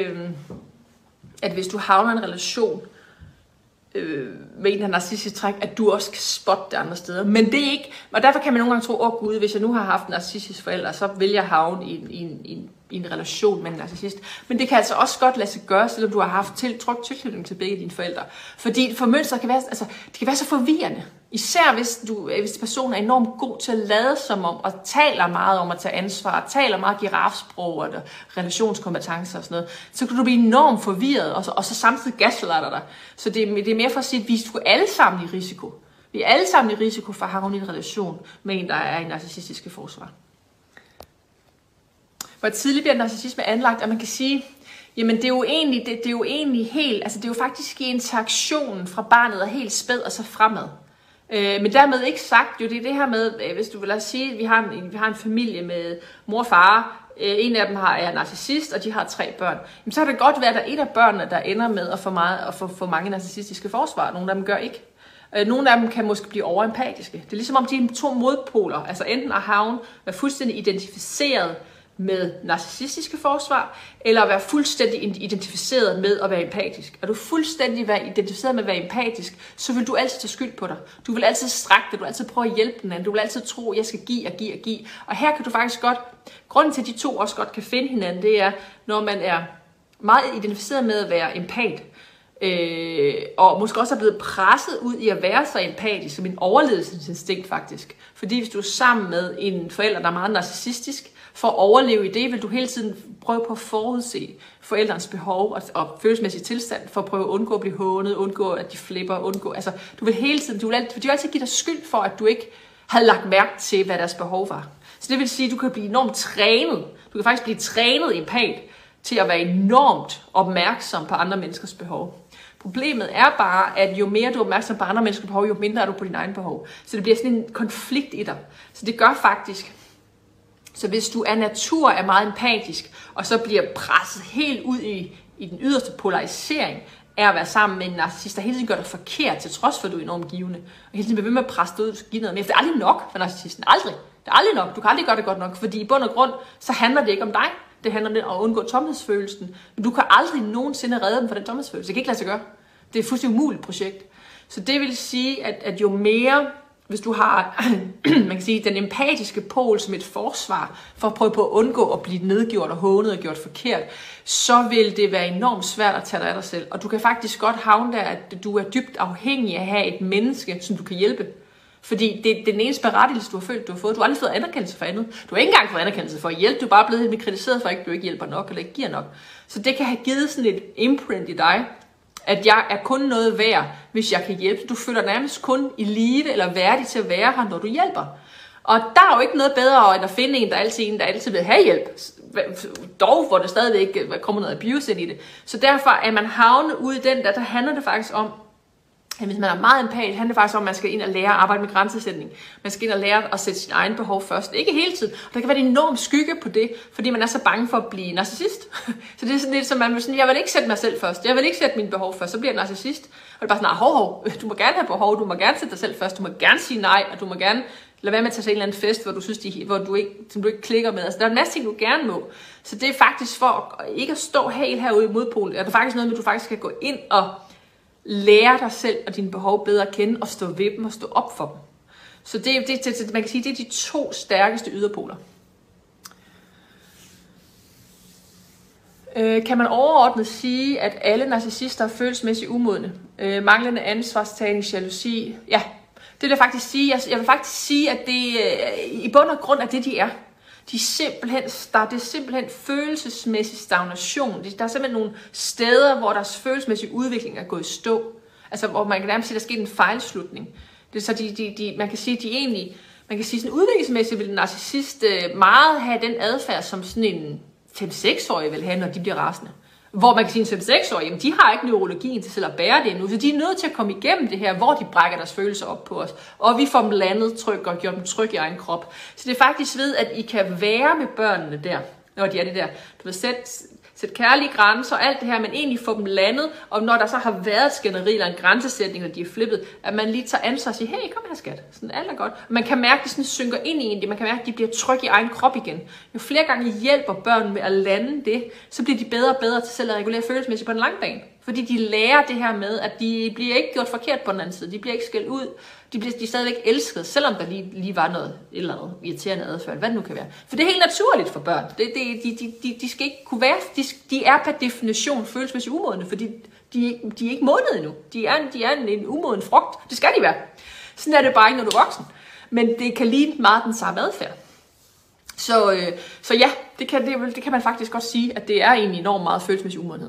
at hvis du havner i en relation med en, der har narcissistisk træk, at du også kan spotte det andre steder. Men det er ikke, og derfor kan man nogle gange tro, gud, hvis jeg nu har haft en narcissistisk forælder, så vil jeg havne i en relation med en narcissist. Men det kan altså også godt lade sig gøre, selvom du har haft tryg tilknytning til begge dine forældre. Fordi for mønster kan være, det kan være så forvirrende. Især hvis personen er enormt god til at lade som om, og taler meget om at tage ansvar, taler meget girafsprog og relationskompetencer og sådan noget, så kan du blive enormt forvirret, og så samtidig gaslighter dig. Så det er mere for at sige, at vi er alle sammen i risiko. Vi er alle sammen i risiko for at havne i en relation med en, der er i narcissistiske forsvar. Hvor tidligt bliver narcissisme anlagt, og man kan sige, jamen det er jo egentlig helt, altså det er jo faktisk i interaktionen fra barnet og helt spæd og så fremad. Men dermed ikke sagt, jo det er det her med, hvis du vil lade os sige, at vi har en familie med mor og far, en af dem er narcissist, og de har 3 børn. Jamen, så kan det godt være, at der er et af børnene, der ender med at få mange narcissistiske forsvar. Nogle af dem gør ikke. Nogle af dem kan måske blive overempatiske. Det er ligesom om de er 2 modpoler, altså enten at være fuldstændig identificeret med narcissistiske forsvar, eller at være fuldstændig identificeret med at være empatisk. Er du fuldstændig identificeret med at være empatisk, så vil du altid tage skyld på dig. Du vil altid strække dig, du vil altid prøve at hjælpe den anden, du vil altid tro, at jeg skal give og give og give. Og her kan du faktisk godt, grunden til at de 2 også godt kan finde hinanden, det er, når man er meget identificeret med at være empat, og måske også er blevet presset ud i at være så empatisk, som en overlevelsesinstinkt faktisk. Fordi hvis du er sammen med en forælder, der er meget narcissistisk, for at overleve i det, vil du hele tiden prøve på at forudse forældrens behov og følelsesmæssig tilstand, for at prøve at undgå at blive hånet, undgå at de flipper, altså du vil hele tiden, de vil altid give dig skyld for, at du ikke havde lagt mærke til, hvad deres behov var. Så det vil sige, at du kan blive enormt trænet, du kan faktisk blive trænet empat til at være enormt opmærksom på andre menneskers behov. Problemet er bare, at jo mere du er opmærksom på andre menneskers behov, jo mindre er du på dine egne behov. Så det bliver sådan en konflikt i dig. Så det gør faktisk, så hvis du af natur er meget empatisk, og så bliver presset helt ud i den yderste polarisering, er at være sammen med en narcissist, der hele tiden gør dig forkert, til trods for, at du er enormt givende. Og hele tiden bliver ved med at presse dig ud og give noget mere. For det er aldrig nok for narcissisten. Aldrig. Det er aldrig nok. Du kan aldrig gøre det godt nok, fordi i bund og grund, så handler det ikke om dig. Det handler om at undgå tomhedsfølelsen. Men du kan aldrig nogensinde redde dem fra den tomhedsfølelse. Det kan ikke lade sig gøre. Det er et fuldstændig umuligt projekt. Så det vil sige, at jo mere, hvis du har man kan sige, den empatiske pol som et forsvar, for at prøve på at undgå at blive nedgjort og hånet og gjort forkert, så vil det være enormt svært at tage dig af dig selv. Og du kan faktisk godt havne der, at du er dybt afhængig af at have et menneske, som du kan hjælpe. Fordi det er den eneste berettigelse, du har følt, du har fået. Du har aldrig fået anerkendelse for andet. Du har ikke engang fået anerkendelse for at hjælpe. Du er bare blevet kritiseret for, at du ikke hjælper nok eller ikke giver nok. Så det kan have givet sådan et imprint i dig, at jeg er kun noget værd, hvis jeg kan hjælpe. Du føler nærmest kun i live eller værdig til at være her, når du hjælper. Og der er jo ikke noget bedre, end at finde en, der altid vil have hjælp. Dog, hvor der stadigvæk kommer noget abuse ind i det. Så derfor er man havnet ude i den der handler det faktisk om, at hvis man er meget empatisk, handler det faktisk om, at man skal ind og lære at arbejde med grænsesætning. Man skal ind og lære at sætte sin egen behov først. Ikke hele tiden. Og der kan være en enorm skygge på det, fordi man er så bange for at blive narcissist. Så det er sådan lidt, som man vil sige, jeg vil ikke sætte mig selv først. Jeg vil ikke sætte mine behov først. Så bliver jeg narcissist. Og det er bare sådan, hov, du må gerne have behov. Du må gerne sætte dig selv først. Du må gerne sige nej. Og du må gerne lade være med at tage til en eller anden fest, hvor du ikke klikker med. Altså, der er en masse ting, du gerne må. Så det er faktisk for ikke at stå helt herude i modpolen. Er det faktisk noget med, at du faktisk skal gå ind og lære dig selv og dine behov bedre at kende, og stå ved dem og stå op for dem. Så man kan sige, det er de 2 stærkeste yderpoler. Kan man overordnet sige, at alle narcissister er følelsesmæssigt umodne? Manglende ansvarstagning, jalousi? Ja, det vil jeg faktisk sige. Jeg vil faktisk sige, at det i bund og grund er det, de er. Det er simpelthen følelsesmæssig stagnation. Der er simpelthen nogle steder, hvor deres følelsesmæssige udvikling er gået i stå. Altså, hvor man kan nærmest sige, at der er sket en fejlslutning. Det er så man kan sige, sådan udviklingsmæssigt vil en narcissist meget have den adfærd, som sådan en 5-6-årig vil have, når de bliver rasende. Hvor man kan sige, en 5-6-årig, jamen de har ikke neurologien til selv at bære det endnu, så de er nødt til at komme igennem det her, hvor de brækker deres følelser op på os, og vi får dem landet tryg og gjort dem tryg i egen krop. Så det er faktisk ved, at I kan være med børnene der, når de er det der. Du vil sætte sætte kærlige grænser og alt det her, men egentlig få dem landet, og når der så har været skænderi eller en grænsesætning, og de er flippet, at man lige tager ansvar og siger, hey, kom her skat, sådan alt er godt. Man kan mærke, at de sådan synker ind i en, man kan mærke, at de bliver trygge i egen krop igen. Jo flere gange I hjælper børn med at lande det, så bliver de bedre og bedre til selv at regulere følelsesmæssigt på en lang bane. Fordi de lærer det her med, at de bliver ikke gjort forkert på den anden side, de bliver ikke skældt ud, de er stadigvæk elsket, selvom der lige var noget eller andet irriterende adfærd, hvad det nu kan være. For det er helt naturligt for børn. De skal ikke kunne være, de er per definition følelsesmæssigt umodne, fordi de er ikke modne endnu. De er en umoden frugt. Det skal de være. Sådan er det bare ikke, når du er voksen. Men det kan ligne meget den samme adfærd. Så ja, det kan man faktisk godt sige, at det er egentlig enormt meget følelsesmæssig umodenhed.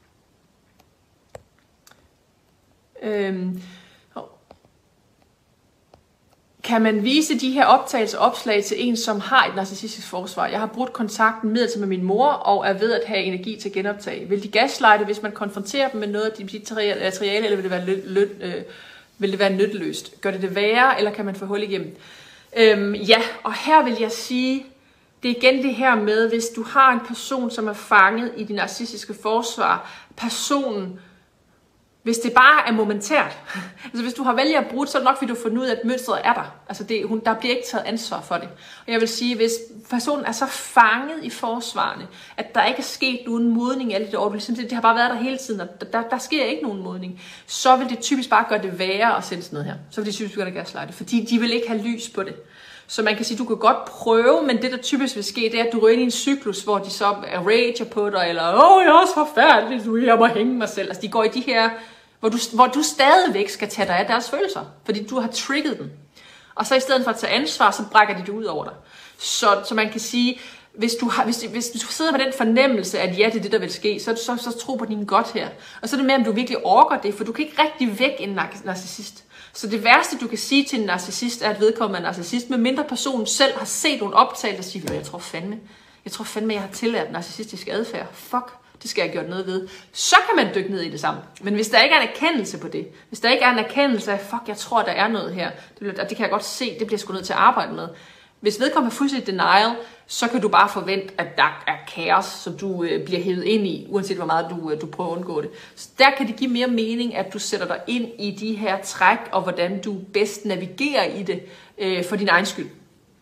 Kan man vise de her opslag til en, som har et narcissistisk forsvar? Jeg har brudt kontakten midlertidigt med min mor, og er ved at have energi til genoptag. Vil de gaslighte, hvis man konfronterer dem med noget af de materiale, eller vil det være nytteløst? Gør det værre, eller kan man få hul igennem? Ja, og her vil jeg sige, det er igen det her med, hvis du har en person, som er fanget i de narcissistiske forsvar, personen, hvis det bare er momentært, altså hvis du har vælget at bruge det, så er det nok, fordi du har fundet ud af, at mønstret er der. Altså der bliver ikke taget ansvar for det. Og jeg vil sige, hvis personen er så fanget i forsvarene, at der ikke er sket nogen modning i alle de år, det har bare været der hele tiden, og der sker ikke nogen modning, så vil det typisk bare gøre det værre at sende sådan noget her. Så vil det typisk gøre det gaslighte, fordi de vil ikke have lys på det. Så man kan sige, du kan godt prøve, men det der typisk vil ske, det er, at du ryger ind i en cyklus, hvor de så rager på dig, eller jeg er også forfærdelig, jeg må hænge mig selv. Altså de går i de her, hvor du stadigvæk skal tage dig af deres følelser, fordi du har trigget dem. Og så i stedet for at tage ansvar, så brækker de det ud over dig. Så man kan sige, hvis du sidder med den fornemmelse, at ja, det er det, der vil ske, så tro på din godt her. Og så er det med, om du virkelig orker det, for du kan ikke rigtig væk en narcissist. Så det værste, du kan sige til en narcissist, er, at vedkommende er narcissist, medmindre personen selv har set nogle optagelser og siger, jeg tror fandme, jeg har tilladt narcissistisk adfærd. Fuck, det skal jeg gøre noget ved. Så kan man dykke ned i det sammen. Men hvis der ikke er en erkendelse på det, hvis der ikke er en erkendelse af, fuck, jeg tror, der er noget her, det kan jeg godt se, det bliver jeg sgu nødt til at arbejde med. Hvis vedkommende er fuldstændig denial, så kan du bare forvente, at der er kaos, som du bliver hævet ind i, uanset hvor meget du prøver at undgå det. Så der kan det give mere mening, at du sætter dig ind i de her træk, og hvordan du bedst navigerer i det for din egen skyld.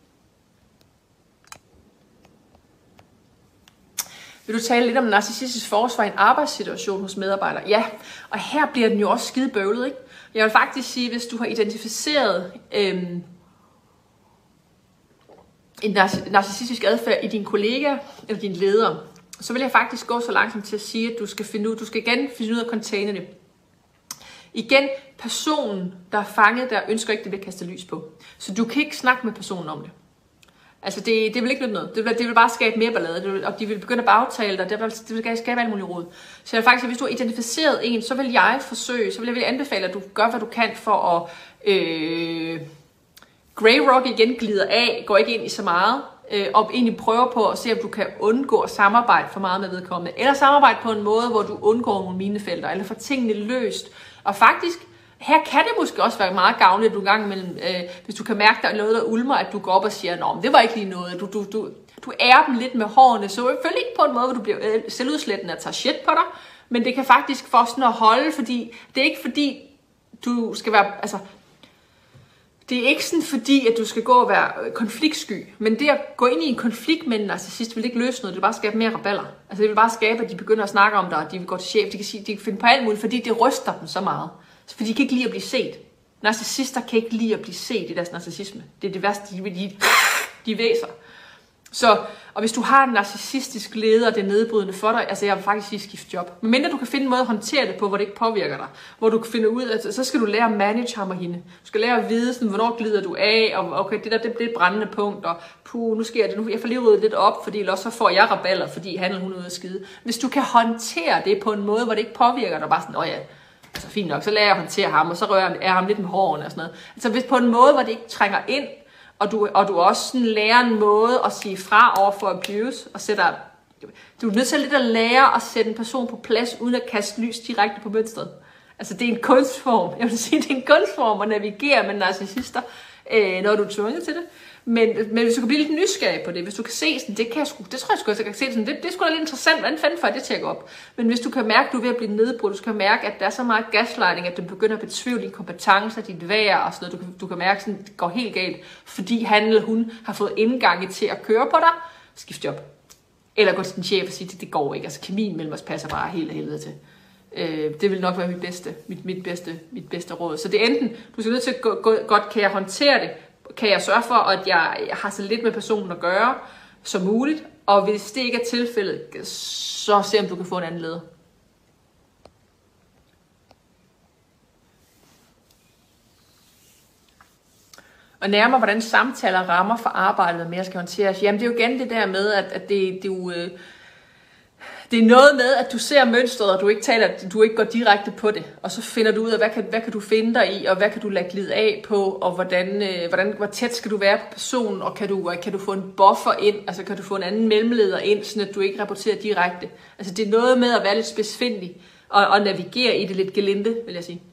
Vil du tale lidt om narcissistisk forsvar i en arbejdssituation hos medarbejdere? Ja, og her bliver den jo også skide bøvlet, ikke? Jeg vil faktisk sige, hvis du har identificeret en narcissistisk adfærd i dine kollegaer eller dine ledere, så vil jeg faktisk gå så langsomt til at sige, at du skal igen finde ud af at containe det. Igen, personen, der er fanget, der ønsker ikke, det bliver kastet lys på. Så du kan ikke snakke med personen om det. Altså, det vil ikke nytte noget. Det vil bare skabe mere ballade, og de vil begynde at bagtale dig. Det vil skabe alt muligt råd. Så jeg vil faktisk, hvis du har identificeret en, så vil jeg anbefale, at du gør, hvad du kan for at Grey Rock igen glider af, går ikke ind i så meget, og egentlig prøver på at se, om du kan undgå at samarbejde for meget med vedkommende. Eller samarbejde på en måde, hvor du undgår nogle minefelter, eller får tingene løst. Og faktisk, her kan det måske også være meget gavnligt, at du gang imellem, hvis du kan mærke, der er noget, der ulmer, at du går op og siger, nå, det var ikke lige noget. Du ærer dem lidt med hårene, så selvfølgelig ikke på en måde, hvor du bliver selvudslættende og tager shit på dig, men det kan faktisk få sådan at holde, fordi det er ikke fordi, du skal være, altså, det er ikke sådan fordi, at du skal gå og være konfliktsky, men det at gå ind i en konflikt med en narcissist vil ikke løse noget, det vil bare skabe mere raballer. Altså det vil bare skabe, at de begynder at snakke om dig, og de vil gå til chef, de kan finde på alt muligt, fordi det ryster dem så meget. For de kan ikke lide at blive set. Narcissister kan ikke lide at blive set i deres narcissisme. Det er det værste, de væser. Så, og hvis du har en narcissistisk leder, det er nedbrydende for dig, altså jeg vil faktisk sige skift job. Men mindre du kan finde en måde at håndtere det på, hvor det ikke påvirker dig. Hvor du kan finde ud af, så skal du lære at manage ham og hende. Du skal lære at vide, sådan, hvornår glider du af, og okay, det bliver et brændende punkt, og nu sker det, nu jeg får lige ryddet lidt op, fordi ellers så får jeg raballer, fordi han eller hun er ude at skide. Hvis du kan håndtere det på en måde, hvor det ikke påvirker dig, bare sådan, ja, altså fint nok, så lærer jeg at håndtere ham, og så rører jeg ham lidt med hårene og sådan noget. Altså hvis på en måde, hvor det ikke trænger ind, og du også sådan lærer en måde at sige fra over for abuse, og du er nødt til lidt at lære at sætte en person på plads, uden at kaste lys direkte på mønstret. Altså det er en kunstform. Jeg vil sige, det er en kunstform at navigere med narcissister, når du er tvunget til det. Men hvis du kan blive lidt nysgerrig på det, hvis du kan se sådan, det tror jeg sgu, jeg kan se sådan, det er sgu da lidt interessant, hvordan fanden får det til at gå op? Men hvis du kan mærke, at du er ved at blive nedbrudt, du kan mærke, at der er så meget gaslighting, at du begynder at betvivle dine kompetencer, dit værd og sådan noget, du kan mærke, at det går helt galt, fordi han eller hun har fået indgange til at køre på dig, skift job. Eller gå til din chef og sige, det går ikke, altså kemien mellem os passer bare helt af helvede til. Det vil nok være mit bedste råd. Så det er enten, du skal nødt til at godt kan jeg håndtere det, kan jeg sørge for, at jeg har så lidt med personen at gøre som muligt, og hvis det ikke er tilfældet, så se om du kan få en anden leder. Og nærmere, hvordan samtaler rammer for arbejdet mere skal håndteres. Jamen det er jo igen det der med, at det er noget med, at du ser mønstret, og du ikke går direkte på det. Og så finder du ud af, hvad kan du finde dig i, og hvad kan du lade glide af på, og hvor tæt skal du være på personen, og kan du få en buffer ind, altså kan du få en anden mellemleder ind, så at du ikke rapporterer direkte. Altså det er noget med at være lidt spidsfindig, og navigere i det lidt gelinde, vil jeg sige.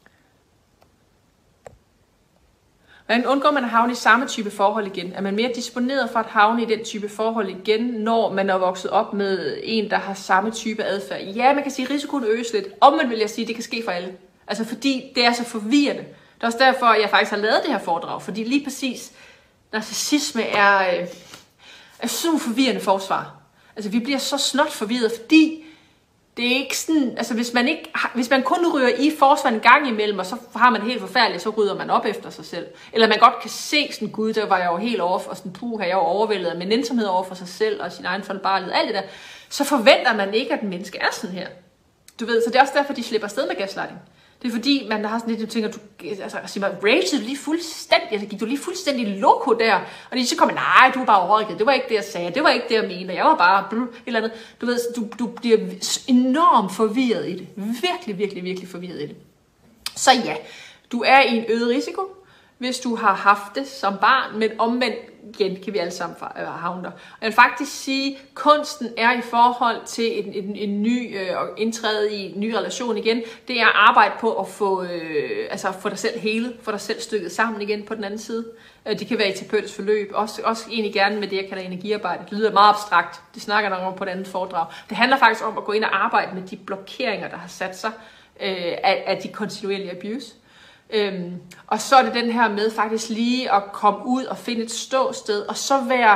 Hvordan undgår man at havne i samme type forhold igen? Er man mere disponeret for at havne i den type forhold igen, når man er vokset op med en, der har samme type adfærd? Ja, man kan sige, at risikoen øges lidt. Omvendt vil jeg sige, at det kan ske for alle. Altså fordi det er så forvirrende. Det er også derfor, at jeg faktisk har lavet det her foredrag. Fordi lige præcis, narcissisme er sådan en forvirrende forsvar. Altså vi bliver så snot forvirret, fordi det er ikke sådan, altså hvis man kun ryger i forsvar en gang imellem, og så har man helt forfærdeligt, så rydder man op efter sig selv. Eller man godt kan se sådan, gud, der var jeg jo helt over, og sådan, puh, jeg jo overvældet med ensomhed over for sig selv, og sin egen fejlbarlighed, alt det der. Så forventer man ikke, at en menneske er sådan her. Du ved, så det er også derfor, de slipper afsted med gaslighting. Det er fordi, man har sådan lidt, du tænker, ragede lige fuldstændig, altså gik du lige fuldstændig loko der, og så kommer, nej, du var bare overrykket, det var ikke det, jeg sagde, det var ikke det, jeg mente, jeg var bare et eller andet. Du ved, du bliver enormt forvirret i det, virkelig forvirret i det. Så ja, du er i en øget risiko, hvis du har haft det som barn, men omvendt igen kan vi alle sammen havne der. Og jeg vil faktisk sige, at kunsten er i forhold til en ny indtræde i en ny relation igen, det er at arbejde på at få dig selv helet, få dig selv stykket sammen igen på den anden side. Det kan være i terapeutisk forløb, også egentlig gerne med det, jeg kalder energiarbejde. Det lyder meget abstrakt, det snakker jeg nok om på et andet foredrag. Det handler faktisk om at gå ind og arbejde med de blokeringer, der har sat sig af de kontinuerlige abuse. Og så er det den her med faktisk lige at komme ud og finde et ståsted, og så være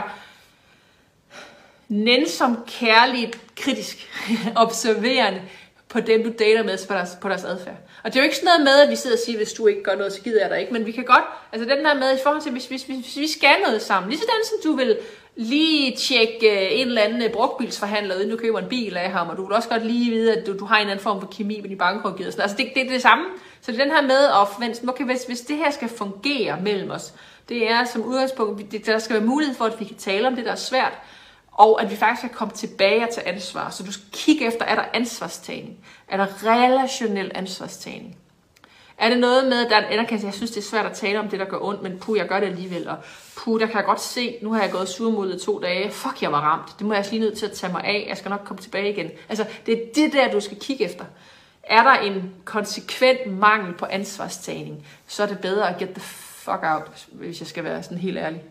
nænsom, kærligt, kritisk, observerende på dem, du dater med på deres adfærd. Og det er jo ikke sådan noget med, at vi sidder og siger, hvis du ikke gør noget, så gider jeg dig ikke, men vi kan godt, altså den der med i forhold til, hvis vi skal noget sammen, lige sådan som du vil lige tjekke en eller anden brugtbilsforhandler, inden du køber en bil af ham, og du vil også godt lige vide, at du har en eller anden form for kemi med din bankrådgiver. Altså det er det samme. Så det er den her med at forvente, okay, hvis det her skal fungere mellem os, det er som udgangspunkt, der skal være mulighed for, at vi kan tale om det, der er svært, og at vi faktisk kan komme tilbage til ansvar. Så du skal kigge efter, er der ansvarstagning? Er der relationel ansvarstagning? Er det noget med, at der er en anerkendelse, jeg synes, det er svært at tale om det, der gør ondt, men puh, jeg gør det alligevel, og puh, der kan jeg godt se, nu har jeg gået surmulet 2 dage, fuck, jeg var ramt, det må jeg lige nødt til at tage mig af, jeg skal nok komme tilbage igen. Altså, det er det der, du skal kigge efter. Er der en konsekvent mangel på ansvarstagning, så er det bedre at get the fuck out, hvis jeg skal være sådan helt ærlig.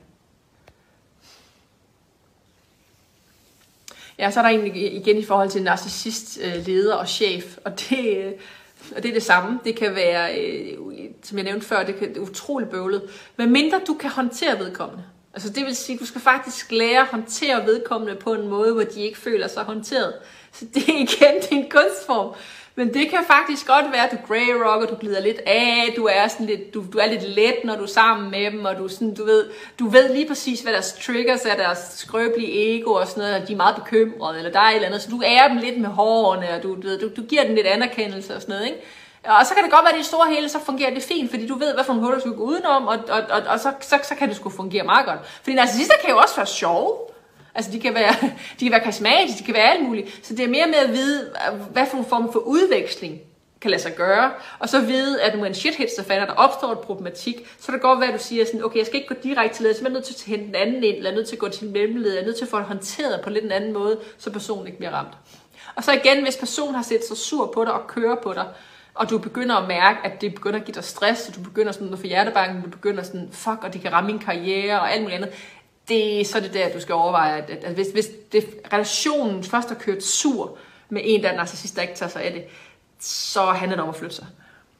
Ja, så er der egentlig igen i forhold til narcissist, leder og chef, og det er det samme. Det kan være, som jeg nævnte før, det er utroligt bøvlet. Men mindre du kan håndtere vedkommende. Altså det vil sige, at du skal faktisk lære at håndtere vedkommende på en måde, hvor de ikke føler sig håndteret. Så det er igen din kunstform. Men det kan faktisk godt være, at du grey rocker, du glider lidt af, du er sådan lidt, du er lidt let, når du er sammen med dem, og du ved lige præcis, hvad deres triggers er, deres skrøbelige ego og sådan noget, og de er meget bekymrede, eller der er et eller andet, så du ærer dem lidt med hårene, og du giver dem lidt anerkendelse og sådan noget, ikke? Og så kan det godt være, at i det store hele, så fungerer det fint, fordi du ved, hvad for en hul du skal gå udenom, og så kan det sgu fungere meget godt. Fordi narcissister kan jo også være sjove. Altså de kan være karismatiske, de kan være alt muligt. Så det er mere med at vide, hvad for en form for udveksling kan lade sig gøre. Og så vide, at når en shit hits der opstår et problematik, så kan det godt være, at du siger sådan, okay, jeg skal ikke gå direkte til ledet, så er jeg nødt til at hente den anden ind, eller jeg er nødt til at gå til en mellemled, jeg er nødt til at få det håndteret på lidt en anden måde, så personen ikke bliver ramt. Og så igen, hvis personen har set sig sur på dig og kører på dig, og du begynder at mærke, at det begynder at give dig stress, og du begynder sådan at få hjertebanken, du begynder sådan, fuck, og det kan ramme min karriere, og alt muligt andet, så er det der, du skal overveje, at hvis relationen først har kørt sur med en, der er narcissist, der ikke tager sig af det, så handler det om at flytte sig.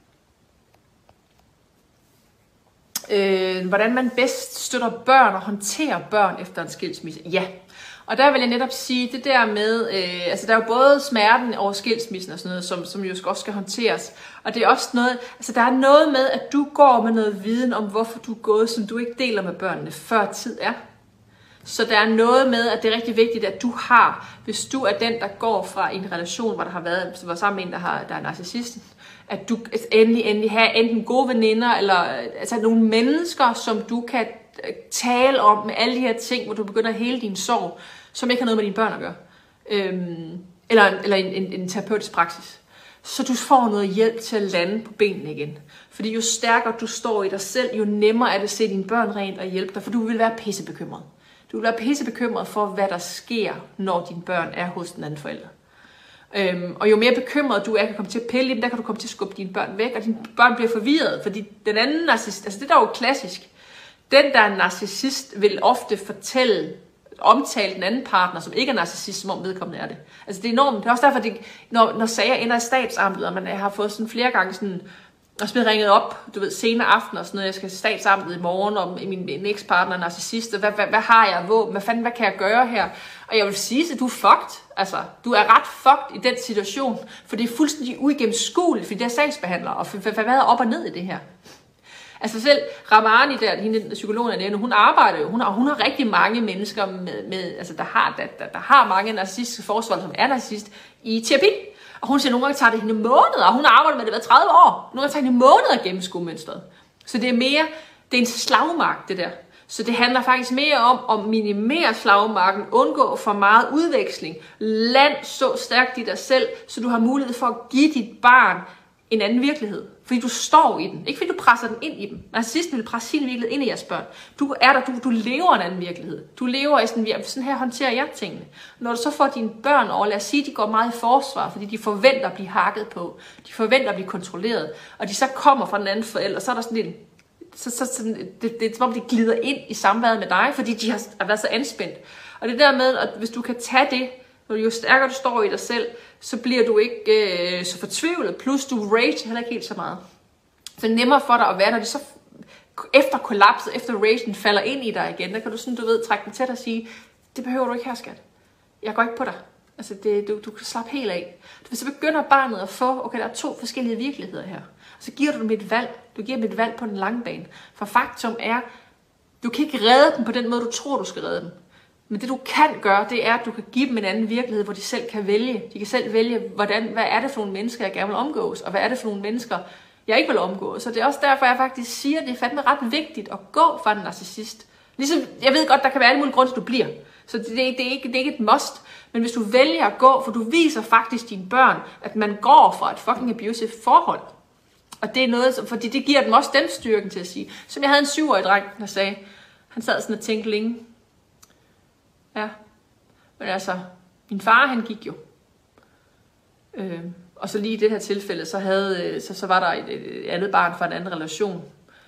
Hvordan man bedst støtter børn og håndterer børn efter en skilsmisse. Ja, og der vil jeg netop sige, det der med, altså der er jo både smerten over skilsmissen og sådan noget, som jo også skal håndteres. Og det er også noget, altså der er noget med, at du går med noget viden om, hvorfor du er gået, som du ikke deler med børnene, før tid er. Så der er noget med, at det er rigtig vigtigt, at du har, hvis du er den, der går fra en relation, hvor der har været sammen med en, der er narcissisten, at du endelig have enten gode veninder, eller altså nogle mennesker, som du kan tale om med alle de her ting, hvor du begynder at hele din sorg, som ikke har noget med dine børn at gøre. Eller en terapeutisk praksis. Så du får noget hjælp til at lande på benene igen. Fordi jo stærkere du står i dig selv, jo nemmere er det at se dine børn rent og hjælpe dig, for du vil være pissebekymret. Du vil være pissebekymret for, hvad der sker, når dine børn er hos den anden forælder. Og jo mere bekymret du er, kan komme til at pille i dem, der kan du komme til at skubbe dine børn væk, og dine børn bliver forvirret, fordi den anden narcissist, altså det der er jo klassisk, den der er narcissist vil ofte omtale den anden partner, som ikke er narcissist, som om vedkommende er det. Altså det er enormt, det er også derfor, når sager ender i statsamtet, og man har fået sådan flere gange sådan, og så bliver ringet op, du ved, senere aften og sådan noget, jeg skal til statsamtet i morgen, og min ekspartner er narcissist, hvad har jeg, hvad kan jeg gøre her? Og jeg vil sige, at du er fucked, altså, du er ret fucked i den situation, for det er fuldstændig uigennemskueligt, fordi det er sagsbehandler, og hvad er op og ned i det her? Altså selv Ramani, hende psykologen der, hun arbejder jo, hun har rigtig mange mennesker med altså der har mange narcissistiske forsvar, som er narcissist i terapi. Og hun siger, at nogle gange tager det hende måneder, og hun har arbejdet med det hver 30 år. Nogle gange tager det hende måneder at gennemskue mønstret. Så det er en slagmark, det der. Så det handler faktisk mere om at minimere slagmarken, undgå for meget udveksling, land så stærkt i dig selv, så du har mulighed for at give dit barn en anden virkelighed. Fordi du står i den. Ikke fordi du presser den ind i dem. Narcissisten vil presse sin virkelighed ind i jeres børn. Du er der, du lever en anden virkelighed. Du lever i sådan her håndterer jeg tingene. Når du så får dine børn over, lad os sige, de går meget i forsvar, fordi de forventer at blive hakket på. De forventer at blive kontrolleret. Og de så kommer fra den anden forælder, så er der sådan en det er som om de glider ind i samværet med dig, fordi de har været så anspændt. Og det der med, at hvis du kan tage det, når jo stærkere du står i dig selv, så bliver du ikke så fortvivlet, plus du rage heller ikke helt så meget. Så det er nemmere for dig at være, når de så efter kollapset, efter ragen falder ind i dig igen, der kan du sådan, du ved, trække den til dig og sige, det behøver du ikke her, skat. Jeg går ikke på dig. Altså du kan slappe helt af. Hvis så begynder barnet at få, okay, der er 2 forskellige virkeligheder her, så giver du dem et valg. Du giver dem et valg på den lange bane. For faktum er, du kan ikke redde dem på den måde, du tror, du skal redde dem. Men det du kan gøre, det er, at du kan give dem en anden virkelighed, hvor de selv kan vælge. De kan selv vælge, hvad er det for nogle mennesker, jeg gerne vil omgås, og hvad er det for nogle mennesker, jeg ikke vil omgås. Så det er også derfor, jeg faktisk siger, at det er fandme ret vigtigt at gå fra en narcissist. Ligesom, jeg ved godt, der kan være alle mulige grunde, til du bliver. Så det er ikke et must. Men hvis du vælger at gå, for du viser faktisk dine børn, at man går fra et fucking abusive forhold. Og det er noget, fordi det giver dem også den styrken til at sige. Som jeg havde en 7-årig dreng, der sagde, han sad sådan og tænkte længe. Ja, men altså, min far, han gik jo. Og så lige i det her tilfælde, så var der et andet barn fra en anden relation.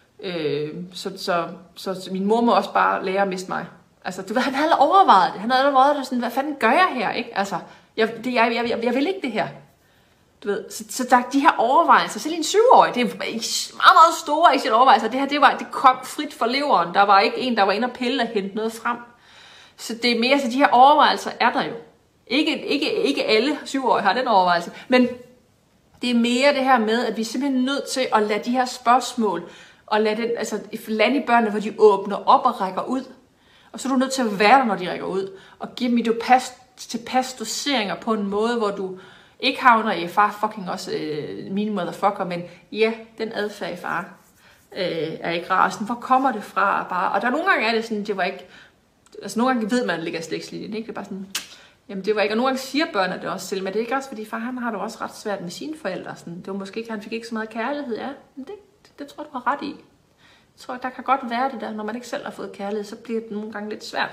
Så min mor må også bare lære at miste mig. Altså, du ved, han havde overvejet det. Han havde overvejet det sådan, hvad fanden gør jeg her, ikke? Altså, jeg vil ikke det her. Du ved, så der er de her overvejelser, selv en 7-årig, det er meget, meget store i sit overvejelser. Det her, det kom frit fra leveren. Der var ikke en, der var inde og pille og hente noget frem. Så det er mere, så de her overvejelser er der jo. Ikke alle 7-årige har den overvejelse, men det er mere det her med, at vi er simpelthen nødt til at lade de her spørgsmål, og lande i børnene, hvor de åbner op og rækker ud. Og så er du nødt til at være der, når de rækker ud, og give dem et tilpas doseringer på en måde, hvor du ikke havner i far fucking også mine motherfucker, men ja, den adfærd i far er ikke rar. Sådan, hvor kommer det fra? Bare? Og der nogle gange er det sådan, det var ikke, altså nogle gange ved man, at det ligger slægtslinjen, ikke? Det er bare sådan, jamen det var ikke, og nogle gange siger børnene det også selv, men det er ikke også, fordi far han har det også ret svært med sine forældre. Sådan, det var måske ikke, han fik ikke så meget kærlighed, ja, men det tror jeg, du har ret i. Jeg tror, der kan godt være det der, når man ikke selv har fået kærlighed, så bliver det nogle gange lidt svært.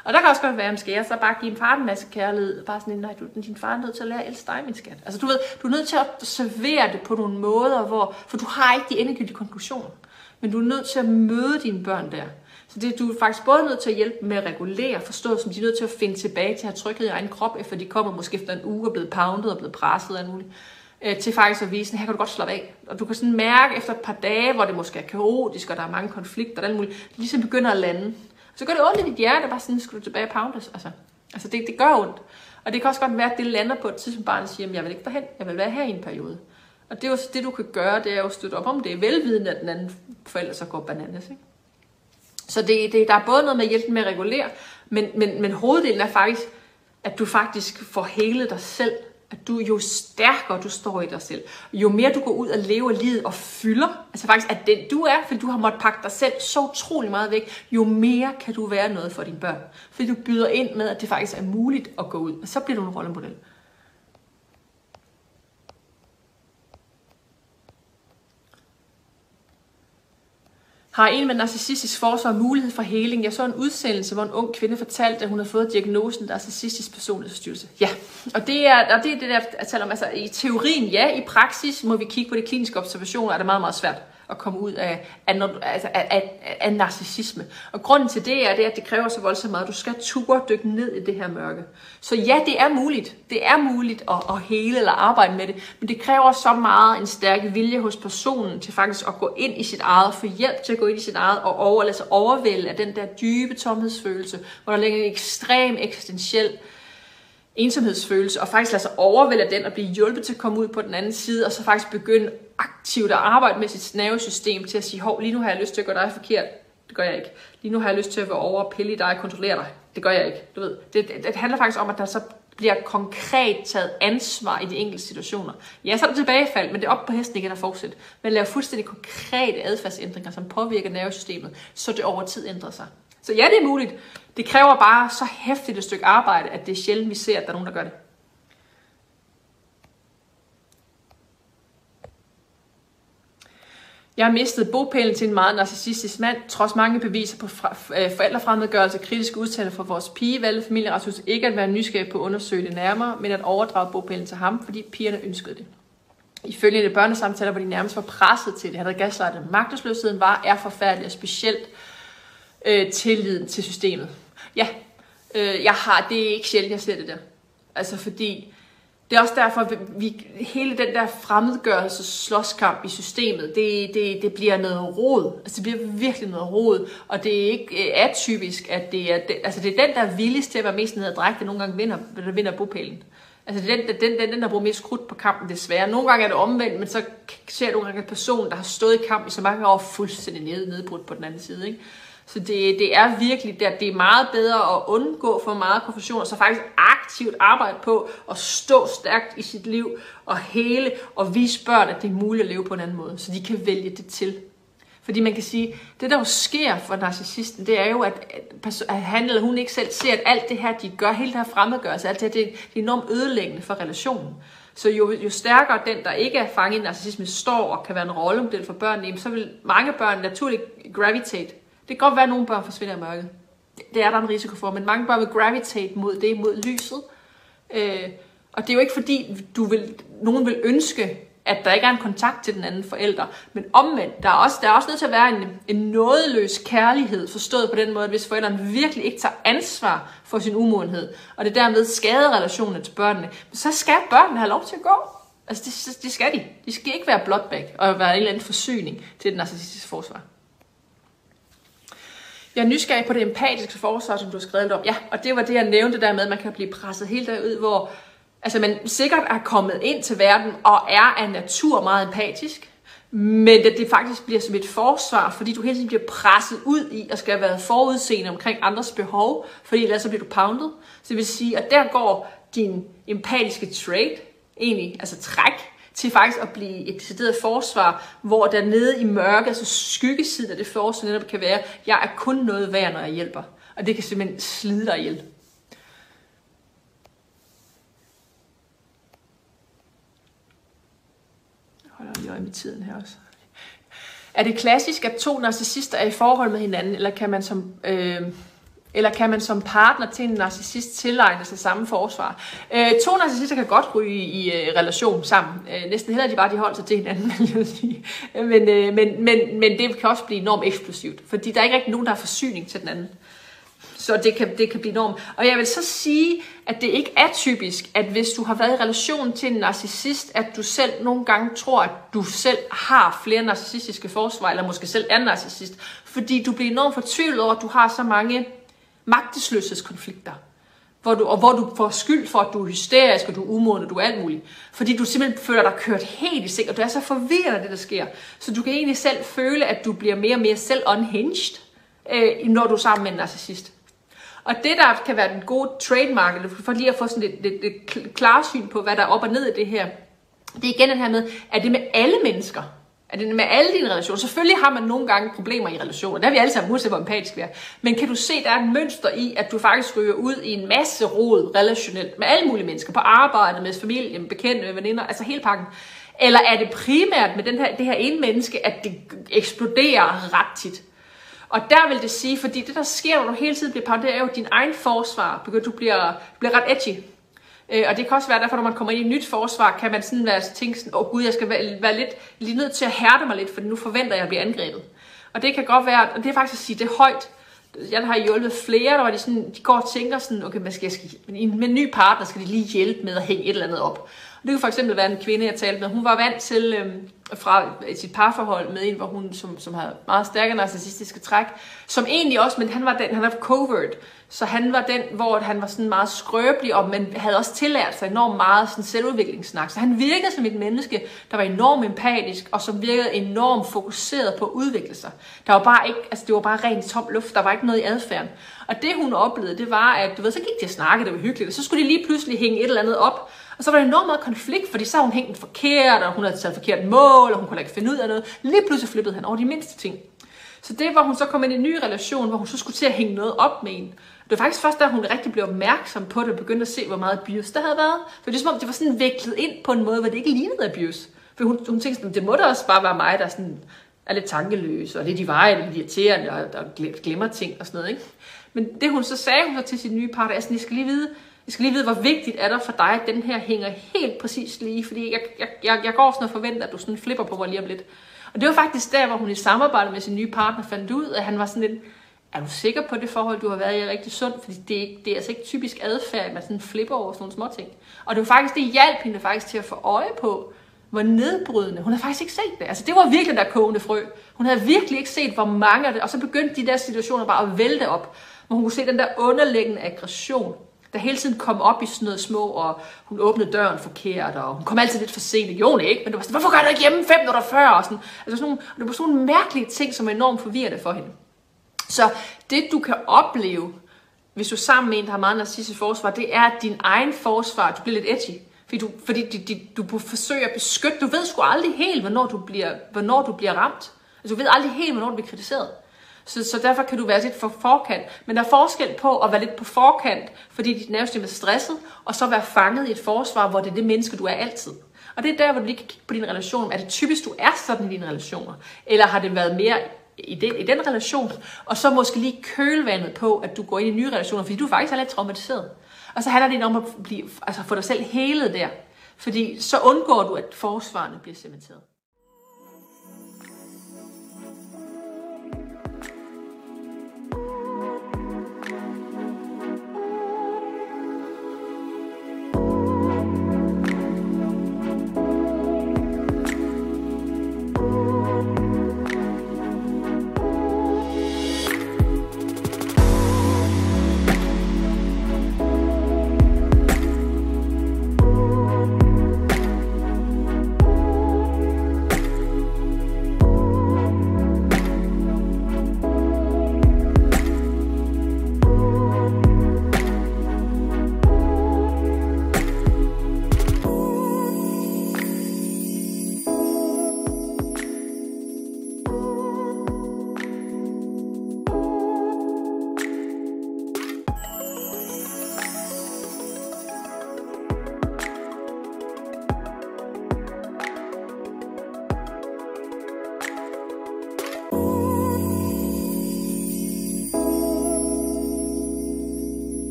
Og der kan også godt være, skal jeg så bare give en far en masse kærlighed, bare sådan, nej, din far er nødt til at lære at elske dig, min skat. Altså du ved, du er nødt til at servere det på nogle måder, for du har ikke de endegyldige konklusioner, men du er nødt til at møde dine børn der. Så du er faktisk både nødt til at hjælpe med at regulere, forstå, som de er nødt til at finde tilbage til at have tryghed i egen krop, efter de kommer måske efter en uge og blevet poundet og blevet presset og alt muligt, til faktisk at vise, her kan du godt slappe af. Og du kan sådan mærke efter et par dage, hvor det måske er kaotisk, og der er mange konflikter og alt muligt, det ligesom begynder at lande. Så gør det ondt i dit hjerte, bare sådan, skal du tilbage og poundes. Altså det gør ondt. Og det kan også godt være, at det lander på et tidspunkt, barnet siger, jeg vil ikke derhen, jeg vil være her i en periode. Og det er jo det, du kan gøre, det er jo at støtte op om det, velvidende, at den anden forælder så går bananas, ikke? Så der er både noget med hjælpen med at regulere, men hoveddelen er faktisk, at du faktisk får helet dig selv. At du jo stærkere du står i dig selv, jo mere du går ud og lever livet og fylder, altså faktisk at den du er, fordi du har måttet pakke dig selv så utrolig meget væk, jo mere kan du være noget for dine børn. Fordi du byder ind med, at det faktisk er muligt at gå ud, og så bliver du en rollemodel. Har en med narcissistisk forsvar mulighed for heling? Jeg så en udsendelse, hvor en ung kvinde fortalte, at hun havde fået diagnosen narcissistisk personlighedsforstyrrelse. Ja, og det er det der, jeg taler om. Altså i teorien ja, i praksis må vi kigge på de kliniske observationer, er det meget, meget svært at komme ud af narcissisme. Og grunden til det er, at det kræver så voldsomt meget. Du skal turde dykke ned i det her mørke. Så ja, det er muligt. Det er muligt at hele eller arbejde med det. Men det kræver så meget en stærk vilje hos personen til faktisk at gå ind i sit eget, få hjælp til at gå ind i sit eget og lade sig overvælde af den der dybe tomhedsfølelse, hvor der ligger en ekstrem eksistentiel ensomhedsfølelse, og faktisk lade sig overvælde af den og blive hjulpet til at komme ud på den anden side, og så faktisk begynde aktivt at arbejde med sit nervesystem til at sige, hov, lige nu har jeg lyst til at gøre dig forkert. Det gør jeg ikke. Lige nu har jeg lyst til at være over og pille i dig og kontrollere dig. Det gør jeg ikke. Du ved, det handler faktisk om, at der så bliver konkret taget ansvar i de enkelte situationer. Ja, så er der tilbagefald, men det er op på hesten igen at fortsætte. Men lave fuldstændig konkrete adfærdsændringer, som påvirker nervesystemet, så det over tid ændrer sig. Så ja, det er muligt. Det kræver bare så hæftigt et stykke arbejde, at det er sjældent, vi ser, at der er nogen, der gør det. Jeg har mistet bopælen til en meget narcissistisk mand. Trods mange beviser på forældrefremmedgørelse og kritiske udtalelser fra vores pige, valgte Familieretshuset ikke at være nysgerrig på at undersøge det nærmere, men at overdrage bopælen til ham, fordi pigerne ønskede det. Ifølge de børnesamtaler, hvor de nærmest var presset til det, havde gaslightet. Magtesløsheden er forfærdelig, og specielt tilliden til systemet. Ja, det er ikke sjældent, jeg ser det der. Altså fordi, det er også derfor, at hele den der fremmedgørelse slåskamp i systemet, det bliver noget rod. Altså det bliver virkelig noget rod, og det er ikke atypisk, at det er den, der er villigst til at være mest nedadrægtig, nogle gange vinder bopælen. Altså det er den, der bruger mest krudt på kampen, desværre. Nogle gange er det omvendt, men så ser du nogle gange en person, der har stået i kamp i så mange år, fuldstændig nedbrudt på den anden side, ikke? Så det er virkelig, det er meget bedre at undgå for meget konfusion, og så faktisk aktivt arbejde på at stå stærkt i sit liv, og hele, og vise børn, at det er muligt at leve på en anden måde, så de kan vælge det til. Fordi man kan sige, det der jo sker for narcissisten, det er jo, at han eller hun ikke selv ser, at alt det her, de gør, hele det her fremmedgørelse, alt det her, det er enormt ødelæggende for relationen. Så jo stærkere den, der ikke er fanget i narcissisme, står og kan være en rollemodel for børnene, så vil mange børn naturligt gravitate. Det kan godt være, at nogle børn forsvinder i mørket. Det er der en risiko for, men mange børn vil gravitate mod det, mod lyset. Og det er jo ikke fordi, nogen vil ønske, at der ikke er en kontakt til den anden forælder. Men omvendt, der er også nødt til at være en nådeløs kærlighed, forstået på den måde, at hvis forældrene virkelig ikke tager ansvar for sin umodenhed, og det dermed skader relationen til børnene, så skal børnene have lov til at gå. Altså det skal de. De skal ikke være blotback og være en eller anden forsyning til det narcissistiske forsvar. Jeg er nysgerrig på det empatiske forsvar, som du har skrevet om. Ja, og det var det, jeg nævnte der med, at man kan blive presset helt derud, hvor man sikkert er kommet ind til verden og er af natur meget empatisk, men det faktisk bliver som et forsvar, fordi du hele tiden bliver presset ud i at skal være forudseende omkring andres behov, fordi ellers så bliver du pounded. Så det vil sige, at der går din empatiske trait, egentlig, altså træk, til faktisk at blive et decideret forsvar, hvor der nede i mørke, altså skyggesiden af det forsvar netop kan være, jeg er kun noget værd, når jeg hjælper. Og det kan simpelthen slide dig ihjel. Jeg holder lige øje med tiden her også. Er det klassisk, at to narcissister er i forhold med hinanden, eller kan man som Eller kan man som partner til en narcissist tilegne sig samme forsvar? To narcissister kan godt ryge i relation sammen. Næsten heller de holder sig til hinanden, vil jeg sige. Men det kan også blive enormt eksplosivt, fordi der er ikke rigtig nogen, der har forsyning til den anden. Så det kan blive enormt. Og jeg vil så sige, at det ikke er typisk, at hvis du har været i relation til en narcissist, at du selv nogle gange tror, at du selv har flere narcissistiske forsvar, eller måske selv er narcissist, fordi du bliver enormt fortvivlet over, at du har så mange magtesløshedskonflikter, hvor du får skyld for, at du er hysterisk, og du er umoden, og du er alt muligt. Fordi du simpelthen føler dig kørt helt i seng, og du er så forvirret af det, der sker. Så du kan egentlig selv føle, at du bliver mere og mere selv unhinged, når du er sammen med en narcissist. Og det, der kan være den gode trademark, eller for lige at få sådan lidt klarsyn på, hvad der er op og ned i det her, det er igen det her med, at det med alle mennesker, er det med alle dine relationer. Selvfølgelig har man nogle gange problemer i relationer. Der er vi alle sammen, uanset hvor empatisk vi er. Men kan du se, der er et mønster i, at du faktisk ryger ud i en masse rod relationelt med alle mulige mennesker. På arbejde, med familie, med bekendte, med veninder, altså hele pakken. Eller er det primært med det her ene menneske, at det eksploderer ret tit? Og der vil det sige, fordi det der sker, når du hele tiden bliver paranoid, det er jo din egen forsvar. Du bliver ret edgy. Og det kan også være derfor, når man kommer ind i et nyt forsvar, kan man sådan tænke sådan, gud, jeg skal være lidt nødt til at hærde mig lidt, for nu forventer jeg at blive angrebet. Og det kan godt være, og det er faktisk at sige, det er højt. Jeg har hjulpet flere, der var de går og tænker sådan, okay, med en ny partner skal de lige hjælpe med at hænge et eller andet op. Og det kunne for eksempel være en kvinde, jeg talte med. Hun var vant til fra sit parforhold med en, hvor hun som havde meget stærke narcissistiske træk, som egentlig også, men han var covert, så han var den, hvor han var sådan meget skrøbelig, og men havde også tillært sig enormt meget sådan selvudviklingssnak. Så han virkede som et menneske, der var enormt empatisk, og som virkede enormt fokuseret på at udvikle sig. Der var bare ikke, altså det var bare rent tom luft, der var ikke noget i adfærden. Og det hun oplevede, det var, at så gik de at snakke, det var hyggeligt, og så skulle de lige pludselig hænge et eller andet op, og så var der enormt meget konflikt, fordi så havde hun hængt den forkert, og hun havde taget forkert mål, og hun kunne ikke finde ud af noget. Lige pludselig flippede han over de mindste ting. Så det var hun så kom ind i en ny relation, hvor hun så skulle til at hænge noget op med en. Det var faktisk først, da hun rigtig blev opmærksom på det, og begyndte at se, hvor meget abuse der havde været. For det er som om, det var sådan viklet ind på en måde, hvor det ikke lignede abuse. For hun tænkte sådan, det må da også bare være mig, der sådan er lidt tankeløs, og lidt i vejen, lidt irriterende, og glemmer ting og sådan noget, ikke? Men det hun så sagde hun så til sin nye partner, er sådan, jeg skal lige vide, hvor vigtigt er der for dig, at den her hænger helt præcis lige, fordi jeg går sådan og forventer, at du sådan flipper på mig lige om lidt. Og det var faktisk der, hvor hun i samarbejde med sin nye partner fandt ud, at han var sådan lidt, er du sikker på det forhold, du har været i, er rigtig sundt? Fordi det er altså ikke typisk adfærd, at man sådan flipper over sådan nogle små ting. Og det var faktisk, det hjalp hende faktisk til at få øje på, hvor nedbrydende. Hun havde faktisk ikke set det. Altså det var virkelig der kogende frø. Hun havde virkelig ikke set, hvor mange af det, og så begyndte de der situationer bare at vælte op, hvor hun kunne se den der underliggende aggression, der hele tiden kom op i sådan noget små, og hun åbnede døren forkert, og hun kom altid lidt for sent. Det gjorde hun ikke, men det var sådan, hvorfor gør du ikke hjemme 5 minutter før? Og sådan, altså sådan nogle, det var sådan nogle mærkelige ting, som er enormt forvirrende for hende. Så det du kan opleve, hvis du er sammen med en, der har meget narcissistisk forsvar, det er, at din egen forsvar, du bliver lidt edgy. Fordi du forsøger at beskytte, du ved sgu aldrig helt, hvornår du bliver ramt. Altså du ved aldrig helt, hvornår du bliver kritiseret. Så derfor kan du være lidt på forkant. Men der er forskel på at være lidt på forkant, fordi dit nervesystem er stresset, og så være fanget i et forsvar, hvor det er det menneske, du er altid. Og det er der, hvor du lige kan kigge på din relation. Er det typisk, du er sådan i dine relationer? Eller har det været mere i den relation, og så måske lige kølvandet på, at du går ind i nye relationer, fordi du faktisk er lidt traumatiseret. Og så handler det om at få dig selv helet der. Fordi så undgår du, at forsvarene bliver cementeret.